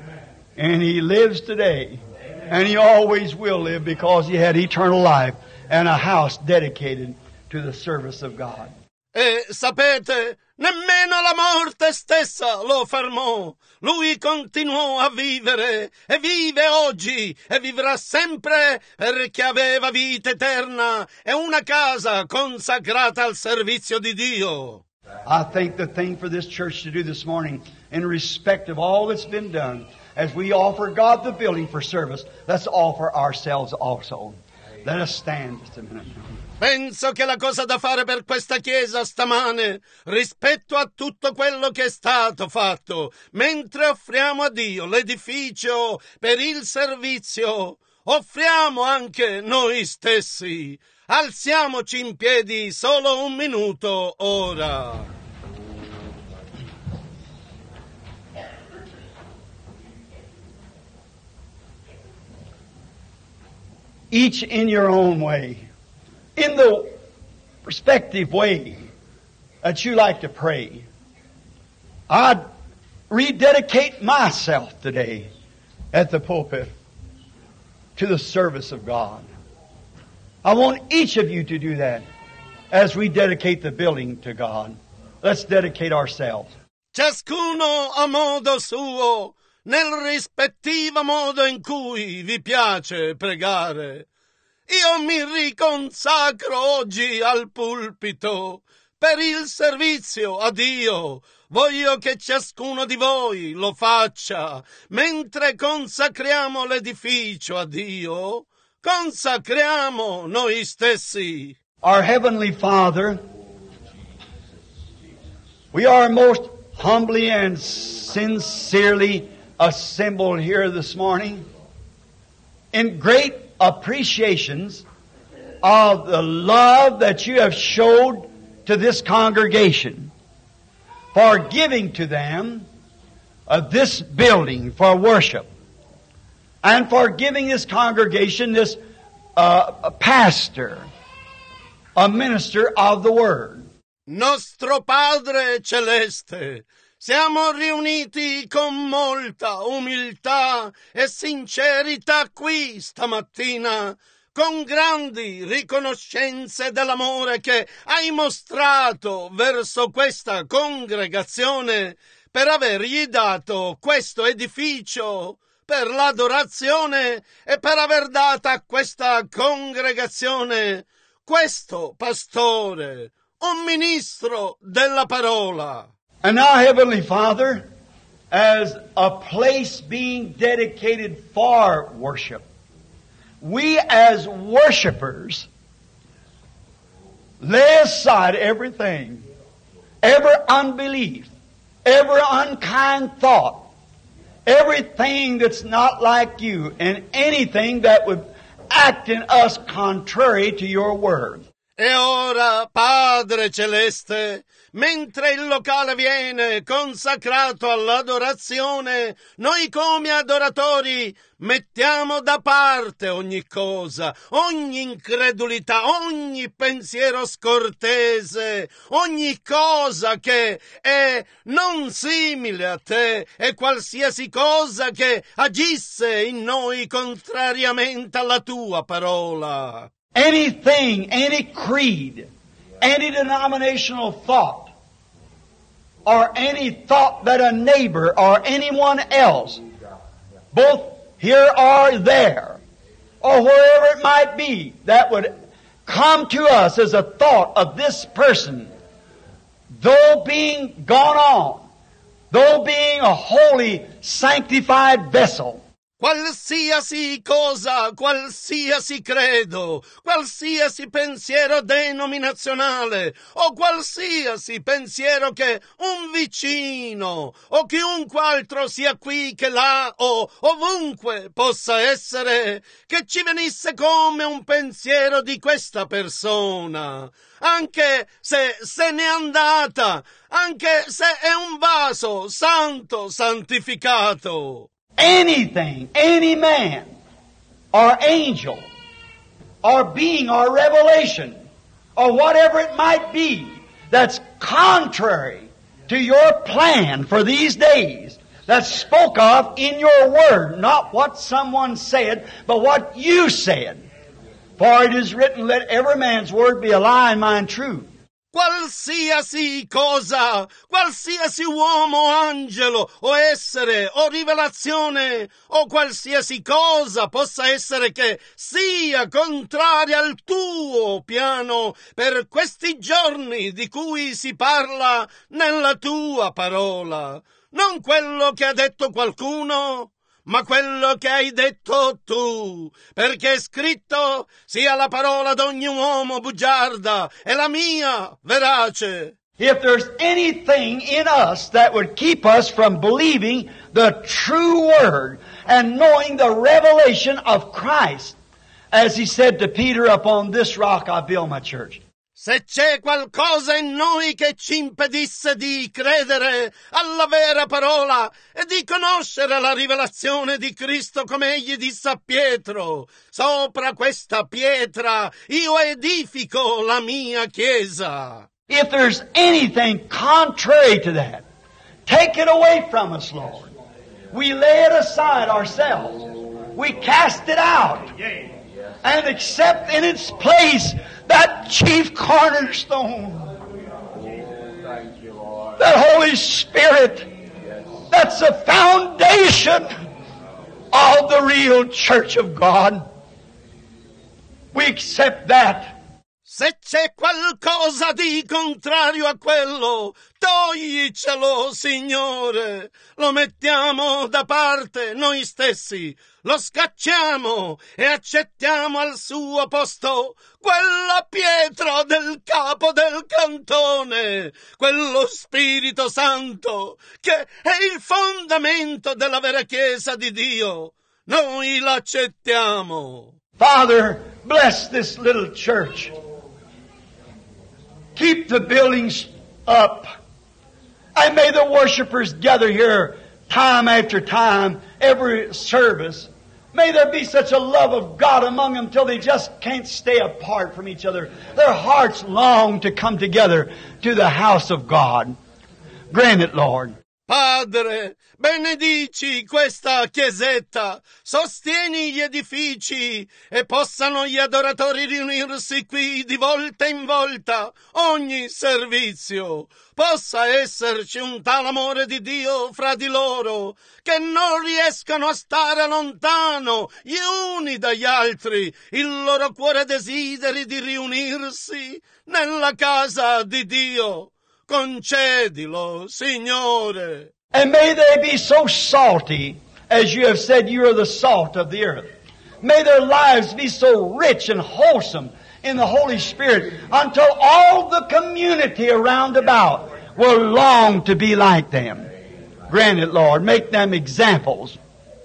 And he lives today. And he always will live because he had eternal life and a house dedicated to the service of God. E sapete, nemmeno la morte stessa lo fermò. Lui continuò a vivere e vive oggi e vivrà sempre, perché aveva vita eterna e una casa consacrata al servizio di Dio. I think the thing for this church to do this morning, in respect of all that's been done, as we offer God the building for service, let's offer ourselves also. Let us stand just a minute. Penso che la cosa da fare per questa Chiesa stamane, rispetto a tutto quello che è stato fatto, mentre offriamo a Dio l'edificio per il servizio, offriamo anche noi stessi. Alziamoci in piedi solo un minuto ora. Each in your own way. In the respective way that you like to pray. I'd rededicate myself today at the pulpit to the service of God. I want each of you to do that as we dedicate the building to God. Let's dedicate ourselves. Ciascuno a modo suo, nel rispettivo modo in cui vi piace pregare. Io mi riconsacro oggi al pulpito per il servizio a Dio. Voglio che ciascuno di voi lo faccia. Mentre consacriamo l'edificio a Dio, consacriamo noi stessi. Our Heavenly Father, we are most humbly and sincerely assembled here this morning in great appreciations of the love that you have showed to this congregation for giving to them this building for worship and for giving this congregation this pastor, a minister of the Word. Nostro Padre Celeste, siamo riuniti con molta umiltà e sincerità qui stamattina con grandi riconoscenze dell'amore che hai mostrato verso questa congregazione per avergli dato questo edificio per l'adorazione e per aver dato a questa congregazione questo pastore, un ministro della parola. And now, Heavenly Father, as a place being dedicated for worship, we as worshipers lay aside everything, every unbelief, every unkind thought, everything that's not like you, and anything that would act in us contrary to your word. E ora, Padre Celeste, mentre il locale viene consacrato all'adorazione, noi come adoratori mettiamo da parte ogni cosa, ogni incredulità, ogni pensiero scortese, ogni cosa che è non simile a te e qualsiasi cosa che agisse in noi contrariamente alla tua parola. Anything, any creed, any denominational thought, or any thought that a neighbor or anyone else, both here or there, or wherever it might be, that would come to us as a thought of this person, though being gone on, though being a holy, sanctified vessel, Qualsiasi cosa, qualsiasi credo, qualsiasi pensiero denominazionale o qualsiasi pensiero che un vicino o chiunque altro sia qui che là o ovunque possa essere, che ci venisse come un pensiero di questa persona, anche se se n'è andata, anche se è un vaso santo, santificato. Anything, any man, or angel, or being, or revelation, or whatever it might be that's contrary to your plan for these days, that's spoke of in your word, not what someone said, but what you said. For it is written, let every man's word be a lie and mine true. Qualsiasi cosa, qualsiasi uomo, angelo o essere o rivelazione o qualsiasi cosa possa essere che sia contraria al tuo piano per questi giorni di cui si parla nella tua parola. Non quello che ha detto qualcuno, ma quello che hai detto tu, perché è scritto sia la parola d'ogni uomo bugiarda e la mia verace. If there's anything in us that would keep us from believing the true word and knowing the revelation of Christ, as he said to Peter, upon this rock I build my church. Se c'è qualcosa in noi che ci impedisse di credere alla vera parola e di conoscere la rivelazione di Cristo, come egli disse a Pietro, sopra questa pietra io edifico la mia chiesa. If there's anything contrary to that, take it away from us, Lord. We lay it aside ourselves. We cast it out and accept in its place that chief cornerstone, that Holy Spirit, that's the foundation of the real Church of God. We accept that. Se c'è qualcosa di contrario a quello, toglicelo, Signore. Lo mettiamo da parte noi stessi, lo scacciamo e accettiamo al suo posto quella pietra del capo del cantone, quello Spirito Santo che è il fondamento della vera Chiesa di Dio. Noi l'accettiamo. Father, bless this little church. Keep the buildings up. And may the worshipers gather here time after time, every service. May there be such a love of God among them till they just can't stay apart from each other. Their hearts long to come together to the house of God. Grant it, Lord. Padre, benedici questa chiesetta, sostieni gli edifici e possano gli adoratori riunirsi qui di volta in volta, ogni servizio. Possa esserci un tal amore di Dio fra di loro che non riescano a stare lontano gli uni dagli altri, il loro cuore desideri di riunirsi nella casa di Dio. Concedilo, Signore. And may they be so salty, as you have said you are the salt of the earth. May their lives be so rich and wholesome in the Holy Spirit until all the community around about will long to be like them. Grant it, Lord. Make them examples.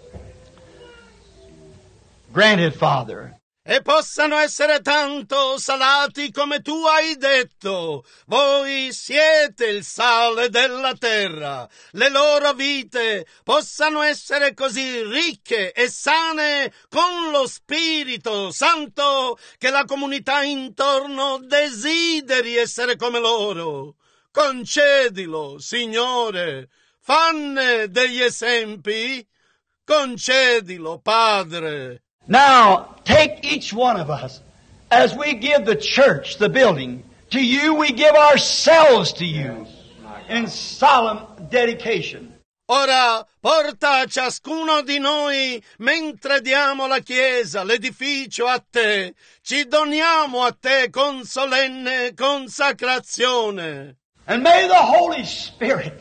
Grant it, Father. E possano essere tanto salati come tu hai detto. Voi siete il sale della terra. Le loro vite possano essere così ricche e sane con lo Spirito Santo che la comunità intorno desideri essere come loro. Concedilo, Signore. Fanne degli esempi. Concedilo, Padre. Now, take each one of us. As we give the church, the building, to you, we give ourselves to you in solemn dedication. Ora porta ciascuno di noi, mentre diamo la chiesa, l'edificio a te, ci doniamo a te con solenne consacrazione. And may the Holy Spirit,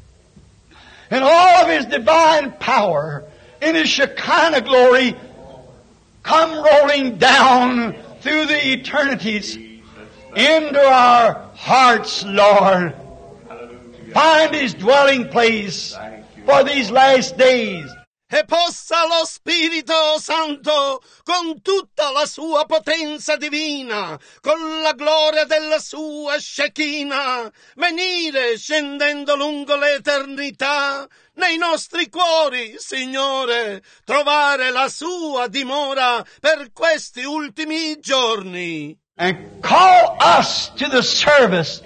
in all of His divine power, in His Shekinah glory, come rolling down through the eternities into our hearts, Lord. Find His dwelling place for these last days. E possa lo Spirito Santo, con tutta la sua potenza divina, con la gloria della sua Shekinah, venire scendendo lungo l'eternità, nei nostri cuori, Signore, trovare la sua dimora per questi ultimi giorni. And call us to the service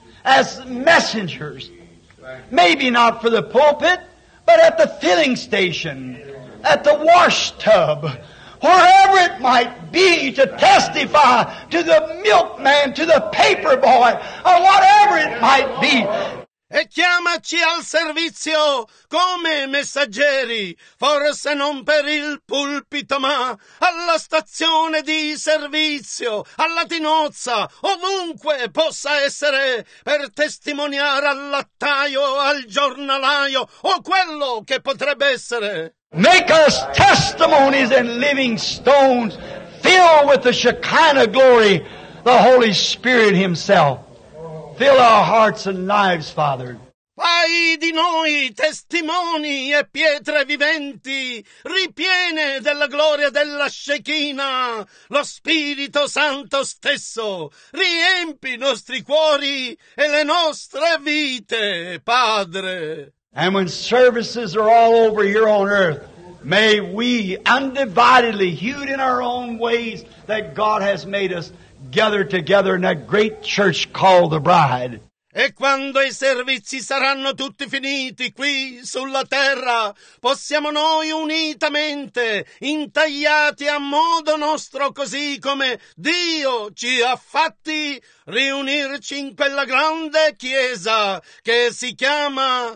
as messengers, maybe not for the pulpit, but at the filling station, at the wash tub, wherever it might be, to testify to the milkman, to the paper boy, or whatever it might be. E chiamaci al servizio come messaggeri, forse non per il pulpito, ma alla stazione di servizio, alla tinozza, ovunque possa essere, per testimoniare al lattaio, al giornalaio, o quello che potrebbe essere. Make us testimonies and living stones, filled with the Shekinah glory, the Holy Spirit Himself. Fill our hearts and lives, Father. Fai di noi testimoni e pietre viventi, ripiene della gloria della Shekinah, lo Spirito Santo stesso, riempi i nostri cuori e le nostre vite, Padre. And when services are all over here on earth, may we undividedly, hewed in our own ways that God has made us, gather together in that great church called the bride. E quando i servizi saranno tutti finiti qui sulla terra, possiamo noi unitamente, intagliati a modo nostro così come Dio ci ha fatti, riunirci in quella grande chiesa che si chiama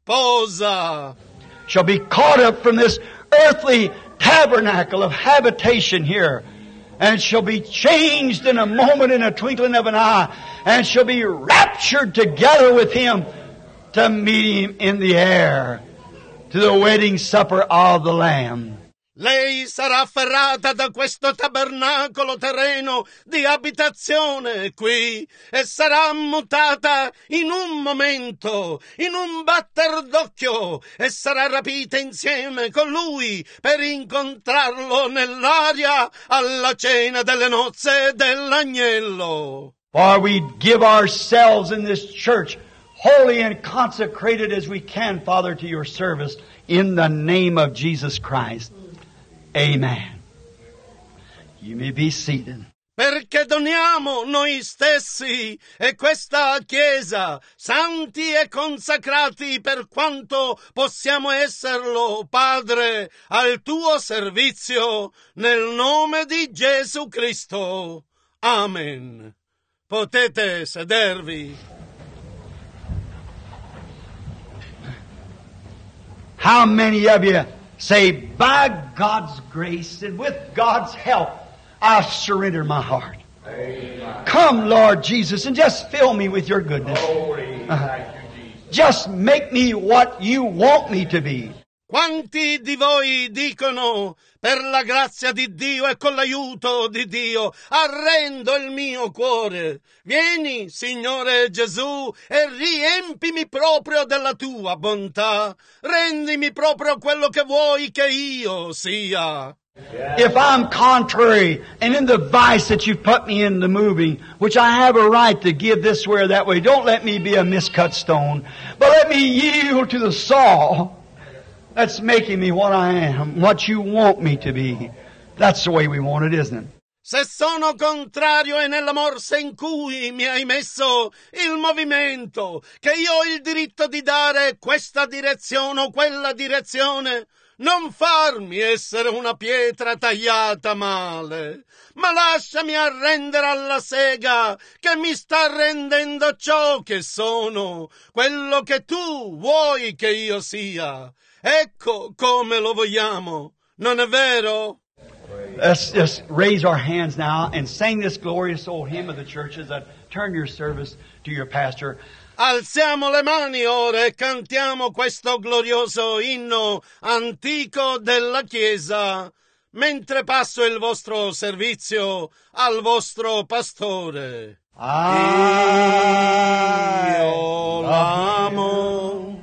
sposa. Shall be caught up from this earthly tabernacle of habitation here, and shall be changed in a moment, in a twinkling of an eye, and shall be raptured together with Him to meet Him in the air, to the wedding supper of the Lamb. Lei sarà afferrata da questo tabernacolo terreno di abitazione qui e sarà mutata in un momento, in un batter d'occhio, e sarà rapita insieme con Lui per incontrarlo nell'aria alla cena delle nozze dell'agnello. For we give ourselves in this church holy and consecrated as we can, Father, to your service in the name of Jesus Christ. Amen. You may be seated. perché doniamo noi stessi e questa Chiesa, santi e consacrati per quanto possiamo esserlo, Padre, al tuo servizio, nel nome di Gesù Cristo. Amen. Potete sedervi. How many of you say, by God's grace and with God's help, I surrender my heart. Amen. Come, Lord Jesus, and just fill me with your goodness. Glory. Thank you, Jesus. Just make me what you want me to be. Quanti di voi dicono, per la grazia di Dio e con l'aiuto di Dio, arrendo il mio cuore. Vieni, Signore Gesù, e riempimi proprio della tua bontà. Rendimi proprio quello che vuoi che io sia. If I'm contrary and in the vice that you've put me in the moving, which I have a right to give this way or that way, don't let me be a miscut stone, but let me yield to the saw that's making me what I am, what you want me to be. That's the way we want it, isn't it? Se sono contrario e nella morsa in cui mi hai messo il movimento, che io ho il diritto di dare questa direzione o quella direzione, non farmi essere una pietra tagliata male, ma lasciami arrendere alla sega che mi sta rendendo ciò che sono, quello che tu vuoi che io sia. Ecco come lo vogliamo, non è vero? Let's just raise our hands now and sing this glorious old hymn of the churches that turn your service to your pastor. Alziamo le mani ora e cantiamo questo glorioso inno antico della Chiesa, mentre passo il vostro servizio al vostro pastore. Io l'amo,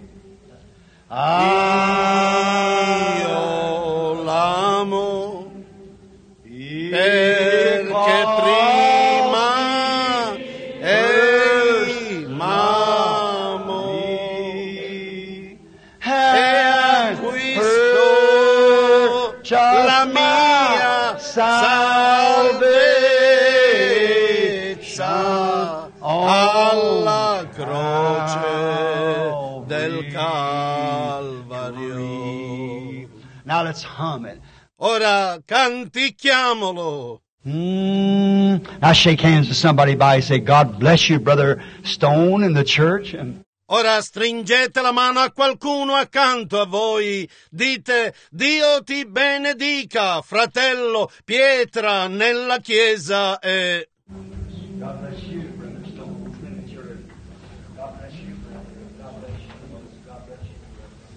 io l'amo, perché prima egli m'amò e acquistò la mia salvezza alla croce del Calvario. Now let's hum it. Ora canticchiamolo. Now shake hands with somebody by and say, God bless you, Brother Stone in the church. And Ora stringete la mano a qualcuno accanto a voi. Dite, Dio ti benedica, fratello Pietra nella chiesa e... God bless you, Brother Stone in the church. God bless you, brother. God bless you. God bless you.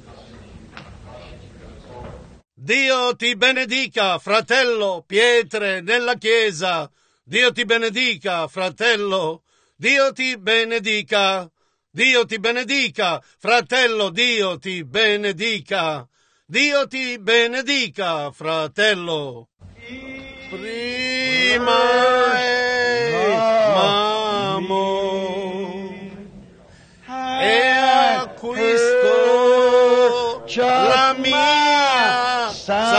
Dio ti benedica, fratello Pietre nella chiesa. Dio ti benedica, fratello. Dio ti benedica. Dio ti benedica, fratello. Dio ti benedica. Dio ti benedica, fratello. Prima m'amò e acquistò la mia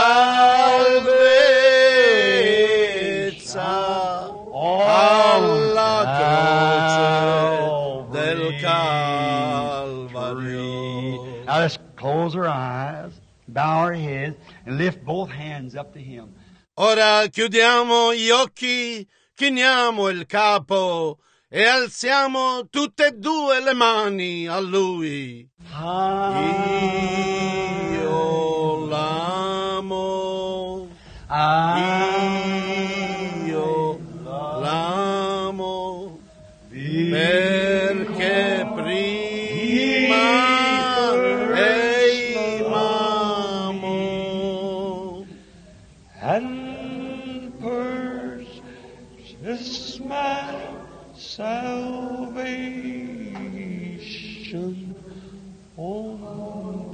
salvezza alla croce del Calvario. Now let's close our eyes, bow our heads, and lift both hands up to Him. Ora chiudiamo gli occhi, chiniamo il capo e alziamo tutte e due le mani a Lui. Io l'amo, io l'amo, perché prima egli m'amò. And purchase my salvation on